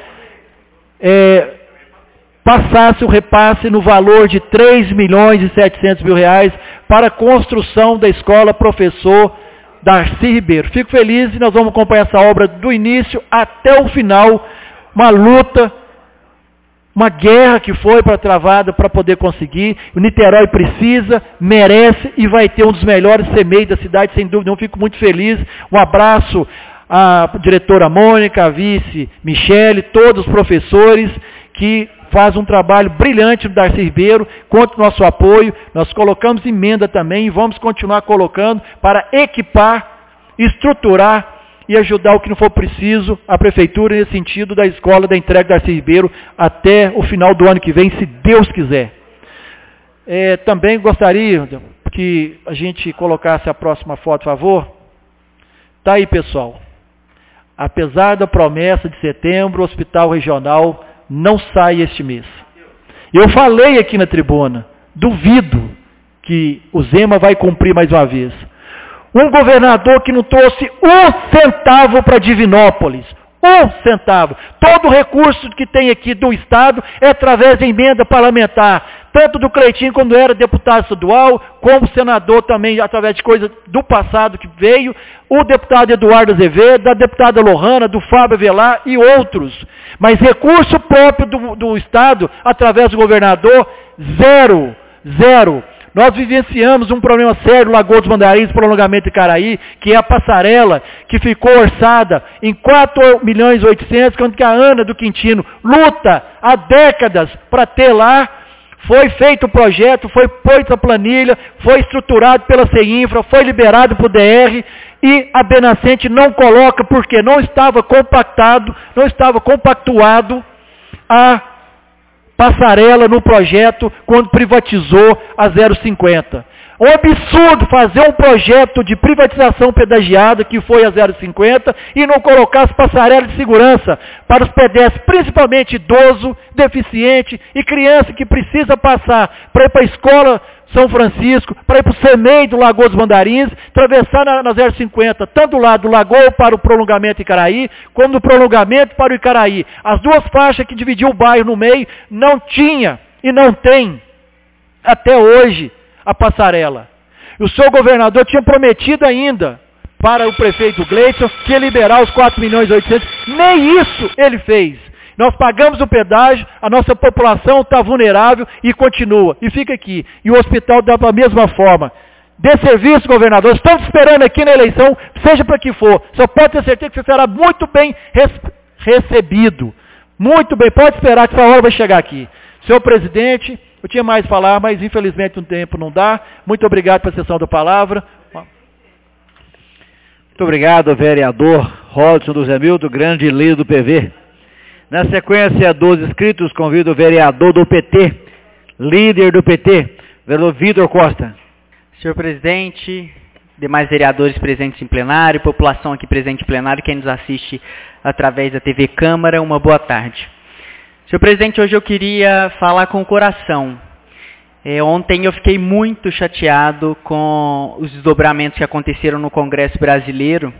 passasse o repasse no valor de R$3.700.000 para a construção da escola Professor Darcy Ribeiro. Fico feliz e nós vamos acompanhar essa obra do início até o final, uma luta, uma guerra que foi travada para poder conseguir. O Niterói precisa, merece e vai ter um dos melhores CMEI da cidade, sem dúvida. Eu fico muito feliz. Um abraço à diretora Mônica, à vice Michele, todos os professores que fazem um trabalho brilhante no Darcy Ribeiro. Conta o nosso apoio. Nós colocamos emenda também e vamos continuar colocando para equipar, estruturar e ajudar o que não for preciso a prefeitura nesse sentido da escola da entrega da Darcy Ribeiro até o final do ano que vem, se Deus quiser. Também gostaria que a gente colocasse a próxima foto, por favor. Está aí, pessoal. Apesar da promessa de setembro, o hospital regional não sai este mês. Eu falei aqui na tribuna, duvido que o Zema vai cumprir mais uma vez. Um governador que não trouxe um centavo para Divinópolis. Um centavo. Todo o recurso que tem aqui do Estado é através de emenda parlamentar. Tanto do Cleitinho, quando era deputado estadual, como senador também, através de coisa do passado que veio. O deputado Eduardo Azevedo, da deputada Lohana, do Fábio Avelar e outros. Mas recurso próprio do Estado, através do governador, zero. Zero. Nós vivenciamos um problema sério no Lagoa dos Mandarins, prolongamento de Icaraí, que é a passarela, que ficou orçada em 4.800.000, quando que a Ana do Quintino luta há décadas para ter lá. Foi feito o projeto, foi feita a planilha, foi estruturado pela CEINFRA, foi liberado para o DR, e a Benacente não coloca, porque não estava compactuado a passarela no projeto quando privatizou a 050. É um absurdo fazer um projeto de privatização pedagiada, que foi a 050, e não colocar as passarelas de segurança para os pedestres, principalmente idoso, deficiente e criança que precisa passar para ir para a escola São Francisco, para ir para o CEMEI do Lagoa dos Mandarins, atravessar na 050, tanto do lado do Lagoa para o prolongamento Icaraí, como do prolongamento para o Icaraí. As duas faixas que dividiam o bairro no meio, não tinha e não tem até hoje a passarela. E o seu governador tinha prometido ainda para o prefeito Gleidson que ia liberar os 4.800.000, nem isso ele fez. Nós pagamos o pedágio, a nossa população está vulnerável e continua. E fica aqui. E o hospital dá da mesma forma. Dê serviço, governador. Estamos esperando aqui na eleição, seja para que for. Só pode ter certeza que você será muito bem recebido. Muito bem, pode esperar que essa hora vai chegar aqui. Senhor presidente, eu tinha mais a falar, mas infelizmente o tempo não dá. Muito obrigado pela sessão da palavra. Muito obrigado, vereador Rodson do Zé Milton, grande líder do PV. Na sequência dos inscritos, convido o vereador do PT, líder do PT, vereador Vitor Costa. Senhor presidente, demais vereadores presentes em plenário, população aqui presente em plenário, quem nos assiste através da TV Câmara, uma boa tarde. Senhor presidente, hoje eu queria falar com o coração. Ontem eu fiquei muito chateado com os desdobramentos que aconteceram no Congresso Brasileiro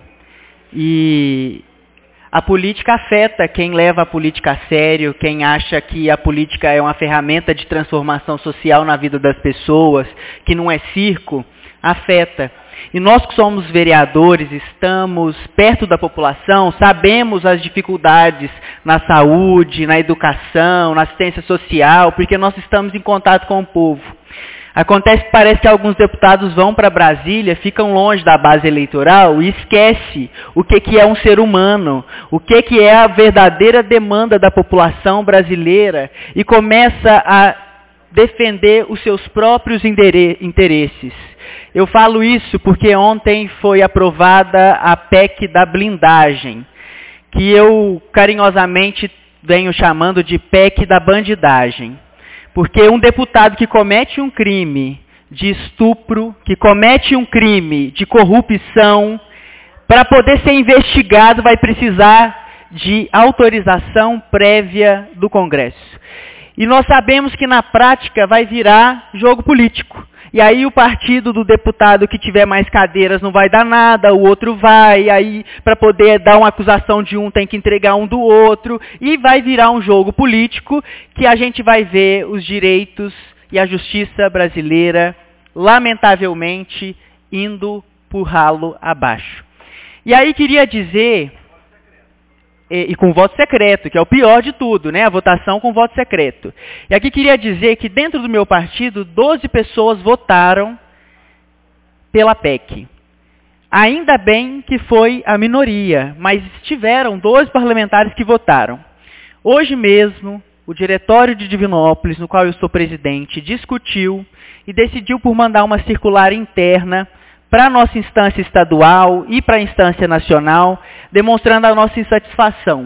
e a política afeta quem leva a política a sério, quem acha que a política é uma ferramenta de transformação social na vida das pessoas, que não é circo, afeta. E nós que somos vereadores, estamos perto da população, sabemos as dificuldades na saúde, na educação, na assistência social, porque nós estamos em contato com o povo. Acontece que parece que alguns deputados vão para Brasília, ficam longe da base eleitoral e esquece o que é um ser humano, o que é a verdadeira demanda da população brasileira e começa a defender os seus próprios interesses. Eu falo isso porque ontem foi aprovada a PEC da blindagem, que eu carinhosamente venho chamando de PEC da bandidagem. Porque um deputado que comete um crime de estupro, que comete um crime de corrupção, para poder ser investigado vai precisar de autorização prévia do Congresso. E nós sabemos que na prática vai virar jogo político. E aí o partido do deputado que tiver mais cadeiras não vai dar nada, o outro vai, aí para poder dar uma acusação de um tem que entregar um do outro, e vai virar um jogo político que a gente vai ver os direitos e a justiça brasileira, lamentavelmente, indo por ralo abaixo. E aí queria dizer, e com voto secreto, que é o pior de tudo, né? A votação com voto secreto. E aqui queria dizer que dentro do meu partido, 12 pessoas votaram pela PEC. Ainda bem que foi a minoria, mas tiveram 12 parlamentares que votaram. Hoje mesmo, o Diretório de Divinópolis, no qual eu sou presidente, discutiu e decidiu por mandar uma circular interna para a nossa instância estadual e para a instância nacional, demonstrando a nossa insatisfação.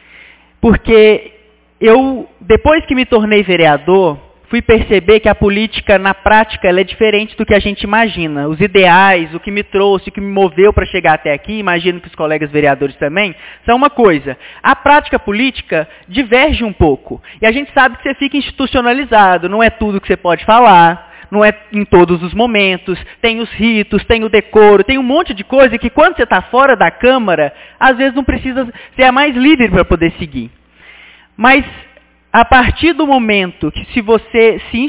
Porque eu, depois que me tornei vereador, fui perceber que a política, na prática, ela é diferente do que a gente imagina. Os ideais, o que me trouxe, o que me moveu para chegar até aqui, imagino que os colegas vereadores também, são uma coisa. A prática política diverge um pouco. E a gente sabe que você fica institucionalizado, não é tudo que você pode falar, não é em todos os momentos, tem os ritos, tem o decoro, tem um monte de coisa que quando você está fora da Câmara, às vezes não precisa, você é mais livre para poder seguir. Mas a partir do momento que se você se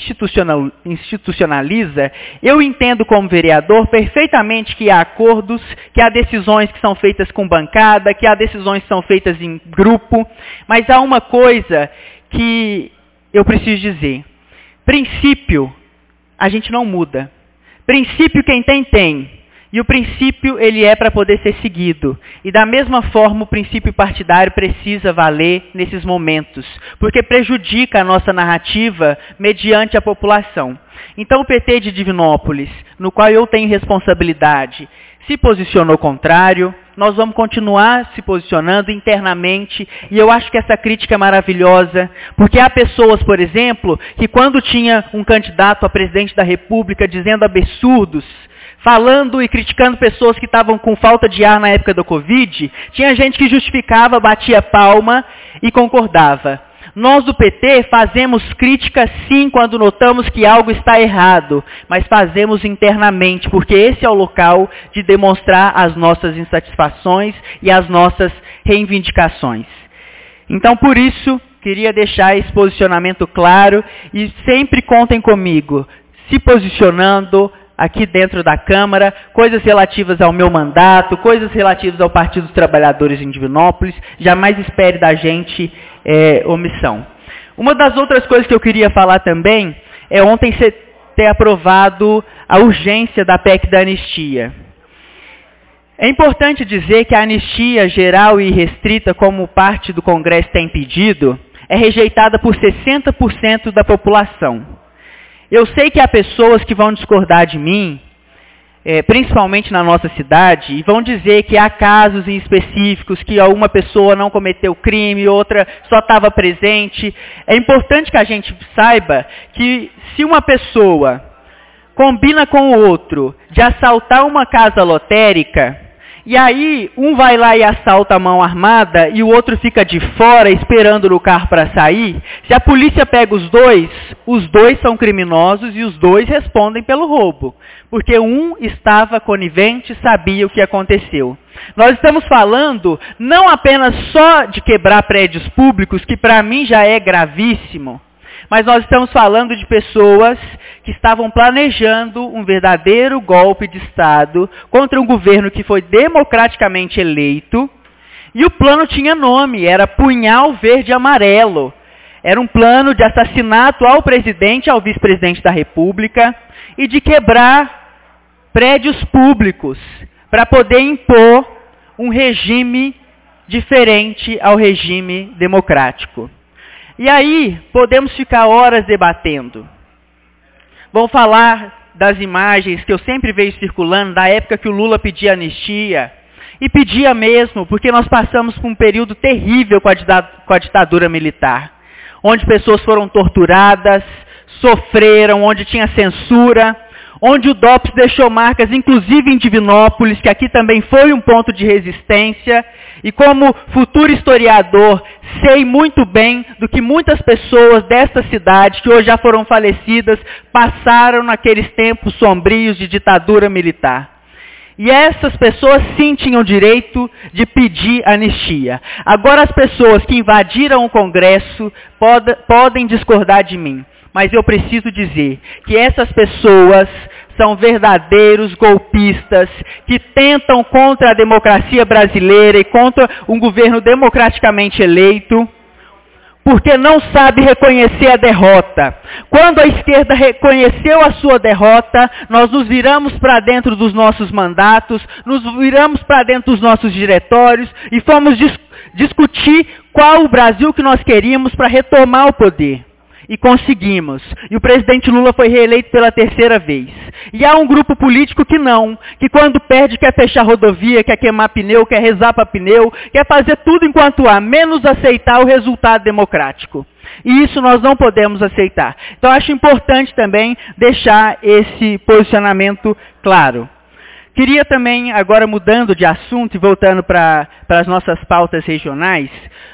institucionaliza, eu entendo como vereador perfeitamente que há acordos, que há decisões que são feitas com bancada, que há decisões que são feitas em grupo, mas há uma coisa que eu preciso dizer. Princípio, a gente não muda. Princípio quem tem, tem. E o princípio, ele é para poder ser seguido. E da mesma forma, o princípio partidário precisa valer nesses momentos, porque prejudica a nossa narrativa mediante a população. Então o PT de Divinópolis, no qual eu tenho responsabilidade, se posicionou contrário, nós vamos continuar se posicionando internamente, e eu acho que essa crítica é maravilhosa, porque há pessoas, por exemplo, que quando tinha um candidato a presidente da República dizendo absurdos, falando e criticando pessoas que estavam com falta de ar na época da Covid, tinha gente que justificava, batia palma e concordava. Nós do PT fazemos crítica sim quando notamos que algo está errado, mas fazemos internamente, porque esse é o local de demonstrar as nossas insatisfações e as nossas reivindicações. Então, por isso, queria deixar esse posicionamento claro e sempre contem comigo, se posicionando aqui dentro da Câmara, coisas relativas ao meu mandato, coisas relativas ao Partido dos Trabalhadores em Divinópolis, jamais espere da gente omissão. Uma das outras coisas que eu queria falar também é ontem você ter aprovado a urgência da PEC da anistia. É importante dizer que a anistia geral e restrita, como parte do Congresso tem pedido, é rejeitada por 60% da população. Eu sei que há pessoas que vão discordar de mim, principalmente na nossa cidade, e vão dizer que há casos em específicos que uma pessoa não cometeu crime, outra só estava presente. É importante que a gente saiba que se uma pessoa combina com o outro de assaltar uma casa lotérica, e aí um vai lá e assalta a mão armada e o outro fica de fora esperando no carro para sair, se a polícia pega os dois são criminosos e os dois respondem pelo roubo. Porque um estava conivente, sabia o que aconteceu. Nós estamos falando não apenas só de quebrar prédios públicos, que para mim já é gravíssimo, mas nós estamos falando de pessoas que estavam planejando um verdadeiro golpe de Estado contra um governo que foi democraticamente eleito, e o plano tinha nome, era Punhal Verde e Amarelo. Era um plano de assassinato ao presidente e ao vice-presidente da República e de quebrar prédios públicos para poder impor um regime diferente ao regime democrático. E aí, podemos ficar horas debatendo. Vou falar das imagens que eu sempre vejo circulando, da época que o Lula pedia anistia. E pedia mesmo, porque nós passamos por um período terrível com a ditadura militar. Onde pessoas foram torturadas, sofreram, onde tinha censura, onde o DOPS deixou marcas, inclusive em Divinópolis, que aqui também foi um ponto de resistência. E como futuro historiador, sei muito bem do que muitas pessoas desta cidade, que hoje já foram falecidas, passaram naqueles tempos sombrios de ditadura militar. E essas pessoas sim tinham direito de pedir anistia. Agora as pessoas que invadiram o Congresso podem discordar de mim. Mas eu preciso dizer que essas pessoas são verdadeiros golpistas que tentam contra a democracia brasileira e contra um governo democraticamente eleito, porque não sabe reconhecer a derrota. Quando a esquerda reconheceu a sua derrota, nós nos viramos para dentro dos nossos mandatos, nos viramos para dentro dos nossos diretórios e fomos discutir qual o Brasil que nós queríamos para retomar o poder. E conseguimos. E o presidente Lula foi reeleito pela 3ª vez. E há um grupo político que não, que quando perde quer fechar rodovia, quer queimar pneu, quer rezar para pneu, quer fazer tudo enquanto há, menos aceitar o resultado democrático. E isso nós não podemos aceitar. Então acho importante também deixar esse posicionamento claro. Queria também, agora mudando de assunto e voltando para as nossas pautas regionais,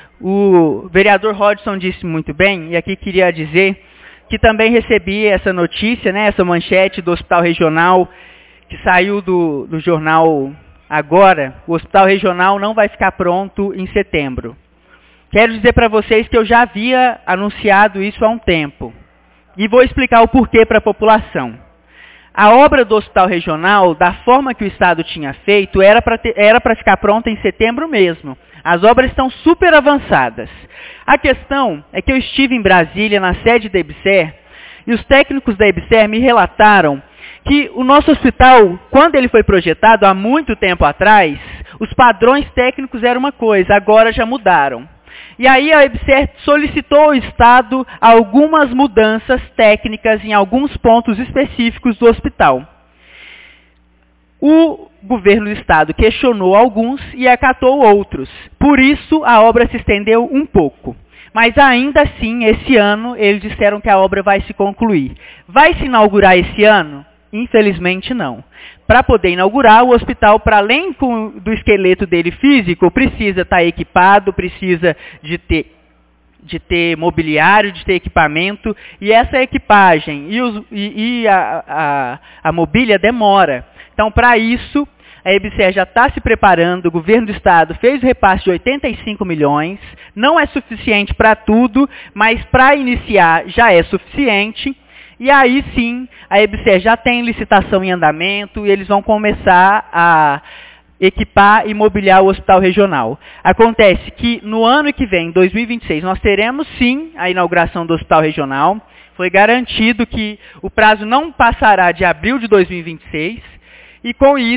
o vereador Rodson disse muito bem, e aqui queria dizer que também recebi essa notícia, né, essa manchete do Hospital Regional, que saiu do jornal agora. O Hospital Regional não vai ficar pronto em setembro. Quero dizer para vocês que eu já havia anunciado isso há um tempo. E vou explicar o porquê para a população. A obra do Hospital Regional, da forma que o Estado tinha feito, era para ficar pronta em setembro mesmo. As obras estão super avançadas. A questão é que eu estive em Brasília, na sede da EBSER, e os técnicos da EBSER me relataram que o nosso hospital, quando ele foi projetado, há muito tempo atrás, os padrões técnicos eram uma coisa, agora já mudaram. E aí a EBSER solicitou ao Estado algumas mudanças técnicas em alguns pontos específicos do hospital. O governo do Estado questionou alguns e acatou outros. Por isso, a obra se estendeu um pouco. Mas ainda assim, esse ano, eles disseram que a obra vai se concluir. Vai se inaugurar esse ano? Infelizmente não. Para poder inaugurar, o hospital, para além do esqueleto dele físico, precisa estar equipado, precisa de ter mobiliário, de ter equipamento, e essa equipagem e a mobília demora. Então, para isso, a EBSER já está se preparando, o governo do Estado fez o repasse de 85 milhões, não é suficiente para tudo, mas para iniciar já é suficiente, e aí sim, a EBSER já tem licitação em andamento, e eles vão começar a equipar e mobiliar o Hospital Regional. Acontece que no ano que vem, 2026, nós teremos sim a inauguração do Hospital Regional, foi garantido que o prazo não passará de abril de 2026, e com isso,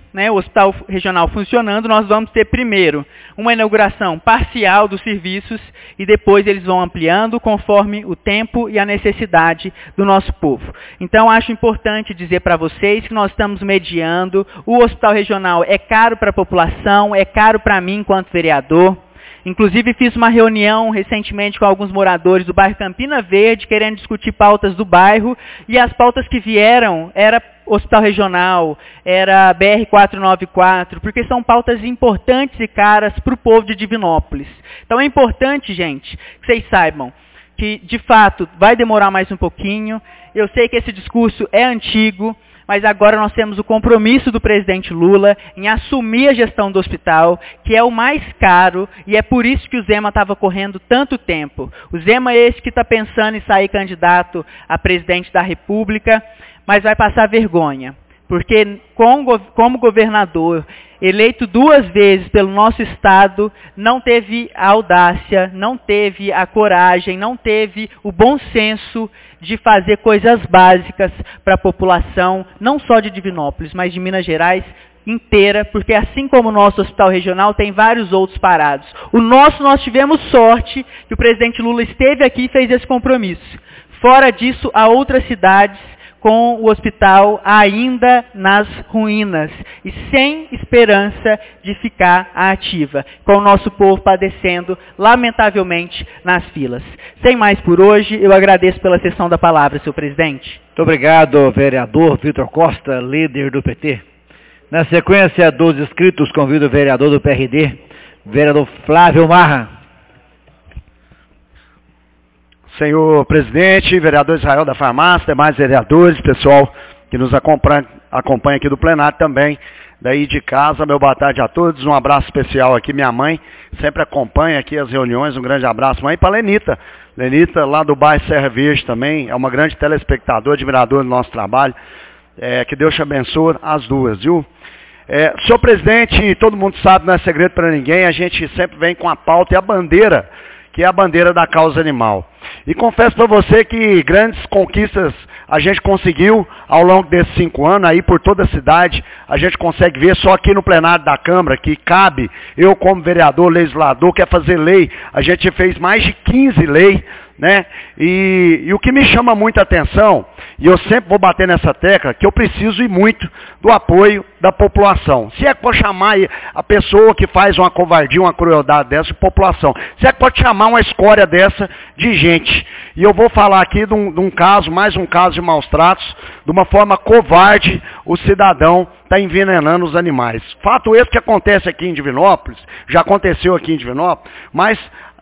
né, o hospital regional funcionando, nós vamos ter primeiro uma inauguração parcial dos serviços e depois eles vão ampliando conforme o tempo e a necessidade do nosso povo. Então, acho importante dizer para vocês que nós estamos mediando, o hospital regional é caro para a população, é caro para mim enquanto vereador. Inclusive, fiz uma reunião recentemente com alguns moradores do bairro Campina Verde, querendo discutir pautas do bairro, e as pautas que vieram era Hospital Regional, era BR-494, porque são pautas importantes e caras para o povo de Divinópolis. Então é importante, gente, que vocês saibam que, de fato, vai demorar mais um pouquinho. Eu sei que esse discurso é antigo, mas agora nós temos o compromisso do presidente Lula em assumir a gestão do hospital, que é o mais caro, e é por isso que o Zema estava correndo tanto tempo. O Zema é esse que está pensando em sair candidato a presidente da República, mas vai passar vergonha, porque como governador, eleito 2 vezes pelo nosso estado, não teve a audácia, não teve a coragem, não teve o bom senso de fazer coisas básicas para a população, não só de Divinópolis, mas de Minas Gerais inteira, porque assim como o nosso hospital regional, tem vários outros parados. O nosso, nós tivemos sorte que o presidente Lula esteve aqui e fez esse compromisso. Fora disso, há outras cidades com o hospital ainda nas ruínas e sem esperança de ficar ativa, com o nosso povo padecendo, lamentavelmente, nas filas. Sem mais por hoje, eu agradeço pela cessão da palavra, senhor presidente. Muito obrigado, vereador Vitor Costa, líder do PT. Na sequência dos inscritos, convido o vereador do PRD, vereador Flávio Marra. Senhor presidente, vereador Israel da Farmácia, demais vereadores, pessoal que nos acompanha aqui do plenário também, daí de casa, meu boa tarde a todos, um abraço especial aqui, minha mãe sempre acompanha aqui as reuniões, um grande abraço, mãe, para Lenita, lá do bairro Serra Verde também, é uma grande telespectadora, admiradora do nosso trabalho, que Deus te abençoe as duas, viu? Senhor presidente, todo mundo sabe, não é segredo para ninguém, a gente sempre vem com a pauta e a bandeira, que é a bandeira da causa animal. E confesso para você que grandes conquistas a gente conseguiu ao longo desses 5 anos, aí por toda a cidade, a gente consegue ver só aqui no plenário da Câmara, que cabe, eu como vereador, legislador, quer fazer lei, a gente fez mais de 15 leis, né? E o que me chama muita atenção, e eu sempre vou bater nessa tecla, que eu preciso ir muito do apoio da população. Se é que pode chamar a pessoa que faz uma covardia, uma crueldade dessa de população, se é que pode chamar uma escória dessa de gente. E eu vou falar aqui de um caso, mais um caso de maus tratos, de uma forma covarde, o cidadão está envenenando os animais. Fato esse que acontece aqui em Divinópolis, já aconteceu aqui em Divinópolis, mas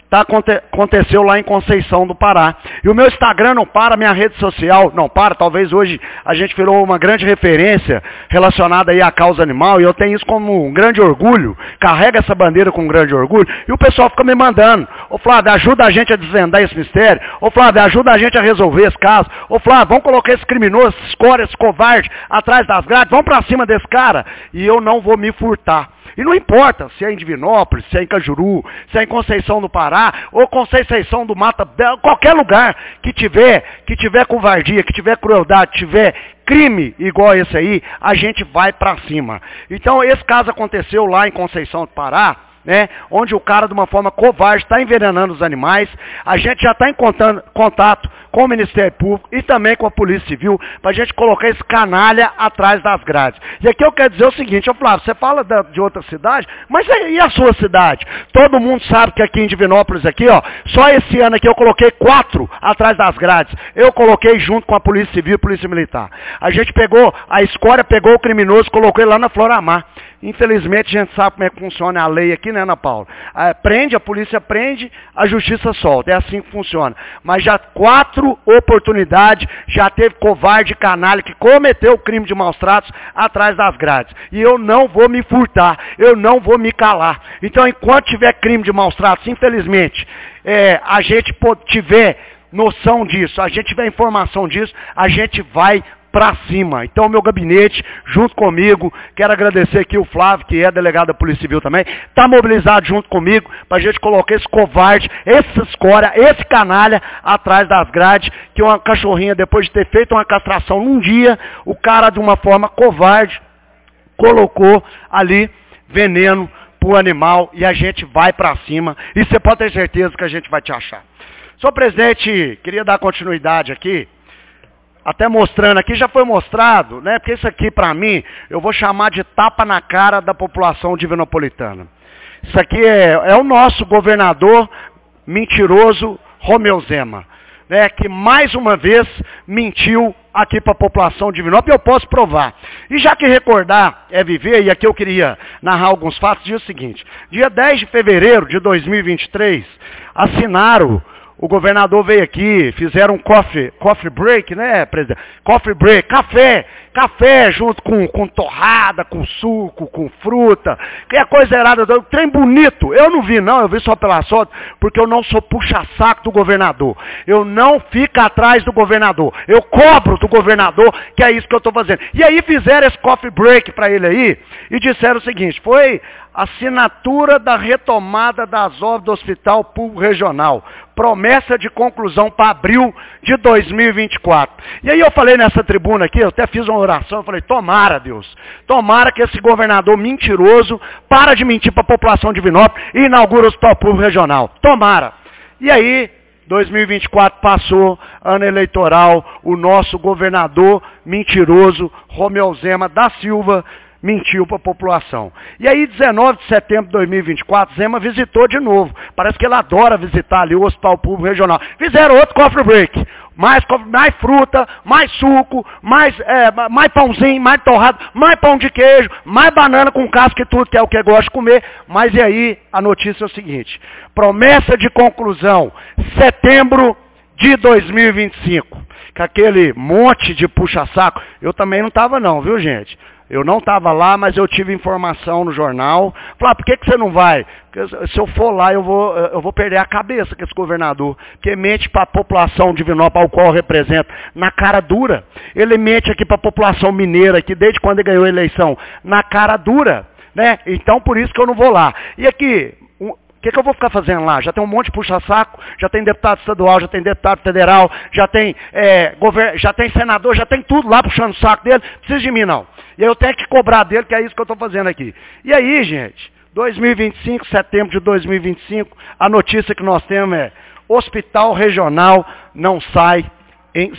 aconteceu lá em Conceição do Pará. E o meu Instagram não para, minha rede social não para, talvez hoje a gente virou uma grande referência relacionada aí à causa animal, e eu tenho isso como um grande orgulho, carrega essa bandeira com um grande orgulho, e o pessoal fica me mandando, ô Flávio, ajuda a gente a desvendar esse mistério, ô Flávio, ajuda a gente a resolver esse caso, ô Flávio, vamos colocar esse criminoso, esse escória, esse covarde atrás das grades, vamos pra cima desse cara, e eu não vou me furtar. E não importa se é em Divinópolis, se é em Cajuru, se é em Conceição do Pará, ou Conceição do Mata Bela, qualquer lugar que tiver covardia, que tiver crueldade, tiver crime igual esse aí, a gente vai pra cima. Então esse caso aconteceu lá em Conceição do Pará, né, onde o cara de uma forma covarde está envenenando os animais. A gente já está em contato com o Ministério Público e também com a Polícia Civil para a gente colocar esse canalha atrás das grades. E aqui eu quero dizer o seguinte, ô Flávio, você fala de outra cidade, mas e a sua cidade? Todo mundo sabe que aqui em Divinópolis, aqui, ó, só esse ano aqui eu coloquei 4 atrás das grades. Eu coloquei junto com a Polícia Civil e Polícia Militar. A gente pegou, a escória pegou o criminoso, colocou ele lá na Floramar. Infelizmente a gente sabe como é que funciona a lei aqui, né, Ana Paula? Prende, a polícia prende, a justiça solta. É assim que funciona. Mas já 4 oportunidades, já teve covarde canalha que cometeu o crime de maus tratos atrás das grades. E eu não vou me furtar, eu não vou me calar. Então, enquanto tiver crime de maus tratos, infelizmente, a gente tiver noção disso, a gente tiver informação disso, a gente vai pra cima. Então, meu gabinete, junto comigo, quero agradecer aqui o Flávio, que é delegado da Polícia Civil também, está mobilizado junto comigo para a gente colocar esse covarde, essa escória, esse canalha atrás das grades, que uma cachorrinha, depois de ter feito uma castração num dia, o cara de uma forma covarde colocou ali veneno para o animal e a gente vai para cima. E você pode ter certeza que a gente vai te achar. Senhor presidente, queria dar continuidade aqui. Até mostrando aqui, já foi mostrado, né? Porque isso aqui, para mim, eu vou chamar de tapa na cara da população divinopolitana. Isso aqui é o nosso governador mentiroso, Romeu Zema, né? Que mais uma vez mentiu aqui para a população de Divinópolis, eu posso provar. E já que recordar é viver, e aqui eu queria narrar alguns fatos, diz o seguinte: dia 10 de fevereiro de 2023, assinaram. O governador veio aqui, fizeram um coffee break, né, presidente? Coffee break, café junto com torrada, com suco, com fruta, que é coisa errada, trem bonito. Eu não vi não, eu vi só pela sorte, porque eu não sou puxa-saco do governador. Eu não fico atrás do governador, eu cobro do governador, que é isso que eu estou fazendo. E aí fizeram esse coffee break para ele aí, e disseram o seguinte: foi assinatura da retomada das obras do Hospital Público Regional. Promessa de conclusão para abril de 2024. E aí eu falei nessa tribuna aqui, eu até fiz uma oração, eu falei: tomara, Deus, tomara que esse governador mentiroso para de mentir para a população de Divinópolis e inaugura o Hospital Público Regional. Tomara. E aí, 2024 passou, ano eleitoral, o nosso governador mentiroso, Romeu Zema da Silva, mentiu para a população. E aí, 19 de setembro de 2024, Zema visitou de novo. Parece que ele adora visitar ali o Hospital Público Regional. Fizeram outro coffee break. Mais fruta, mais suco, mais pãozinho, mais torrado, mais pão de queijo, mais banana com casca e tudo, que é o que eu gosto de comer. Mas e aí, a notícia é o seguinte: promessa de conclusão, setembro de 2025. Com aquele monte de puxa-saco. Eu também não estava não, viu, gente? Eu não estava lá, mas eu tive informação no jornal. Falei: por que você não vai? Porque se eu for lá, eu vou perder a cabeça com esse governador. Que mente para a população de Divinópolis, ao qual eu represento, na cara dura. Ele mente aqui para a população mineira, que desde quando ele ganhou a eleição, na cara dura. Né? Então, por isso que eu não vou lá. E aqui, o que eu vou ficar fazendo lá? Já tem um monte de puxa-saco, já tem deputado estadual, já tem deputado federal, já tem senador, já tem tudo lá puxando o saco dele. Não precisa de mim, não. E aí eu tenho que cobrar dele, que é isso que eu estou fazendo aqui. E aí, gente, 2025, setembro de 2025, a notícia que nós temos é: Hospital Regional não sai em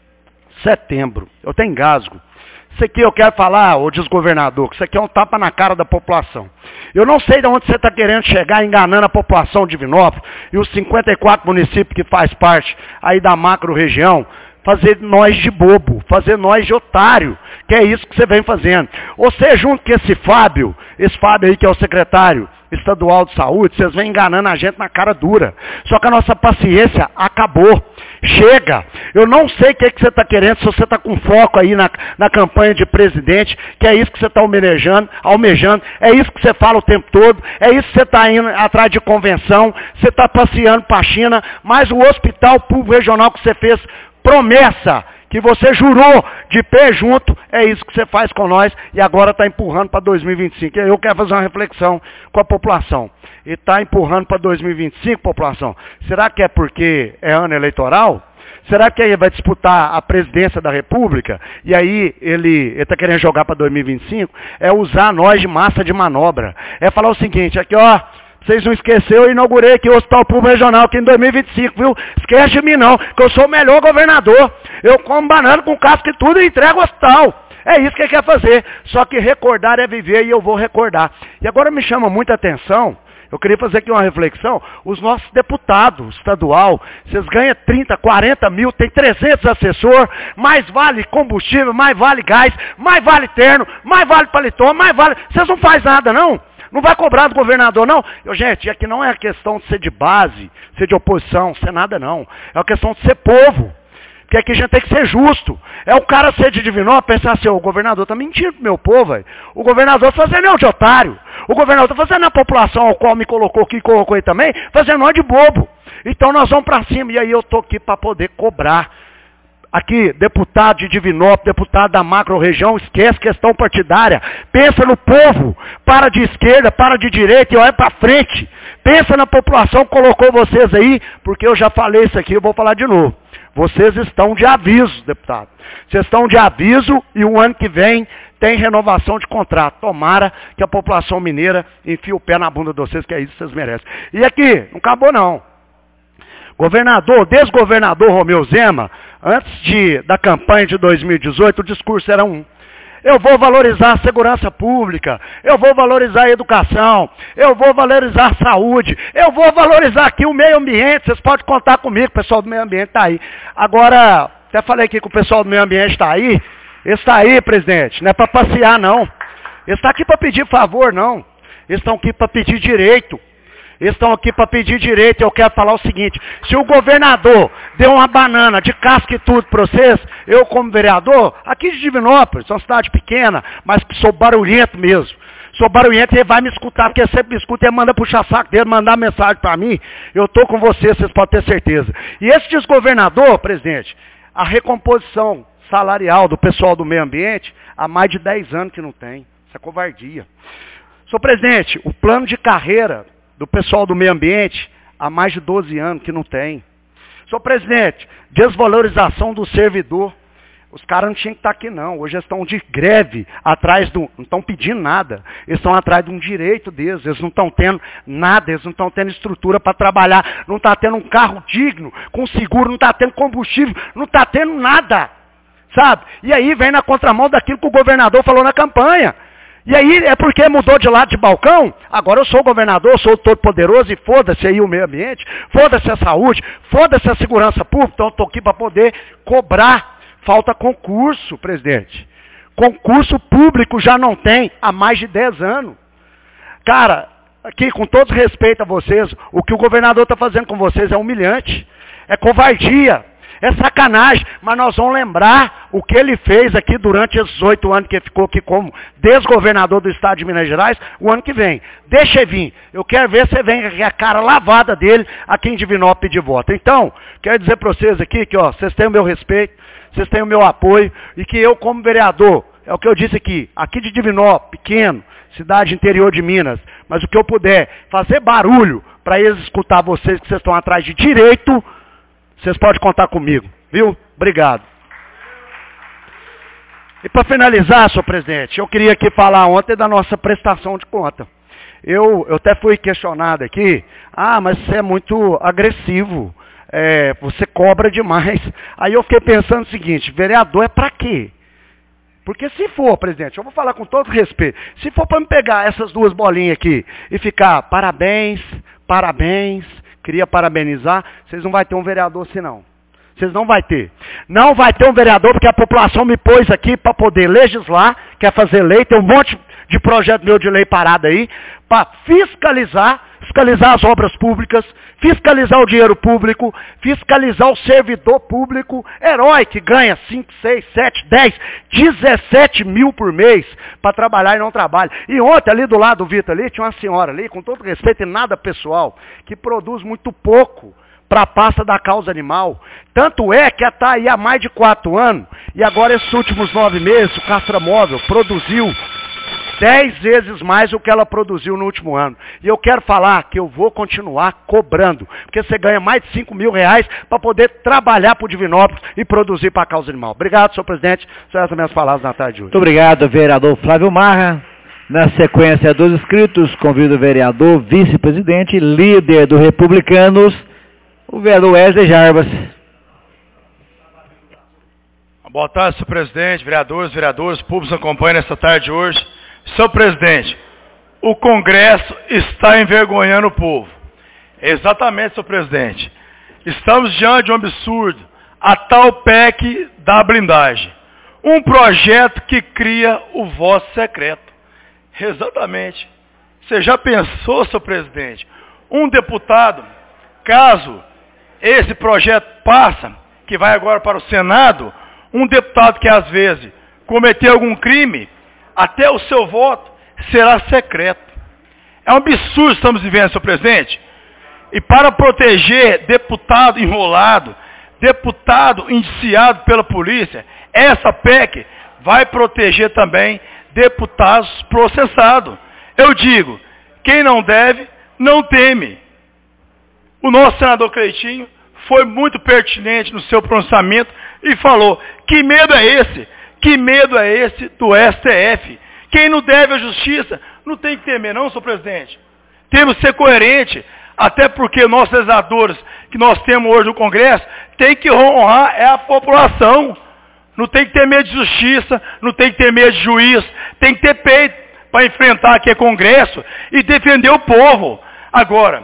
setembro. Eu tenho engasgo. Isso aqui eu quero falar, ô desgovernador, que isso aqui é um tapa na cara da população. Eu não sei de onde você está querendo chegar enganando a população de Divinópolis e os 54 municípios que faz parte aí da macro-região, fazer nós de bobo, fazer nós de otário, que é isso que você vem fazendo. Você junto com esse Fábio aí que é o secretário estadual de saúde, vocês vêm enganando a gente na cara dura. Só que a nossa paciência acabou. Chega. Eu não sei o que você está querendo, se você está com foco aí na campanha de presidente, que é isso que você está almejando, é isso que você fala o tempo todo, é isso que você está indo atrás de convenção, você está passeando para a China, mas o Hospital Público Regional que você fez promessa, que você jurou de pé junto, é isso que você faz com nós e agora está empurrando para 2025. Eu quero fazer uma reflexão com a população. E está empurrando para 2025, população. Será que é porque é ano eleitoral? Será que ele vai disputar a presidência da República? E aí ele está querendo jogar para 2025? É usar nós de massa de manobra. É falar o seguinte: aqui ó, vocês não esqueceram, eu inaugurei aqui o Hospital Público Regional aqui em 2025, viu? Esquece de mim não, que eu sou o melhor governador. Eu como banana com casca e tudo e entrego o hospital. É isso que ele quer fazer. Só que recordar é viver e eu vou recordar. E agora me chama muita atenção, eu queria fazer aqui uma reflexão, os nossos deputados estadual, vocês ganham 30, 40 mil, tem 300 assessores, mais vale combustível, mais vale gás, mais vale terno, mais vale paletó, mais vale... Vocês não fazem nada não? Não vai cobrar do governador, não? Gente, aqui não é a questão de ser de base, ser de oposição, ser nada, não. É uma questão de ser povo. Porque aqui a gente tem que ser justo. É o cara ser de Divinópolis, pensar assim: o governador está mentindo pro meu povo, véio. O governador está fazendo eu de otário. O governador está fazendo a população ao qual me colocou aqui, colocou aí também, fazendo nós de bobo. Então nós vamos para cima. E aí eu estou aqui para poder cobrar. Aqui, deputado de Divinópolis, deputado da macro-região, esquece questão partidária. Pensa no povo. Para de esquerda, para de direita e olha para frente. Pensa na população que colocou vocês aí, porque eu já falei isso aqui, eu vou falar de novo. Vocês estão de aviso, deputado. Vocês estão de aviso e o ano que vem tem renovação de contrato. Tomara que a população mineira enfie o pé na bunda de vocês, que é isso que vocês merecem. E aqui, não acabou não. Desgovernador Romeu Zema, antes da campanha de 2018, o discurso era um. Eu vou valorizar a segurança pública, eu vou valorizar a educação, eu vou valorizar a saúde, eu vou valorizar aqui o meio ambiente, vocês podem contar comigo, o pessoal do meio ambiente está aí. Agora, até falei aqui que o pessoal do meio ambiente está aí, eles estão aí, presidente, não é para passear não, eles estão aqui para pedir favor não, eles estão aqui para pedir direito. Eles estão aqui para pedir direito e eu quero falar o seguinte, se o governador deu uma banana de casca e tudo para vocês, eu como vereador, aqui de Divinópolis, é uma cidade pequena, mas sou barulhento mesmo. Sou barulhento e ele vai me escutar, porque sempre me escuta e ele manda puxar saco dele, mandar mensagem para mim, eu estou com vocês podem ter certeza. E esse desgovernador, presidente, a recomposição salarial do pessoal do meio ambiente, há mais de 10 anos que não tem. Isso é covardia. Senhor presidente, o plano de carreira do pessoal do meio ambiente, há mais de 12 anos que não tem. Senhor presidente, desvalorização do servidor. Os caras não tinham que estar aqui não. Hoje eles estão de greve, não estão pedindo nada. Eles estão atrás de um direito deles. Eles não estão tendo nada, eles não estão tendo estrutura para trabalhar. Não está tendo um carro digno, com seguro, não está tendo combustível, não está tendo nada. Sabe? E aí vem na contramão daquilo que o governador falou na campanha. E aí é porque mudou de lado de balcão, agora eu sou o governador, eu sou o todo-poderoso e foda-se aí o meio ambiente, foda-se a saúde, foda-se a segurança pública, então eu estou aqui para poder cobrar. Falta concurso, presidente. Concurso público já não tem há mais de 10 anos. Cara, aqui com todo respeito a vocês, o que o governador está fazendo com vocês é humilhante, é covardia. É sacanagem, mas nós vamos lembrar o que ele fez aqui durante esses 8 anos que ele ficou aqui como desgovernador do estado de Minas Gerais, o ano que vem. Deixa ele vir. Eu quero ver se vem com a cara lavada dele aqui em Divinópolis pedir voto. Então, quero dizer para vocês aqui que vocês têm o meu respeito, vocês têm o meu apoio e que eu como vereador, é o que eu disse aqui de Divinópolis, pequeno, cidade interior de Minas, mas o que eu puder fazer barulho para eles escutar vocês que vocês estão atrás de direito, vocês podem contar comigo, viu? Obrigado. E para finalizar, senhor presidente, eu queria aqui falar ontem da nossa prestação de conta. Eu até fui questionado aqui, mas você é muito agressivo, você cobra demais. Aí eu fiquei pensando o seguinte, vereador é para quê? Porque se for, presidente, eu vou falar com todo respeito, se for para me pegar essas duas bolinhas aqui e ficar parabéns, queria parabenizar, vocês não vão ter um vereador assim não. Vocês não vão ter. Não vai ter um vereador porque a população me pôs aqui para poder legislar, quer fazer lei, tem um monte de projeto meu de lei parado aí, para fiscalizar as obras públicas, fiscalizar o dinheiro público, fiscalizar o servidor público, herói que ganha 5, 6, 7, 10, 17 mil por mês para trabalhar e não trabalha. E ontem ali do lado do Vitor ali, tinha uma senhora ali, com todo respeito e nada pessoal, que produz muito pouco para a pasta da causa animal. Tanto é que está aí há mais de 4 anos, e agora esses últimos 9 meses, o Castramóvel produziu 10 vezes mais do que ela produziu no último ano. E eu quero falar que eu vou continuar cobrando, porque você ganha mais de 5 mil reais para poder trabalhar para o Divinópolis e produzir para a causa animal. Obrigado, senhor presidente. São essas minhas palavras na tarde de hoje. Muito obrigado, vereador Flávio Marra. Na sequência dos inscritos, convido o vereador, vice-presidente, líder do Republicanos, o vereador Wesley Jarbas. Boa tarde, senhor presidente, vereadores, públicos acompanham nessa tarde de hoje. Senhor presidente, o Congresso está envergonhando o povo. Exatamente, senhor presidente. Estamos diante de um absurdo, a tal PEC da blindagem. Um projeto que cria o voto secreto. Exatamente. Você já pensou, senhor presidente, um deputado, caso esse projeto passe, que vai agora para o Senado, um deputado que às vezes cometeu algum crime, até o seu voto será secreto. É um absurdo que estamos vivendo, senhor presidente. E para proteger deputado enrolado, deputado indiciado pela polícia, essa PEC vai proteger também deputados processados. Eu digo, quem não deve, não teme. O nosso senador Cleitinho foi muito pertinente no seu pronunciamento e falou, que medo é esse Que medo é esse do STF? Quem não deve à justiça não tem que temer, não, senhor presidente. Temos que ser coerente, até porque nossos legisladores que nós temos hoje no Congresso tem que honrar a população. Não tem que ter medo de justiça, não tem que ter medo de juiz, tem que ter peito para enfrentar aqui o Congresso e defender o povo. Agora,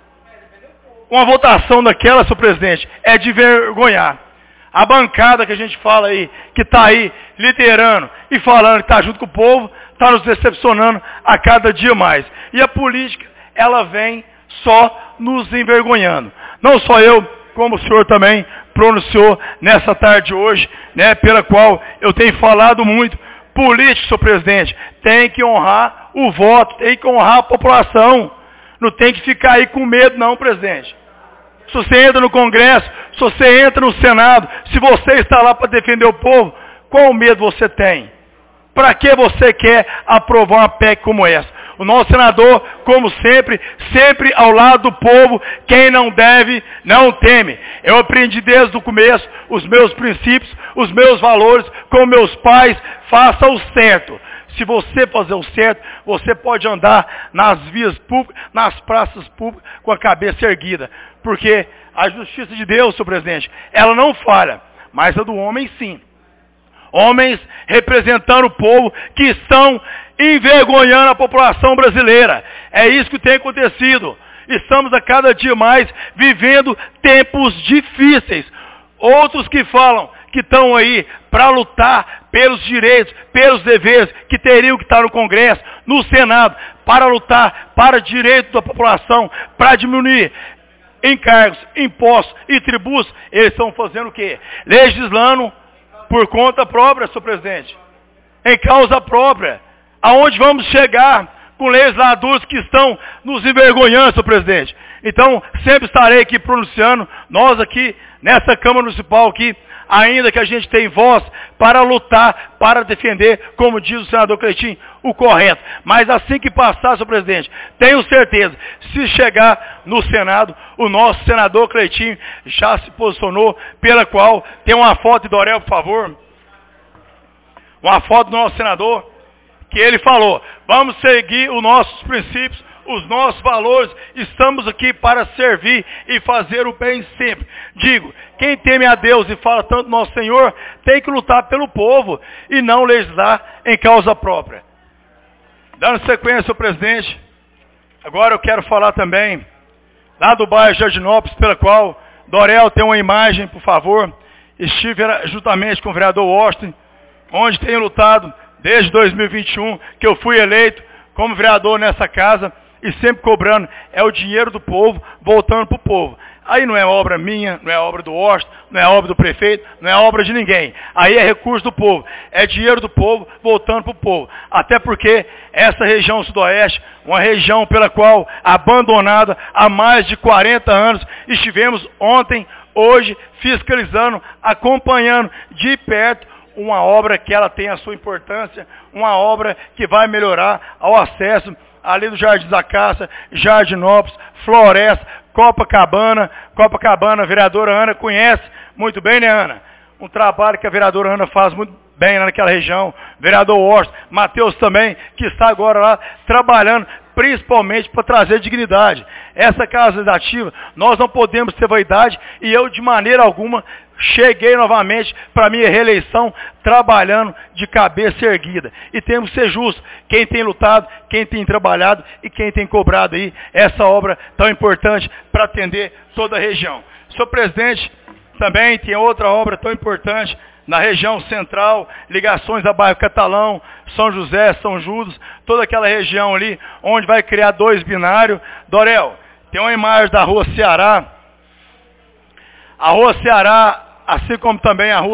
uma votação daquela, senhor presidente, é de envergonhar. A bancada que a gente fala aí, que está aí liderando e falando que está junto com o povo, está nos decepcionando a cada dia mais. E a política, ela vem só nos envergonhando. Não só eu, como o senhor também pronunciou nessa tarde hoje, né, pela qual eu tenho falado muito. Político, senhor presidente, tem que honrar o voto, tem que honrar a população. Não tem que ficar aí com medo não, presidente. Se você entra no Congresso, se você entra no Senado, se você está lá para defender o povo, qual medo você tem? Para que você quer aprovar uma PEC como essa? O nosso senador, como sempre, sempre ao lado do povo, quem não deve, não teme. Eu aprendi desde o começo os meus princípios, os meus valores, com meus pais, faça o certo. Se você fazer o certo, você pode andar nas vias públicas, nas praças públicas, com a cabeça erguida. Porque a justiça de Deus, senhor presidente, ela não falha, mas a do homem sim. Homens representando o povo que estão envergonhando a população brasileira. É isso que tem acontecido. Estamos a cada dia mais vivendo tempos difíceis. Outros que falam que estão aí para lutar pelos direitos, pelos deveres, que teriam que estar no Congresso, no Senado, para lutar para direito da população, para diminuir encargos, impostos e tributos, eles estão fazendo o quê? Legislando por conta própria, senhor presidente. Em causa própria. Aonde vamos chegar com legisladores que estão nos envergonhando, senhor presidente? Então, sempre estarei aqui pronunciando, nós aqui, nessa Câmara Municipal aqui, ainda que a gente tem voz para lutar, para defender, como diz o senador Cleitinho, o correto. Mas assim que passar, senhor presidente, tenho certeza, se chegar no Senado, o nosso senador Cleitinho já se posicionou, pela qual tem uma foto de Dorel, por favor. Uma foto do nosso senador, que ele falou, vamos seguir os nossos princípios, os nossos valores, estamos aqui para servir e fazer o bem sempre. Digo, quem teme a Deus e fala tanto do nosso Senhor, tem que lutar pelo povo e não legislar em causa própria. Dando sequência, senhor presidente, agora eu quero falar também, lá do bairro Jardinópolis, pela qual Dorel tem uma imagem, por favor. Estive juntamente com o vereador Washington, onde tenho lutado desde 2021, que eu fui eleito como vereador nessa casa, e sempre cobrando, é o dinheiro do povo, voltando para o povo. Aí não é obra minha, não é obra do Washington, não é obra do prefeito, não é obra de ninguém. Aí é recurso do povo, é dinheiro do povo, voltando para o povo. Até porque essa região sudoeste, uma região pela qual, abandonada há mais de 40 anos, estivemos ontem, hoje, fiscalizando, acompanhando de perto, uma obra que ela tem a sua importância, uma obra que vai melhorar ao acesso ali do Jardim da Caça, Jardinópolis, Floresta, Copacabana, a vereadora Ana conhece muito bem, né, Ana? Um trabalho que a vereadora Ana faz muito bem lá naquela região, vereador Washington, Matheus também, que está agora lá trabalhando, principalmente para trazer dignidade. Essa casa legislativa, nós não podemos ter vaidade, e eu de maneira alguma cheguei novamente para minha reeleição trabalhando de cabeça erguida. E temos que ser justos, quem tem lutado, quem tem trabalhado e quem tem cobrado aí essa obra tão importante para atender toda a região. Senhor presidente, também tem outra obra tão importante na região central, ligações a bairro Catalão, São José, São Judas, toda aquela região ali, onde vai criar 2 binários. Dorel, tem uma imagem da Rua Ceará. A Rua Ceará, assim como também a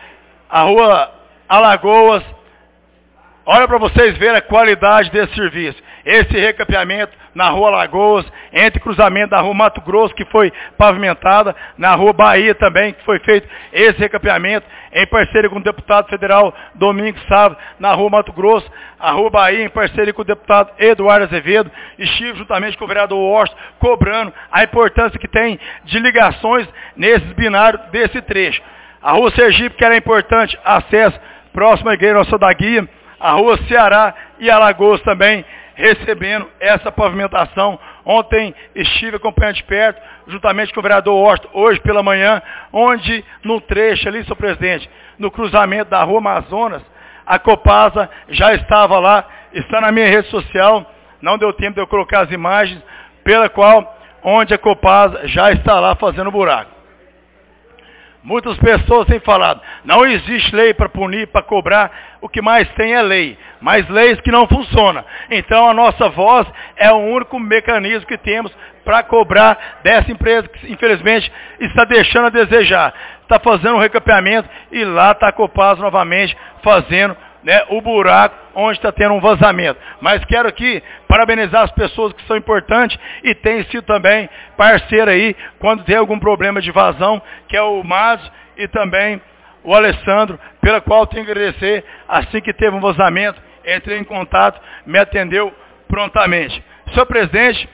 Rua Alagoas, olha para vocês verem a qualidade desse serviço. Esse recapeamento na Rua Alagoas, entre cruzamento da Rua Mato Grosso, que foi pavimentada, na Rua Bahia também, que foi feito esse recapeamento, em parceria com o deputado federal Domingos Sávio, na Rua Mato Grosso, a Rua Bahia, em parceria com o deputado Eduardo Azevedo, estive juntamente com o vereador Washington, cobrando a importância que tem de ligações nesses binários desse trecho. A Rua Sergipe, que era importante, acesso próxima à igreja Nossa da Guia, a rua Ceará e Alagoas também, recebendo essa pavimentação. Ontem estive acompanhando de perto, juntamente com o vereador Washington, hoje pela manhã, onde no trecho ali, senhor presidente, no cruzamento da rua Amazonas, a Copasa já estava lá, está na minha rede social, não deu tempo de eu colocar as imagens, pela qual, onde a Copasa já está lá fazendo buraco. Muitas pessoas têm falado, não existe lei para punir, para cobrar, o que mais tem é lei, mas leis que não funcionam. Então a nossa voz é o único mecanismo que temos para cobrar dessa empresa que infelizmente está deixando a desejar. Está fazendo um recapeamento e lá está a Copasa novamente fazendo, né, o buraco onde está tendo um vazamento. Mas quero aqui parabenizar as pessoas que são importantes e têm sido também parceiro aí quando tem algum problema de vazão, que é o Márcio e também o Alessandro, pela qual tenho que agradecer. Assim que teve um vazamento, entrei em contato, me atendeu prontamente. Senhor presidente,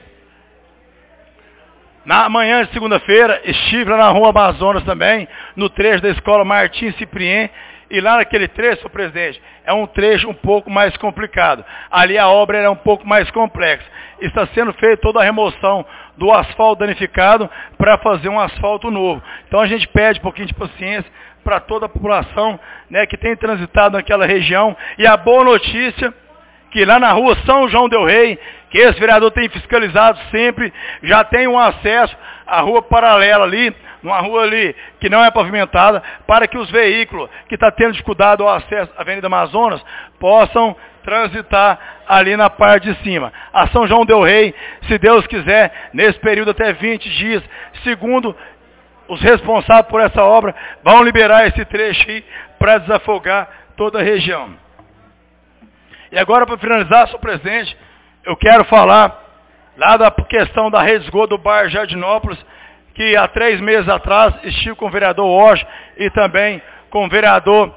na manhã de segunda-feira, estive lá na rua Amazonas também, no trecho da escola Martins Ciprien, e lá naquele trecho, senhor presidente, é um trecho um pouco mais complicado. Ali a obra era um pouco mais complexa. Está sendo feita toda a remoção do asfalto danificado para fazer um asfalto novo. Então a gente pede um pouquinho de paciência para toda a população, né, que tem transitado naquela região. E a boa notícia que lá na rua São João del Rei, que esse vereador tem fiscalizado sempre, já tem um acesso à rua paralela ali, uma rua ali que não é pavimentada, para que os veículos que estão tendo dificuldade ao acesso à Avenida Amazonas possam transitar ali na parte de cima. A São João del Rei, se Deus quiser, nesse período até 20 dias, segundo os responsáveis por essa obra, vão liberar esse trecho aí para desafogar toda a região. E agora, para finalizar, senhor presidente, eu quero falar lá da questão da rede de esgoto do bairro Jardinópolis, que há 3 meses atrás estive com o vereador Washington e também com o vereador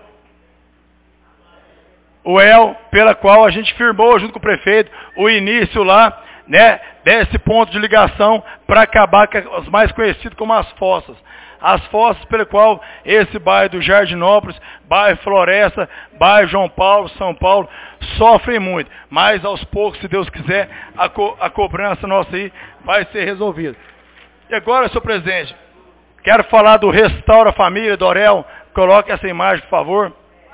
Uel, pela qual a gente firmou junto com o prefeito o início lá, né, desse ponto de ligação para acabar com os mais conhecidos como as fossas. As fossas pelo qual esse bairro do Jardinópolis, bairro Floresta, bairro João Paulo, São Paulo, sofrem muito. Mas aos poucos, se Deus quiser, a cobrança nossa aí vai ser resolvida. E agora, senhor presidente, quero falar do Restaura Família, Dorel. Coloque essa imagem, por favor.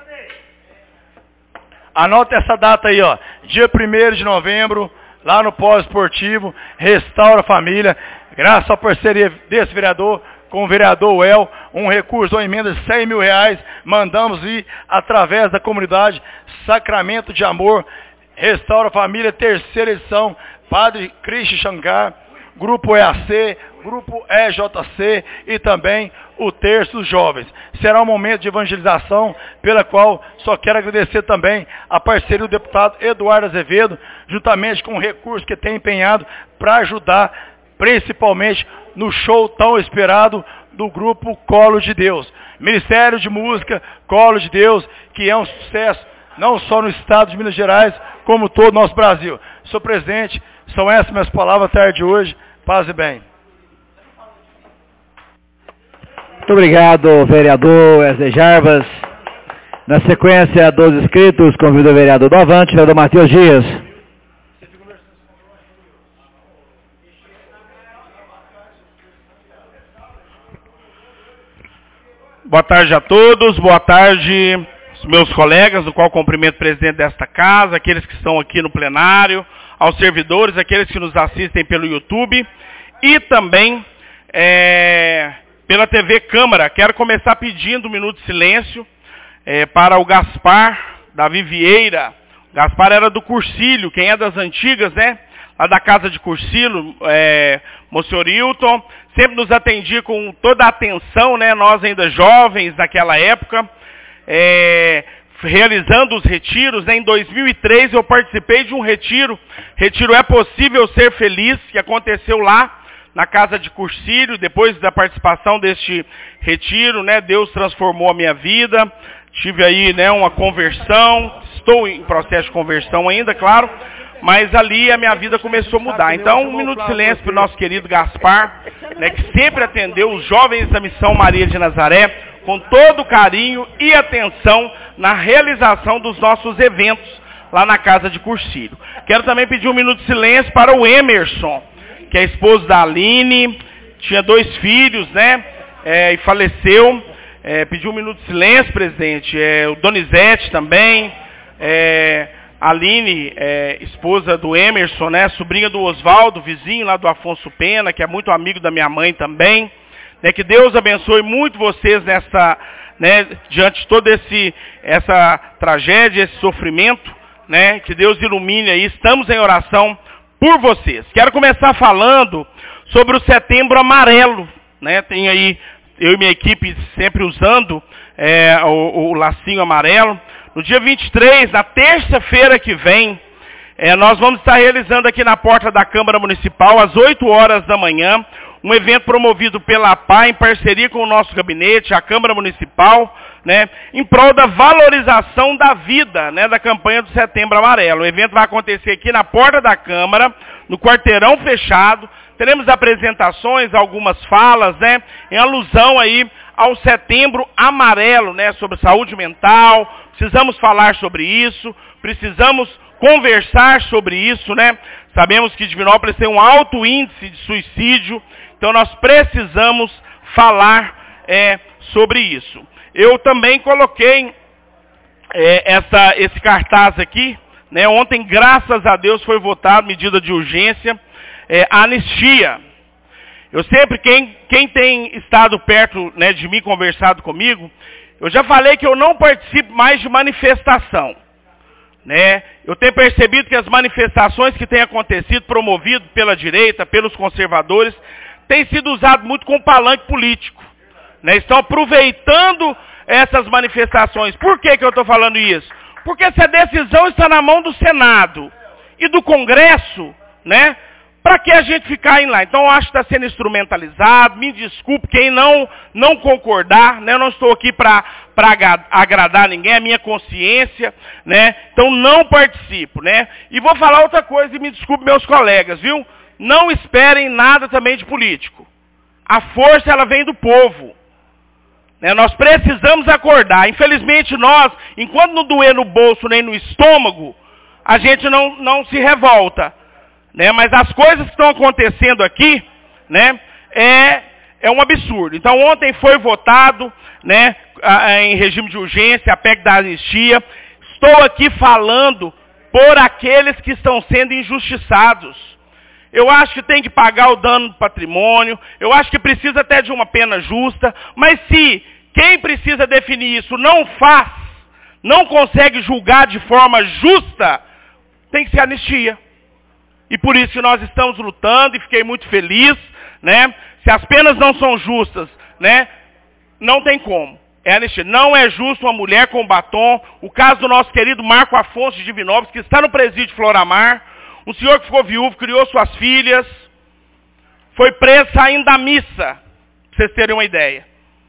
Anota essa data aí, ó. Dia 1º de novembro, lá no pós-esportivo, Restaura Família. Graças à parceria desse vereador, com o vereador Uel, um recurso, uma emenda de R$100 mil, mandamos ir através da comunidade Sacramento de Amor, Restaura Família, 3ª edição, Padre Cristian Xangar, Grupo EAC, Grupo EJC e também o Terço dos Jovens. Será um momento de evangelização, pela qual só quero agradecer também a parceria do deputado Eduardo Azevedo, juntamente com o recurso que tem empenhado para ajudar, principalmente no show tão esperado do grupo Colo de Deus. Ministério de Música Colo de Deus, que é um sucesso não só no estado de Minas Gerais, como todo o nosso Brasil. Senhor presidente, são essas minhas palavras à tarde de hoje. Paz e bem. Muito obrigado, vereador Wesley Jarbas. Na sequência dos inscritos, convido o vereador do Avante, vereador Matheus Dias. Boa tarde a todos, boa tarde meus colegas, do qual cumprimento o presidente desta casa, aqueles que estão aqui no plenário, aos servidores, aqueles que nos assistem pelo YouTube e também pela TV Câmara. Quero começar pedindo um minuto de silêncio para o Gaspar Davi Vieira. O Gaspar era do Cursilho, quem é das antigas, né? Lá da casa de Cursilho, Monsenhor Hilton, sempre nos atendia com toda a atenção, né? Nós ainda jovens naquela época, realizando os retiros, né? Em 2003 eu participei de um retiro É Possível Ser Feliz, que aconteceu lá na casa de Cursilho. Depois da participação deste retiro, né? Deus transformou a minha vida, tive aí, né, uma conversão, estou em processo de conversão ainda, claro, mas ali a minha vida começou a mudar. Então, um minuto de silêncio para o nosso querido Gaspar, né, que sempre atendeu os jovens da Missão Maria de Nazaré, com todo carinho e atenção na realização dos nossos eventos lá na Casa de Cursilho. Quero também pedir um minuto de silêncio para o Emerson, que é esposo da Aline, tinha 2 filhos, né? E faleceu. Pedir um minuto de silêncio, presidente. O Donizete também. A Aline, esposa do Emerson, né? Sobrinha do Oswaldo, vizinho lá do Afonso Pena, que é muito amigo da minha mãe também. Que Deus abençoe muito vocês nessa, né, diante de toda essa tragédia, esse sofrimento, né? Que Deus ilumine aí. Estamos em oração por vocês. Quero começar falando sobre o Setembro Amarelo, né? Tem aí eu e minha equipe sempre usando o lacinho amarelo. No dia 23, na terça-feira que vem, nós vamos estar realizando aqui na porta da Câmara Municipal, às 8 horas da manhã, um evento promovido pela APA, em parceria com o nosso gabinete, a Câmara Municipal, né, em prol da valorização da vida, né, da campanha do Setembro Amarelo. O evento vai acontecer aqui na porta da Câmara, no quarteirão fechado. Teremos apresentações, algumas falas, né, em alusão aí ao Setembro Amarelo, né, sobre saúde mental. Precisamos falar sobre isso, precisamos conversar sobre isso, né? Sabemos que Divinópolis tem um alto índice de suicídio, então nós precisamos falar sobre isso. Eu também coloquei esse cartaz aqui, né? Ontem, graças a Deus, foi votada medida de urgência, a anistia. Eu sempre, quem tem estado perto, né, de mim, conversado comigo, eu já falei que eu não participo mais de manifestação, né? Eu tenho percebido que as manifestações que têm acontecido, promovidas pela direita, pelos conservadores, têm sido usadas muito como palanque político, né? Estão aproveitando essas manifestações. Por que eu estou falando isso? Porque essa decisão está na mão do Senado e do Congresso, né? Para que a gente ficar indo lá? Então, eu acho que está sendo instrumentalizado. Me desculpe quem não concordar, né? Eu não estou aqui para agradar ninguém, é a minha consciência, né? Então, não participo, né? E vou falar outra coisa, e me desculpe meus colegas, viu? Não esperem nada também de político. A força, ela vem do povo. Né? Nós precisamos acordar. Infelizmente, nós, enquanto não doer no bolso nem no estômago, a gente não se revolta. Né, mas as coisas que estão acontecendo aqui, né, é um absurdo. Então, ontem foi votado, né, em regime de urgência, a PEC da anistia. Estou aqui falando por aqueles que estão sendo injustiçados. Eu acho que tem que pagar o dano do patrimônio, eu acho que precisa até de uma pena justa, mas se quem precisa definir isso não faz, não consegue julgar de forma justa, tem que ser anistia. E por isso que nós estamos lutando e fiquei muito feliz, né? Se as penas não são justas, né? Não tem como. Anistia. Não é justo uma mulher com batom. O caso do nosso querido Marco Afonso de Divinópolis, que está no presídio Floramar. Um senhor que ficou viúvo, criou suas filhas. Foi preso saindo da missa, para vocês terem uma ideia.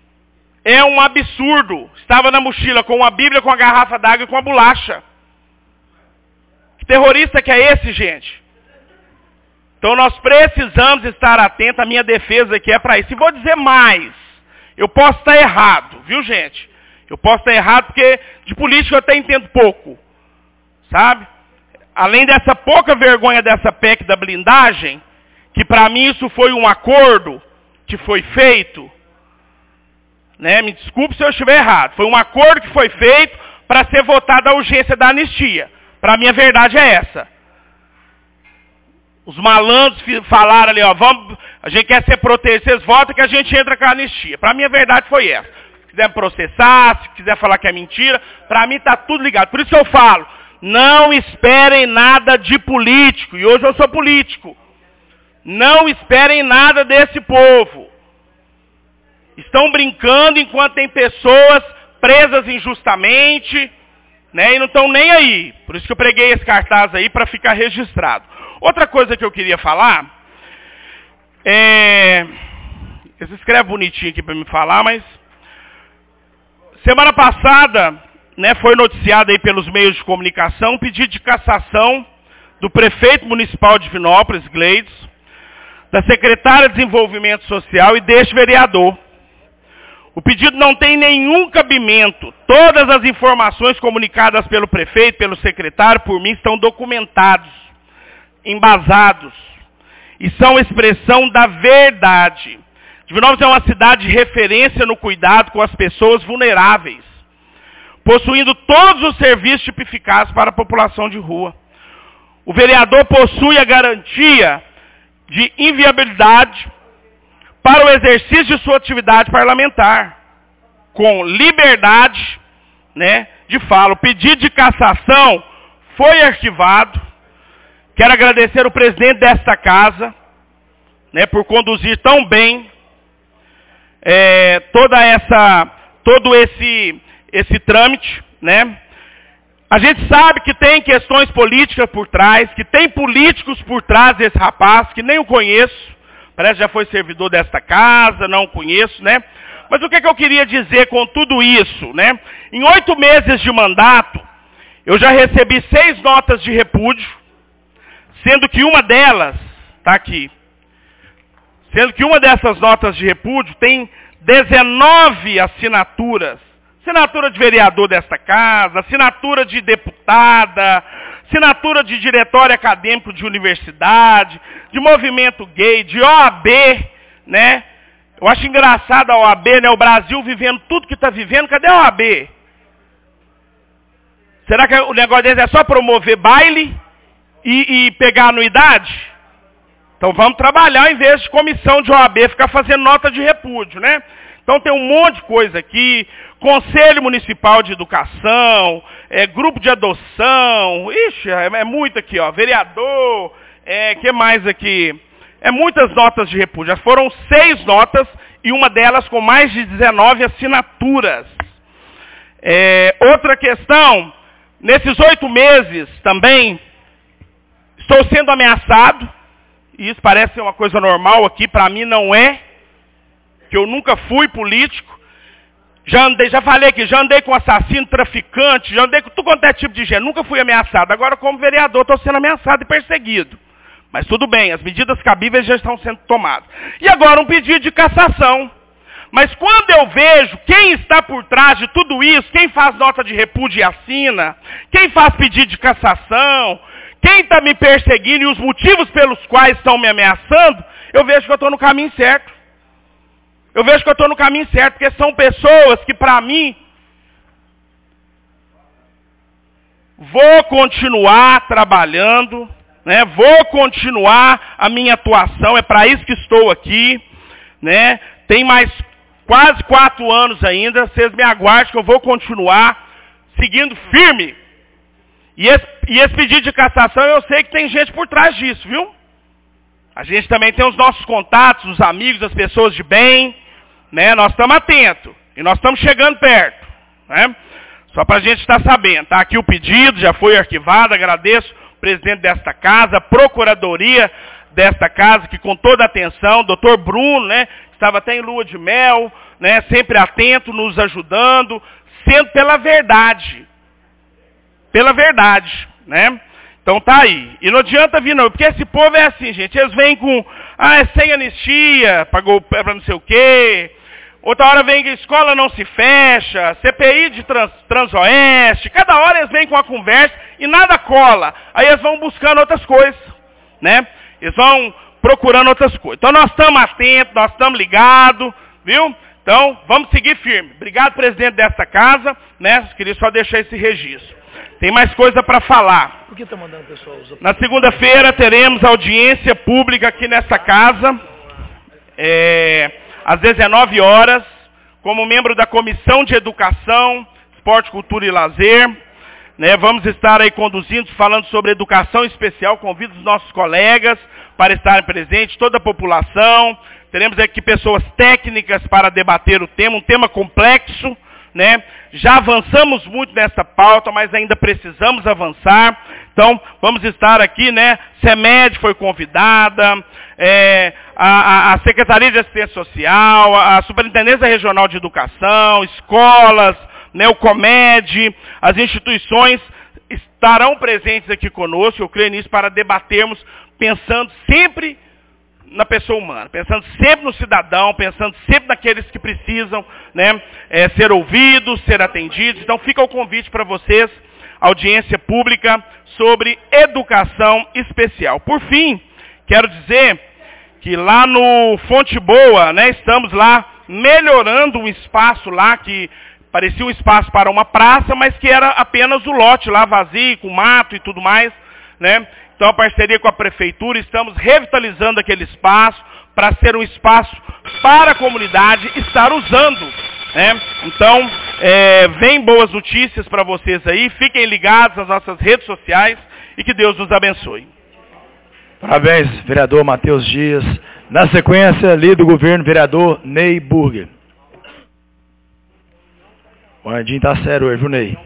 É um absurdo. Estava na mochila com uma Bíblia, com a garrafa d'água e com a bolacha. Que terrorista que é esse, gente? Então nós precisamos estar atentos, a minha defesa aqui é para isso. E vou dizer mais, eu posso estar errado, viu gente? Eu posso estar errado porque de política eu até entendo pouco, sabe? Além dessa pouca vergonha dessa PEC da blindagem, que para mim isso foi um acordo que foi feito, né? Me desculpe se eu estiver errado, foi um acordo que foi feito para ser votada a urgência da anistia. Para mim a verdade é essa. Os malandros falaram ali, ó, a gente quer ser protegido, vocês votam que a gente entra com a anistia. Para mim a verdade foi essa. Se quiser processar, se quiser falar que é mentira, para mim está tudo ligado. Por isso que eu falo, não esperem nada de político. E hoje eu sou político. Não esperem nada desse povo. Estão brincando enquanto tem pessoas presas injustamente, né, e não estão nem aí. Por isso que eu preguei esse cartaz aí para ficar registrado. Outra coisa que eu queria falar, você escreve bonitinho aqui para me falar, mas semana passada, né, foi noticiado aí pelos meios de comunicação um pedido de cassação do prefeito municipal de Divinópolis, Gleides, da secretária de Desenvolvimento Social e deste vereador. O pedido não tem nenhum cabimento. Todas as informações comunicadas pelo prefeito, pelo secretário, por mim, estão documentados, embasados, e são expressão da verdade. Divinópolis é uma cidade de referência no cuidado com as pessoas vulneráveis, possuindo todos os serviços tipificados para a população de rua. O vereador possui a garantia de inviolabilidade para o exercício de sua atividade parlamentar, com liberdade, né, de fala. O pedido de cassação foi arquivado. Quero agradecer o presidente desta casa, né, por conduzir tão bem todo esse trâmite, né? A gente sabe que tem questões políticas por trás, que tem políticos por trás desse rapaz, que nem o conheço. Parece que já foi servidor desta casa, não o conheço, né? Mas o que eu queria dizer com tudo isso, né? Em 8 meses de mandato, eu já recebi 6 notas de repúdio, sendo que uma delas, está aqui, sendo que uma dessas notas de repúdio tem 19 assinaturas. Assinatura de vereador desta casa, assinatura de deputada, assinatura de diretório acadêmico de universidade, de movimento gay, de OAB, né? Eu acho engraçado a OAB, né? O Brasil vivendo tudo que está vivendo, cadê a OAB? Será que o negócio deles é só promover baile e pegar anuidade? Então vamos trabalhar em vez de comissão de OAB ficar fazendo nota de repúdio, né? Então tem um monte de coisa aqui, Conselho Municipal de Educação, grupo de adoção, ixi, é muito aqui, ó, vereador, que mais aqui? Muitas notas de repúdio. Já foram 6 notas e uma delas com mais de 19 assinaturas. Outra questão, nesses 8 meses também, estou sendo ameaçado, e isso parece ser uma coisa normal aqui, para mim não é, que eu nunca fui político, já falei que já andei com assassino, traficante, já andei com tudo quanto é tipo de gente, nunca fui ameaçado. Agora, como vereador, estou sendo ameaçado e perseguido. Mas tudo bem, as medidas cabíveis já estão sendo tomadas. E agora um pedido de cassação. Mas quando eu vejo quem está por trás de tudo isso, quem faz nota de repúdio e assina, quem faz pedido de cassação, quem está me perseguindo e os motivos pelos quais estão me ameaçando, eu vejo que eu estou no caminho certo. Eu vejo que eu estou no caminho certo, porque são pessoas que, para mim, vou continuar trabalhando, né? Vou continuar a minha atuação, é para isso que estou aqui, né? Tem mais quase 4 anos ainda, vocês me aguardem que eu vou continuar seguindo firme. E esse pedido de cassação, eu sei que tem gente por trás disso, viu? A gente também tem os nossos contatos, os amigos, as pessoas de bem, né? Nós estamos atentos e nós estamos chegando perto, né? Só para a gente estar sabendo. Está aqui o pedido, já foi arquivado, agradeço o presidente desta casa, a procuradoria desta casa, que com toda a atenção, doutor Bruno, né? Estava até em lua de mel, né? Sempre atento, nos ajudando, sendo pela verdade. Pela verdade, né? Então tá aí. E não adianta vir não, porque esse povo é assim, gente. Eles vêm com, é sem anistia, pagou para não sei o quê. Outra hora vem que a escola não se fecha, CPI de Transoeste. Cada hora eles vêm com a conversa e nada cola. Aí eles vão buscando outras coisas, né? Eles vão procurando outras coisas. Então nós estamos atentos, nós estamos ligados, viu? Então vamos seguir firme. Obrigado, presidente desta casa, né? Queria só deixar esse registro. Tem mais coisa para falar. Por que está mandando o pessoal usar? Na segunda-feira teremos audiência pública aqui nessa casa, às 19 horas, como membro da Comissão de Educação, Esporte, Cultura e Lazer. Né, vamos estar aí conduzindo, falando sobre educação especial. Convido os nossos colegas para estarem presentes, toda a população. Teremos aqui pessoas técnicas para debater o tema, um tema complexo. Né? Já avançamos muito nessa pauta, mas ainda precisamos avançar. Então, vamos estar aqui, né? CEMED foi convidada, a Secretaria de Assistência Social, a Superintendência Regional de Educação, escolas, né? O COMED, as instituições estarão presentes aqui conosco, eu creio nisso, para debatermos, pensando sempre na pessoa humana, pensando sempre no cidadão, pensando sempre naqueles que precisam, né, ser ouvidos, ser atendidos. Então fica o convite para vocês, audiência pública sobre educação especial. Por fim, quero dizer que lá no Fonte Boa, né, estamos lá melhorando um espaço lá que parecia um espaço para uma praça, mas que era apenas o lote lá vazio, com mato e tudo mais, né? Então, a parceria com a prefeitura, estamos revitalizando aquele espaço para ser um espaço para a comunidade estar usando, né? Então, vem boas notícias para vocês aí, fiquem ligados nas nossas redes sociais e que Deus nos abençoe. Parabéns, vereador Matheus Dias. Na sequência, líder do governo, vereador Ney Burger. O Andinho tá sério hoje, viu, Ney?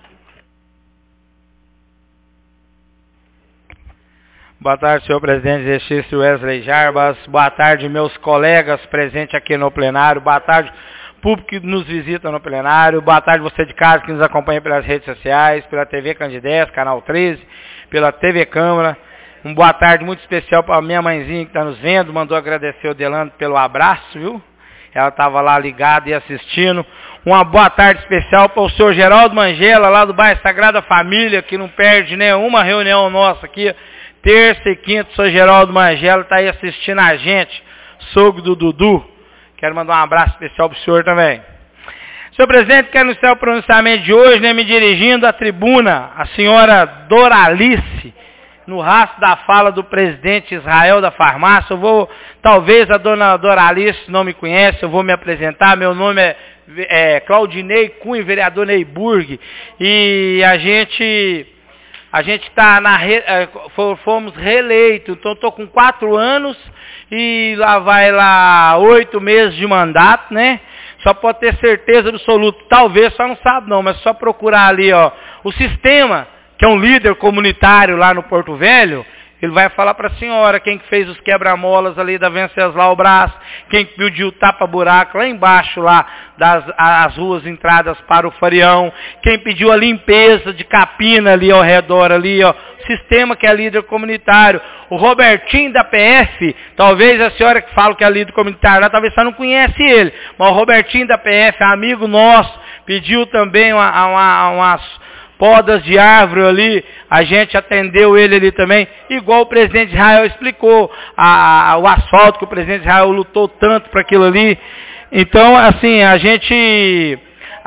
Boa tarde, senhor presidente exercício Wesley Jarbas. Boa tarde, meus colegas presentes aqui no plenário. Boa tarde, público que nos visita no plenário. Boa tarde, você de casa que nos acompanha pelas redes sociais, pela TV Candidez, Canal 13, pela TV Câmara. Boa tarde muito especial para a minha mãezinha que está nos vendo. Mandou agradecer o Delano pelo abraço, viu? Ela estava lá ligada e assistindo. Uma boa tarde especial para o senhor Geraldo Mangela, lá do bairro Sagrada Família, que não perde nenhuma reunião nossa aqui. Terça e quinta, o senhor Geraldo Mangela está aí assistindo a gente. Sogro do Dudu. Quero mandar um abraço especial para o senhor também. Senhor presidente, quero iniciar o pronunciamento de hoje, né, me dirigindo à tribuna, a senhora Doralice, no rastro da fala do presidente Israel da Farmácia. Talvez a dona Doralice não me conhece, eu vou me apresentar. Meu nome é Claudinei Cunha, vereador Ney Burger, e a gente está fomos reeleitos, então estou com 4 anos e lá vai 8 meses de mandato, né? Só pode ter certeza absoluta, talvez, só não sabe não, mas só procurar ali, ó, o sistema, que é um líder comunitário lá no Porto Velho, ele vai falar para a senhora quem que fez os quebra-molas ali da Venceslau Brás, quem que pediu tapa-buraco lá embaixo, lá as ruas entradas para o Farião, quem pediu a limpeza de capina ali ao redor ali, ó, sistema que é líder comunitário. O Robertinho da PF, talvez a senhora que fala que é líder comunitário lá, talvez você não conhece ele, mas o Robertinho da PF, amigo nosso, pediu também umas podas de árvore ali, a gente atendeu ele ali também, igual o presidente Israel explicou, o asfalto que o presidente Israel lutou tanto para aquilo ali. Então, assim, a gente,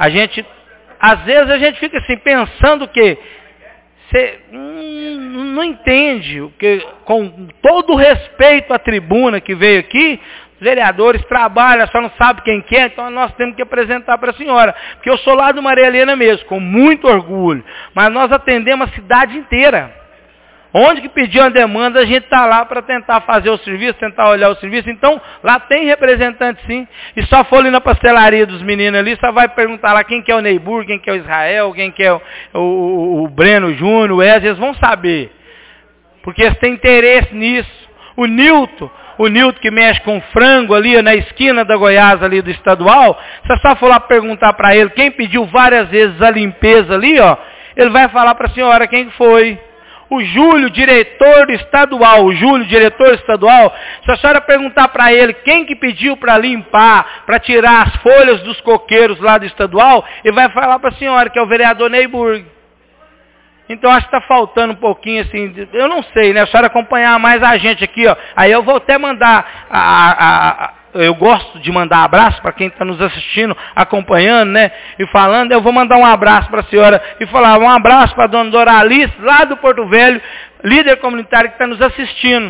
às vezes a gente fica assim, pensando que você não entende, que com todo o respeito à tribuna que veio aqui, os vereadores trabalham, só não sabe quem que é, então nós temos que apresentar para a senhora. Porque eu sou lá do Maria Helena mesmo, com muito orgulho. Mas nós atendemos a cidade inteira. Onde que pediu a demanda, a gente está lá para tentar fazer o serviço, tentar olhar o serviço. Então, lá tem representante sim. E só for ali na pastelaria dos meninos ali, só vai perguntar lá quem que é o Neibur, quem que é o Israel, quem que é o Breno Júnior, o Wesley, eles vão saber. Porque eles têm interesse nisso. O Nilton que mexe com frango ali na esquina da Goiás ali do estadual, se só for lá perguntar para ele quem pediu várias vezes a limpeza ali, ó, ele vai falar para a senhora quem foi. O Júlio, diretor estadual, se a senhora perguntar para ele quem que pediu para limpar, para tirar as folhas dos coqueiros lá do estadual, ele vai falar para a senhora que é o vereador Ney Burger. Então acho que está faltando um pouquinho assim, eu não sei, né? A senhora acompanhar mais a gente aqui, ó. Aí eu vou até mandar, eu gosto de mandar abraço para quem está nos assistindo, acompanhando, né? E falando, eu vou mandar um abraço para a senhora e falar um abraço para a dona Doralice, lá do Porto Velho, líder comunitário que está nos assistindo.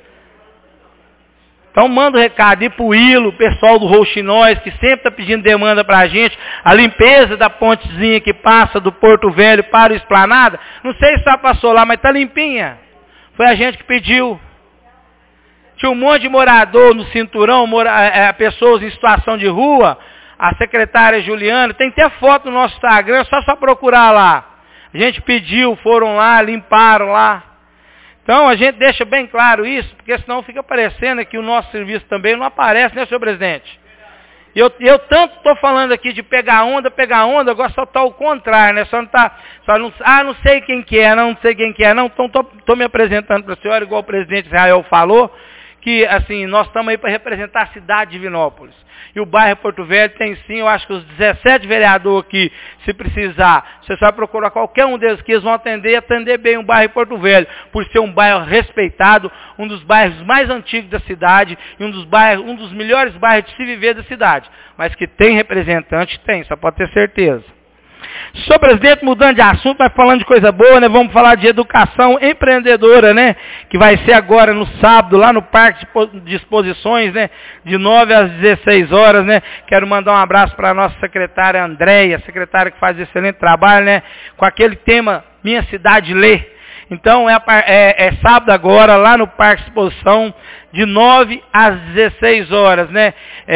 Então manda um recado aí para o Ilo, o pessoal do Rouxinóis, que sempre está pedindo demanda para a gente, a limpeza da pontezinha que passa do Porto Velho para o Esplanada, não sei se já passou lá, mas está limpinha. Foi a gente que pediu. Tinha um monte de morador no cinturão, pessoas em situação de rua, a secretária Juliana, tem até foto no nosso Instagram, só procurar lá. A gente pediu, foram lá, limparam lá. Então, a gente deixa bem claro isso, porque senão fica parecendo que o nosso serviço também não aparece, né, senhor presidente? Eu tanto estou falando aqui de pegar onda, agora só está o contrário, né? Não sei quem que é, não sei quem que é, não. Então, estou me apresentando para a senhora, igual o presidente Israel falou, que, assim, nós estamos aí para representar a cidade de Divinópolis. E o bairro Porto Velho tem sim, eu acho que os 17 vereadores aqui, se precisar, você só procurar qualquer um deles que eles vão atender bem o bairro Porto Velho, por ser um bairro respeitado, um dos bairros mais antigos da cidade e um dos melhores bairros de se viver da cidade. Mas que tem representante, tem, só pode ter certeza. Senhor presidente, mudando de assunto, mas falando de coisa boa, né? Vamos falar de educação empreendedora, né? Que vai ser agora no sábado, lá no Parque de Exposições, né? De 9 às 16 horas, né? Quero mandar um abraço para a nossa secretária Andréia, secretária que faz excelente trabalho, né? Com aquele tema Minha Cidade Lê. Então, é sábado agora, lá no Parque de Exposição, de 9 às 16 horas, né?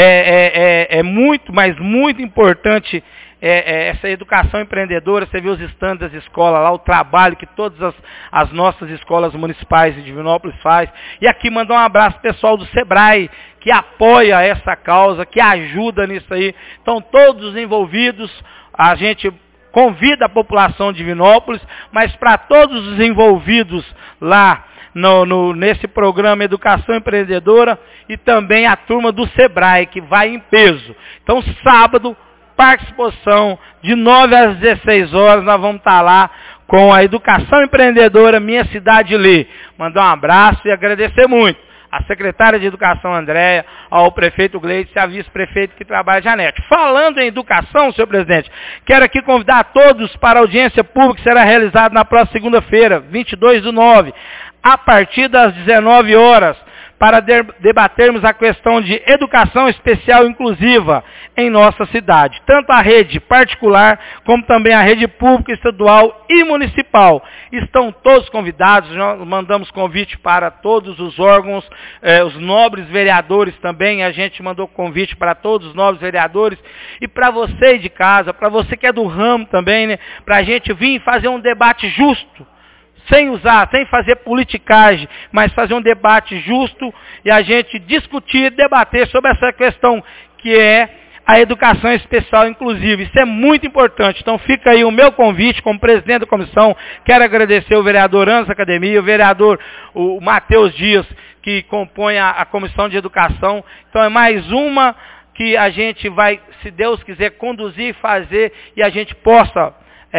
É muito, mas muito importante essa educação empreendedora. Você vê os estandes das escolas lá, o trabalho que todas as nossas escolas municipais de Divinópolis faz. E aqui mandar um abraço pessoal do Sebrae, que apoia essa causa, que ajuda nisso aí. Então, todos os envolvidos, a gente convida a população de Divinópolis, mas para todos os envolvidos lá nesse programa Educação Empreendedora e também a turma do Sebrae, que vai em peso. Então, sábado, Parque Exposição, de 9 às 16 horas, nós vamos estar lá com a Educação Empreendedora Minha Cidade Lê. Mandar um abraço e agradecer muito à secretária de Educação Andréia, ao prefeito Gleides e à vice-prefeito que trabalha Janete. Falando em educação, senhor presidente, quero aqui convidar a todos para a audiência pública que será realizada na próxima segunda-feira, 22/9, a partir das 19 horas, para debatermos a questão de educação especial inclusiva em nossa cidade. Tanto a rede particular, como também a rede pública, estadual e municipal. Estão todos convidados, nós mandamos convite para todos os órgãos, os nobres vereadores também, a gente mandou convite para todos os nobres vereadores, e para você de casa, para você que é do ramo também, né, para a gente vir fazer um debate justo, sem fazer politicagem, mas fazer um debate justo e a gente discutir, debater sobre essa questão que é a educação especial inclusiva. Isso é muito importante. Então fica aí o meu convite como presidente da comissão. Quero agradecer o vereador Anderson Academia, o vereador o Matheus Dias, que compõe a comissão de educação. Então é mais uma que a gente vai, se Deus quiser, conduzir e fazer e a gente possa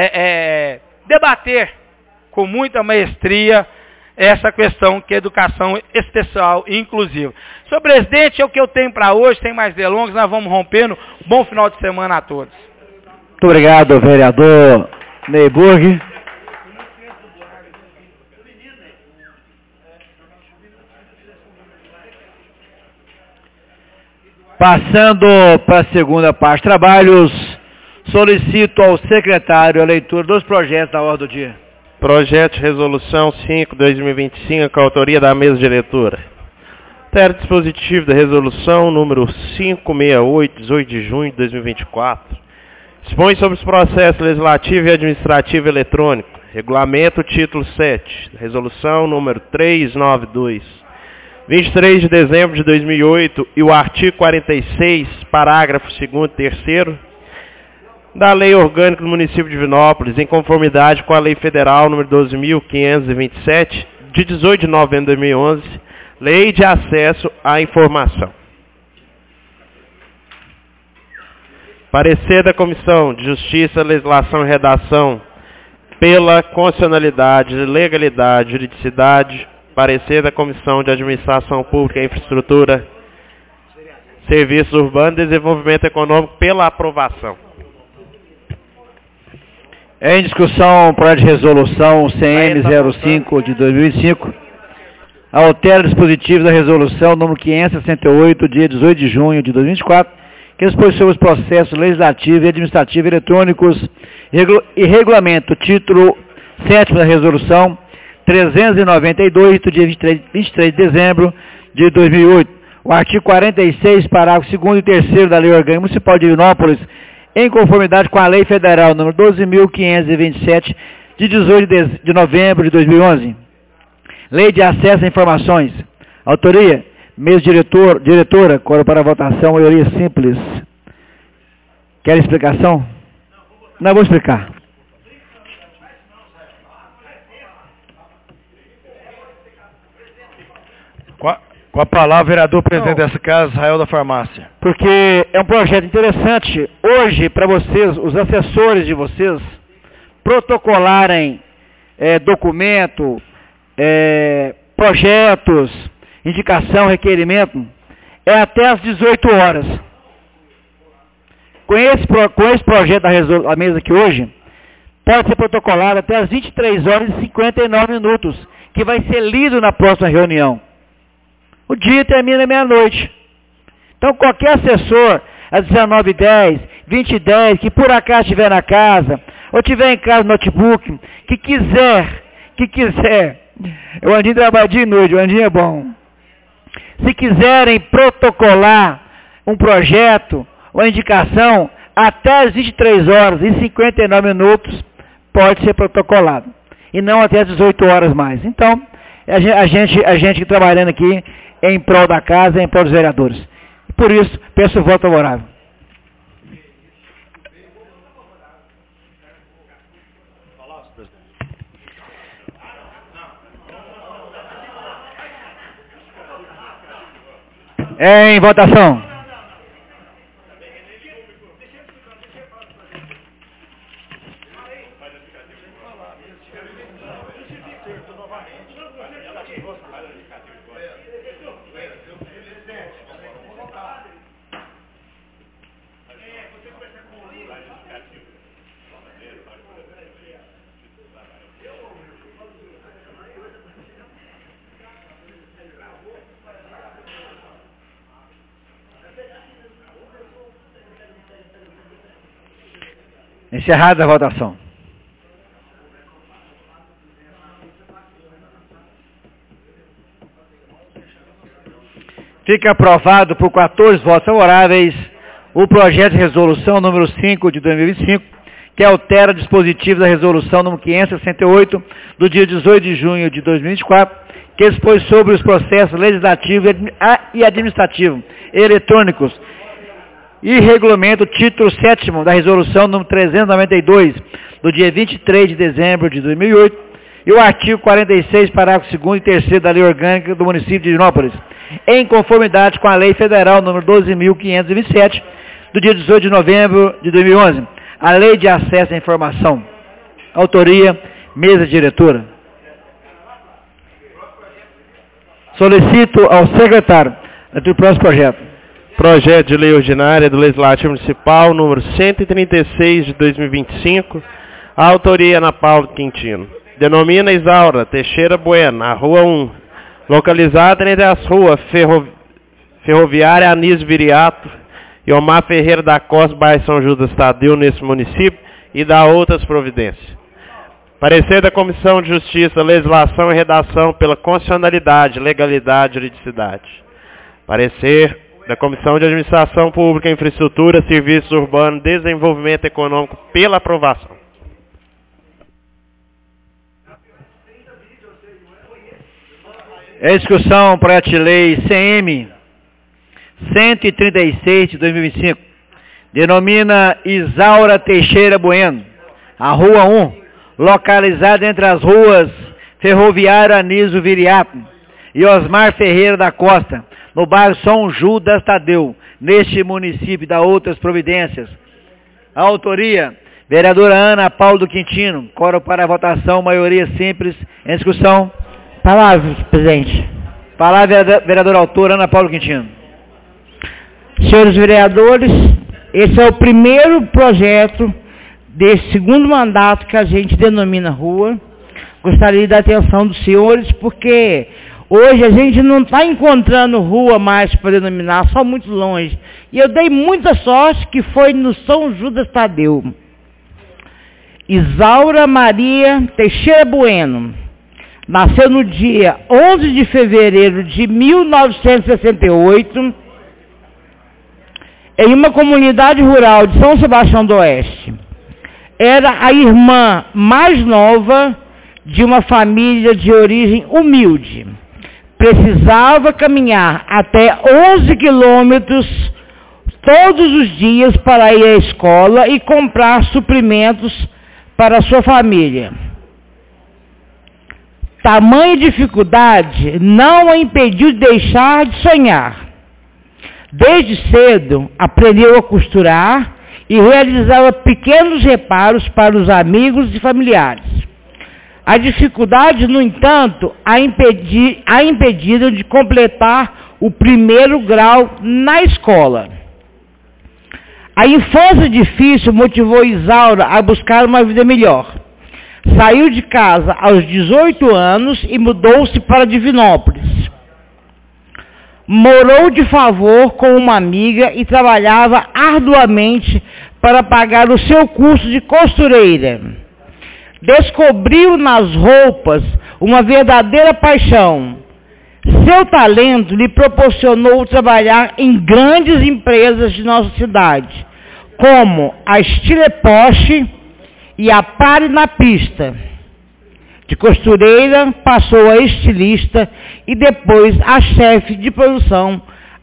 debater com muita maestria essa questão que é educação especial e inclusiva. Senhor presidente, é o que eu tenho para hoje, sem mais delongas, nós vamos rompendo. Bom final de semana a todos. Muito obrigado, vereador Neyburg. Passando para a segunda parte de trabalhos, solicito ao secretário a leitura dos projetos da ordem do dia. Projeto de Resolução 5/2025, com a autoria da mesa diretora. Termo dispositivo da Resolução número 568, 18 de junho de 2024. Expõe sobre os processos legislativo e administrativo eletrônico. Regulamento título 7. Resolução número 392. 23 de dezembro de 2008 e o artigo 46, parágrafo 2º e 3º. Da Lei Orgânica do Município de Divinópolis, em conformidade com a Lei Federal nº 12.527, de 18 de novembro de 2011, Lei de Acesso à Informação. Parecer da Comissão de Justiça, Legislação e Redação pela constitucionalidade, legalidade, juridicidade. Parecer da Comissão de Administração Pública e Infraestrutura, Serviços Urbanos e Desenvolvimento Econômico pela aprovação. Em discussão, o projeto de resolução CM05 de 2005, altera o dispositivo da resolução número 568, dia 18 de junho de 2024, que dispõe sobre os processos legislativos e administrativos eletrônicos e regulamento, título 7º da resolução 392, do dia 23 de dezembro de 2008. O artigo 46, parágrafo 2º e 3º da Lei Orgânica Municipal de Divinópolis, em conformidade com a Lei Federal nº 12.527, de 18 de novembro de 2011. Lei de Acesso a Informações. Autoria, mesa diretora, coro para votação, maioria simples. Quer explicação? Não, vou explicar. Com a palavra, vereador presidente dessa casa, Israel da Farmácia. Porque é um projeto interessante hoje para vocês, os assessores de vocês, protocolarem documento, projetos, indicação, requerimento, até às 18 horas. Com esse projeto da mesa aqui hoje, pode ser protocolado até às 23 horas e 59 minutos, que vai ser lido na próxima reunião. O dia termina meia-noite. Então, qualquer assessor, às 19h10, 20h10, que por acaso estiver na casa, ou tiver em casa no notebook, que quiser, o Andinho trabalha de noite, o Andinho é bom. Se quiserem protocolar um projeto, uma indicação, até as 23 horas e 59 minutos, pode ser protocolado. E não até as 18 horas mais. Então, a gente trabalhando aqui em prol da casa, em prol dos vereadores. Por isso, peço o voto favorável. Em votação. Encerrada a votação. Fica aprovado por 14 votos favoráveis o projeto de resolução número 5 de 2025, que altera o dispositivo da resolução número 568 do dia 18 de junho de 2024, que expõe sobre os processos legislativos e administrativos eletrônicos e regulamenta o título 7º da resolução número 392 do dia 23 de dezembro de 2008 e o artigo 46, parágrafo 2º e 3º da Lei Orgânica do município de Divinópolis, em conformidade com a Lei Federal número 12.527 do dia 18 de novembro de 2011, a Lei de Acesso à Informação. Autoria, mesa diretora. Solicito ao secretário do próximo projeto. Projeto de Lei Ordinária do Legislativo Municipal, número 136 de 2025, a autoria Ana Paula Quintino. Denomina Isaura Teixeira Bueno, na Rua 1, localizada entre as ruas Ferroviária Anísio Viriato e Omar Ferreira da Costa, bairro São Judas Tadeu, nesse município, e da outras providências. Parecer da Comissão de Justiça, Legislação e Redação pela constitucionalidade, legalidade e juridicidade. Parecer da Comissão de Administração Pública, Infraestrutura, Serviços Urbanos e Desenvolvimento Econômico pela aprovação. Discussão, projeto de lei CM 136 de 2025. Denomina Isaura Teixeira Bueno, a Rua 1, localizada entre as ruas Ferroviário Anísio Viriato e Osmar Ferreira da Costa, no bairro São Judas Tadeu, neste município, da outras providências. A autoria, vereadora Ana Paula do Quintino. Coro para a votação, maioria simples. Em discussão. Palavra, presidente. Palavra, vereadora autora Ana Paula do Quintino. Senhores vereadores, esse é o primeiro projeto desse segundo mandato que a gente denomina rua. Gostaria da atenção dos senhores, porque hoje a gente não está encontrando rua mais para denominar, só muito longe. E eu dei muita sorte que foi no São Judas Tadeu. Isaura Maria Teixeira Bueno nasceu no dia 11 de fevereiro de 1968 em uma comunidade rural de São Sebastião do Oeste. Era a irmã mais nova de uma família de origem humilde. Precisava caminhar até 11 quilômetros todos os dias para ir à escola e comprar suprimentos para a sua família. Tamanha dificuldade não a impediu de deixar de sonhar. Desde cedo, aprendeu a costurar e realizava pequenos reparos para os amigos e familiares. A dificuldade, no entanto, a impediram de completar o primeiro grau na escola. A infância difícil motivou Isaura a buscar uma vida melhor. Saiu de casa aos 18 anos e mudou-se para Divinópolis. Morou de favor com uma amiga e trabalhava arduamente para pagar o seu curso de costureira. Descobriu nas roupas uma verdadeira paixão. Seu talento lhe proporcionou trabalhar em grandes empresas de nossa cidade, como a Stile Porsche e a Pare na Pista. De costureira, passou a estilista e depois a chefe de produção.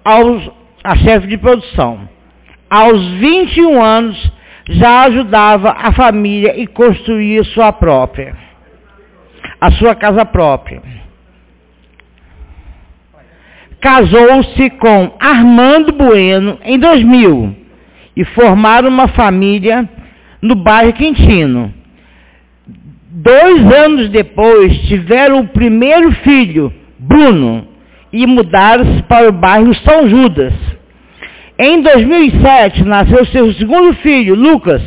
Aos 21 anos, já ajudava a família e construía a sua casa própria. Casou-se com Armando Bueno em 2000 e formaram uma família no bairro Quintino. 2 anos depois, tiveram o primeiro filho, Bruno, e mudaram-se para o bairro São Judas. Em 2007, nasceu seu segundo filho, Lucas.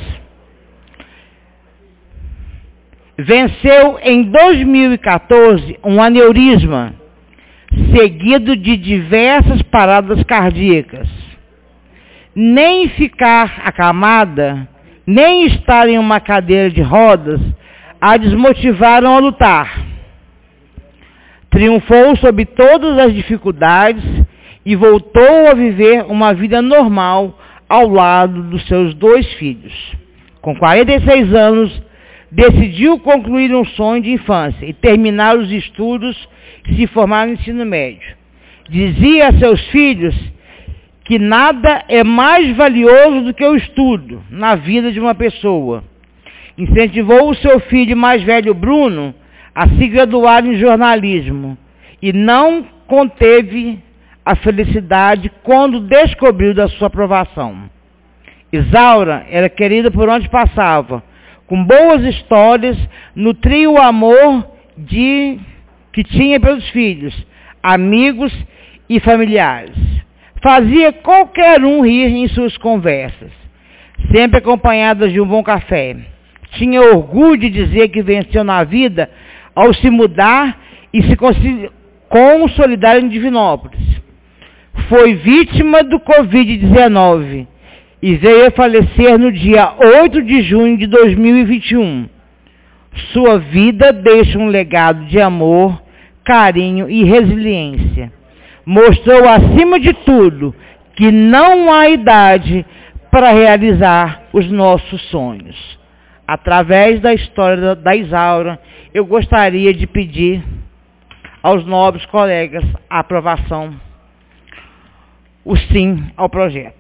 Venceu em 2014 um aneurisma, seguido de diversas paradas cardíacas. Nem ficar acamada, nem estar em uma cadeira de rodas, a desmotivaram a lutar. Triunfou sobre todas as dificuldades e voltou a viver uma vida normal ao lado dos seus 2 filhos. Com 46 anos, decidiu concluir um sonho de infância e terminar os estudos e se formar no ensino médio. Dizia a seus filhos que nada é mais valioso do que o estudo na vida de uma pessoa. Incentivou o seu filho mais velho, Bruno, a se graduar em jornalismo e não conteve a felicidade quando descobriu da sua aprovação. Isaura era querida por onde passava, com boas histórias, nutria o amor que tinha pelos filhos, amigos e familiares. Fazia qualquer um rir em suas conversas, sempre acompanhada de um bom café. Tinha orgulho de dizer que venceu na vida ao se mudar e se consolidar em Divinópolis. Foi vítima do Covid-19 e veio a falecer no dia 8 de junho de 2021. Sua vida deixa um legado de amor, carinho e resiliência. Mostrou, acima de tudo, que não há idade para realizar os nossos sonhos. Através da história da Isaura, eu gostaria de pedir aos nobres colegas a aprovação, o sim ao projeto.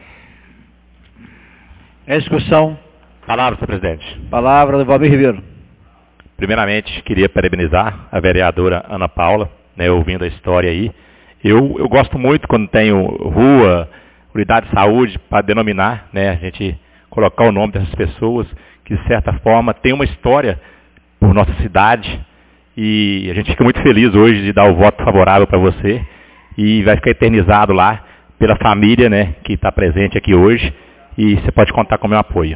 Em discussão. Palavra, senhor presidente. Palavra do Valmir Ribeiro. Primeiramente, queria parabenizar a vereadora Ana Paula, né, ouvindo a história aí. Eu gosto muito quando tenho rua, unidade de saúde, para denominar, né, a gente colocar o nome dessas pessoas que, de certa forma, tem uma história por nossa cidade. E a gente fica muito feliz hoje de dar o voto favorável para você. E vai ficar eternizado lá pela família, né, que está presente aqui hoje. E você pode contar com o meu apoio.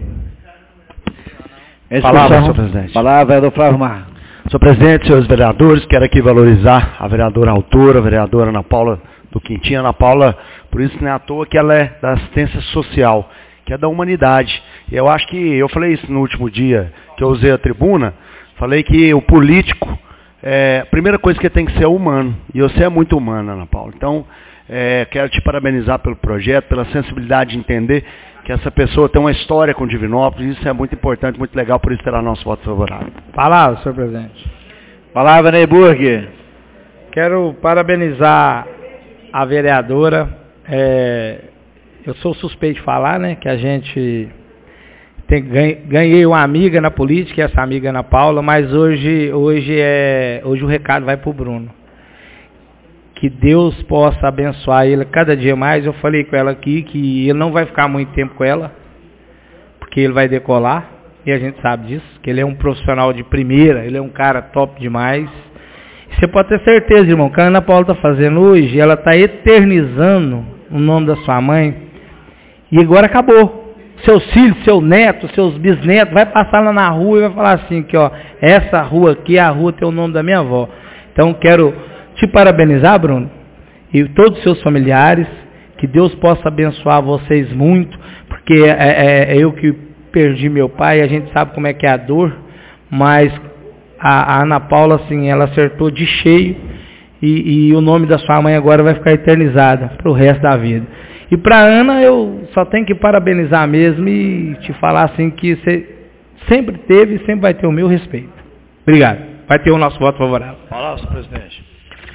Palavra, senhor presidente. Palavra é do Flávio Mar. Senhor presidente, senhores vereadores, quero aqui valorizar a vereadora autora, a vereadora Ana Paula do Quintino. Ana Paula, por isso não é à toa que ela é da assistência social, que é da humanidade. E eu acho que, eu falei isso no último dia que eu usei a tribuna, falei que o político, a primeira coisa que tem que ser é humano. E você é muito humana, Ana Paula. Então, quero te parabenizar pelo projeto, pela sensibilidade de entender que essa pessoa tem uma história com Divinópolis. Isso é muito importante, muito legal, por isso terá nosso voto favorável. Palavra, senhor presidente. Palavra, Neyburg. Quero parabenizar a vereadora. Eu sou suspeito de falar, né, que a gente Ganhei uma amiga na política, essa amiga Ana Paula, mas hoje o recado vai para o Bruno. Que Deus possa abençoar ele cada dia mais. Eu falei com ela aqui que ele não vai ficar muito tempo com ela, porque ele vai decolar, e a gente sabe disso, que ele é um profissional de primeira, ele é um cara top demais. Você pode ter certeza, irmão, que a Ana Paula está fazendo hoje, ela está eternizando o nome da sua mãe, e agora acabou. Seus filhos, seu neto, seus bisnetos, vai passar lá na rua e vai falar assim, que ó, essa rua aqui é a rua, tem o nome da minha avó. Então quero te parabenizar, Bruno, e todos os seus familiares, que Deus possa abençoar vocês muito, porque eu que perdi meu pai, a gente sabe como é que é a dor, mas a Ana Paula, assim, ela acertou de cheio, e o nome da sua mãe agora vai ficar eternizada para o resto da vida. E para Ana, eu só tenho que parabenizar mesmo e te falar assim que você sempre teve e sempre vai ter o meu respeito. Obrigado. Vai ter o nosso voto favorável. Palavra, presidente.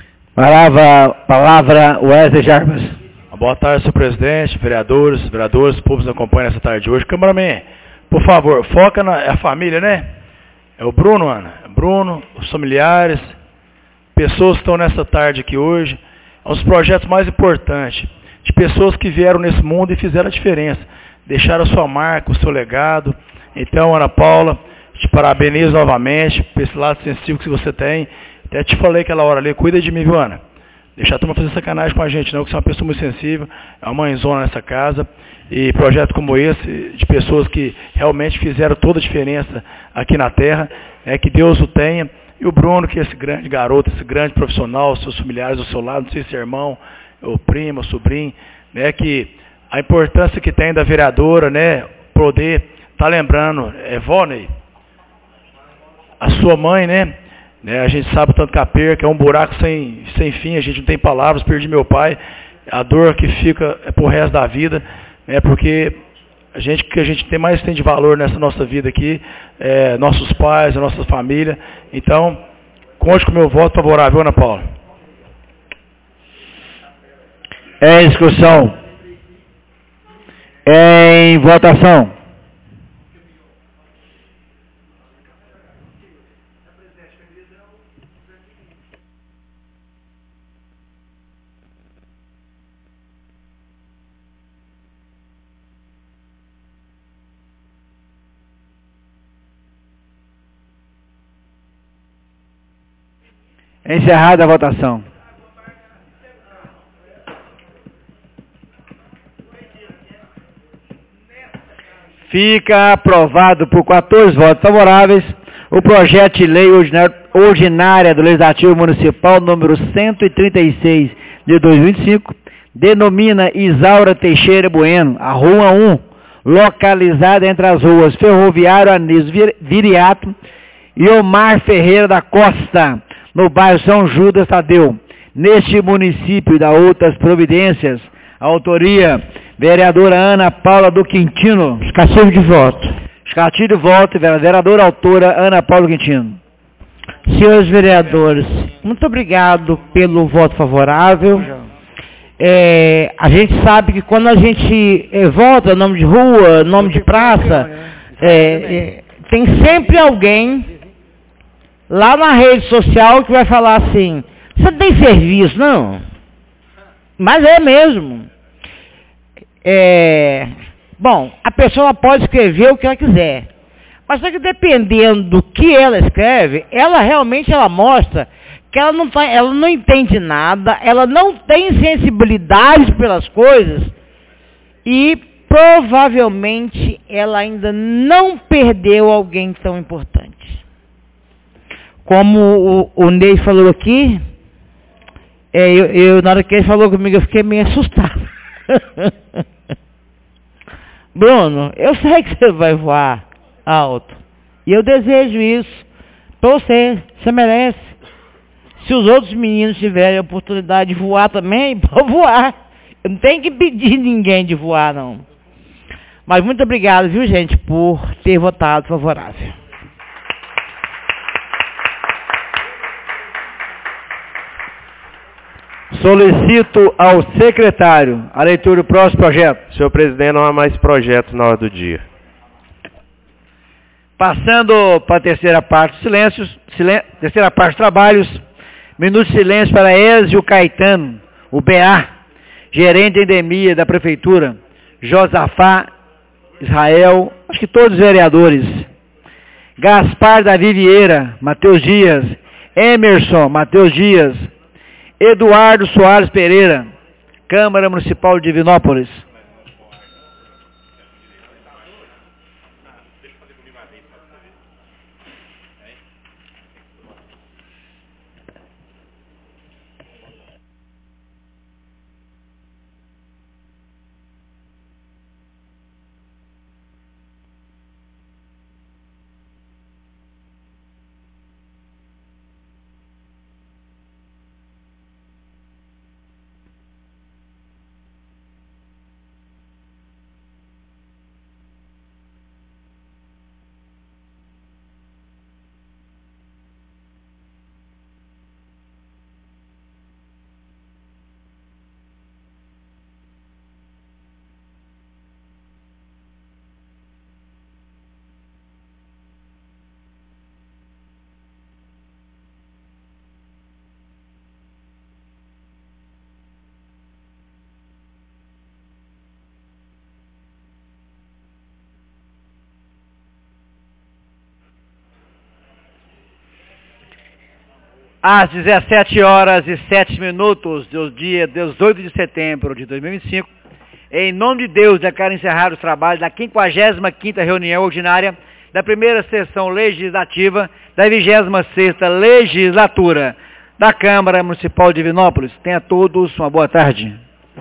Palavra Wesley Jarbas. Boa tarde, senhor presidente, vereadores, públicos que nos acompanham nessa tarde de hoje. Cameraman, por favor, foca na família, né? É o Bruno, Ana. Bruno, os familiares, pessoas que estão nessa tarde aqui hoje. É um dos projetos mais importantes. De pessoas que vieram nesse mundo e fizeram a diferença. Deixaram a sua marca, o seu legado. Então, Ana Paula, te parabenizo novamente por esse lado sensível que você tem. Até te falei aquela hora ali, cuida de mim, viu, Ana? Deixar a turma fazer sacanagem com a gente, não, que você é uma pessoa muito sensível, é uma mãezona nessa casa. E projetos como esse, de pessoas que realmente fizeram toda a diferença aqui na terra, que Deus o tenha. E o Bruno, que é esse grande garoto, esse grande profissional, seus familiares do seu lado, não sei se é irmão, ou primo, ou sobrinho, né, que a importância que tem da vereadora, né, poder tá lembrando, vó, Ney, a sua mãe, né, a gente sabe o tanto que a perca é um buraco sem fim, a gente não tem palavras, perdi meu pai, a dor que fica pro resto da vida, né, porque que a gente tem de valor nessa nossa vida aqui, nossos pais, a nossa família. Então, conte com o meu voto favorável, Ana Paula. Em discussão. Em votação. Encerrada a votação. Fica aprovado por 14 votos favoráveis o projeto de lei ordinária do Legislativo Municipal número 136 de 2025, denomina Isaura Teixeira Bueno, a Rua 1, localizada entre as ruas Ferroviário Anísio Viriato e Omar Ferreira da Costa, no bairro São Judas Tadeu, neste município e da outras providências. Autoria, vereadora Ana Paula do Quintino. Cativo de voto. Cativo de voto, vereadora autora Ana Paula do Quintino. Senhores vereadores, muito obrigado pelo voto favorável. A gente sabe que quando a gente vota nome de rua, nome de praça, tem sempre alguém lá na rede social que vai falar assim, você não tem serviço, não? Mas é mesmo. Bom, a pessoa pode escrever o que ela quiser. Mas só que dependendo do que ela escreve, ela realmente mostra que ela não entende nada, ela não tem sensibilidade pelas coisas e provavelmente ela ainda não perdeu alguém tão importante. Como o Ney falou aqui, na hora que ele falou comigo, eu fiquei meio assustado. Bruno, eu sei que você vai voar alto. E eu desejo isso para você. Você merece. Se os outros meninos tiverem a oportunidade de voar também, pode voar. Eu não tenho que pedir ninguém de voar, não. Mas muito obrigado, viu, gente, por ter votado favorável. Solicito ao secretário a leitura do próximo projeto. Senhor presidente, não há mais projetos na hora do dia. Passando para a terceira parte dos silêncios, terceira parte dos trabalhos, minuto de silêncio para Ézio Caetano, o BA, gerente de endemia da prefeitura, Josafá, Israel, acho que todos os vereadores, Gaspar Davi Vieira, Matheus Dias, Emerson, Matheus Dias, Eduardo Soares Pereira, Câmara Municipal de Divinópolis. Às 17h07 do dia 18 de setembro de 2025, em nome de Deus, declaro encerrar os trabalhos da 55ª reunião ordinária da primeira sessão legislativa da 26ª legislatura da Câmara Municipal de Divinópolis. Tenha todos uma boa tarde.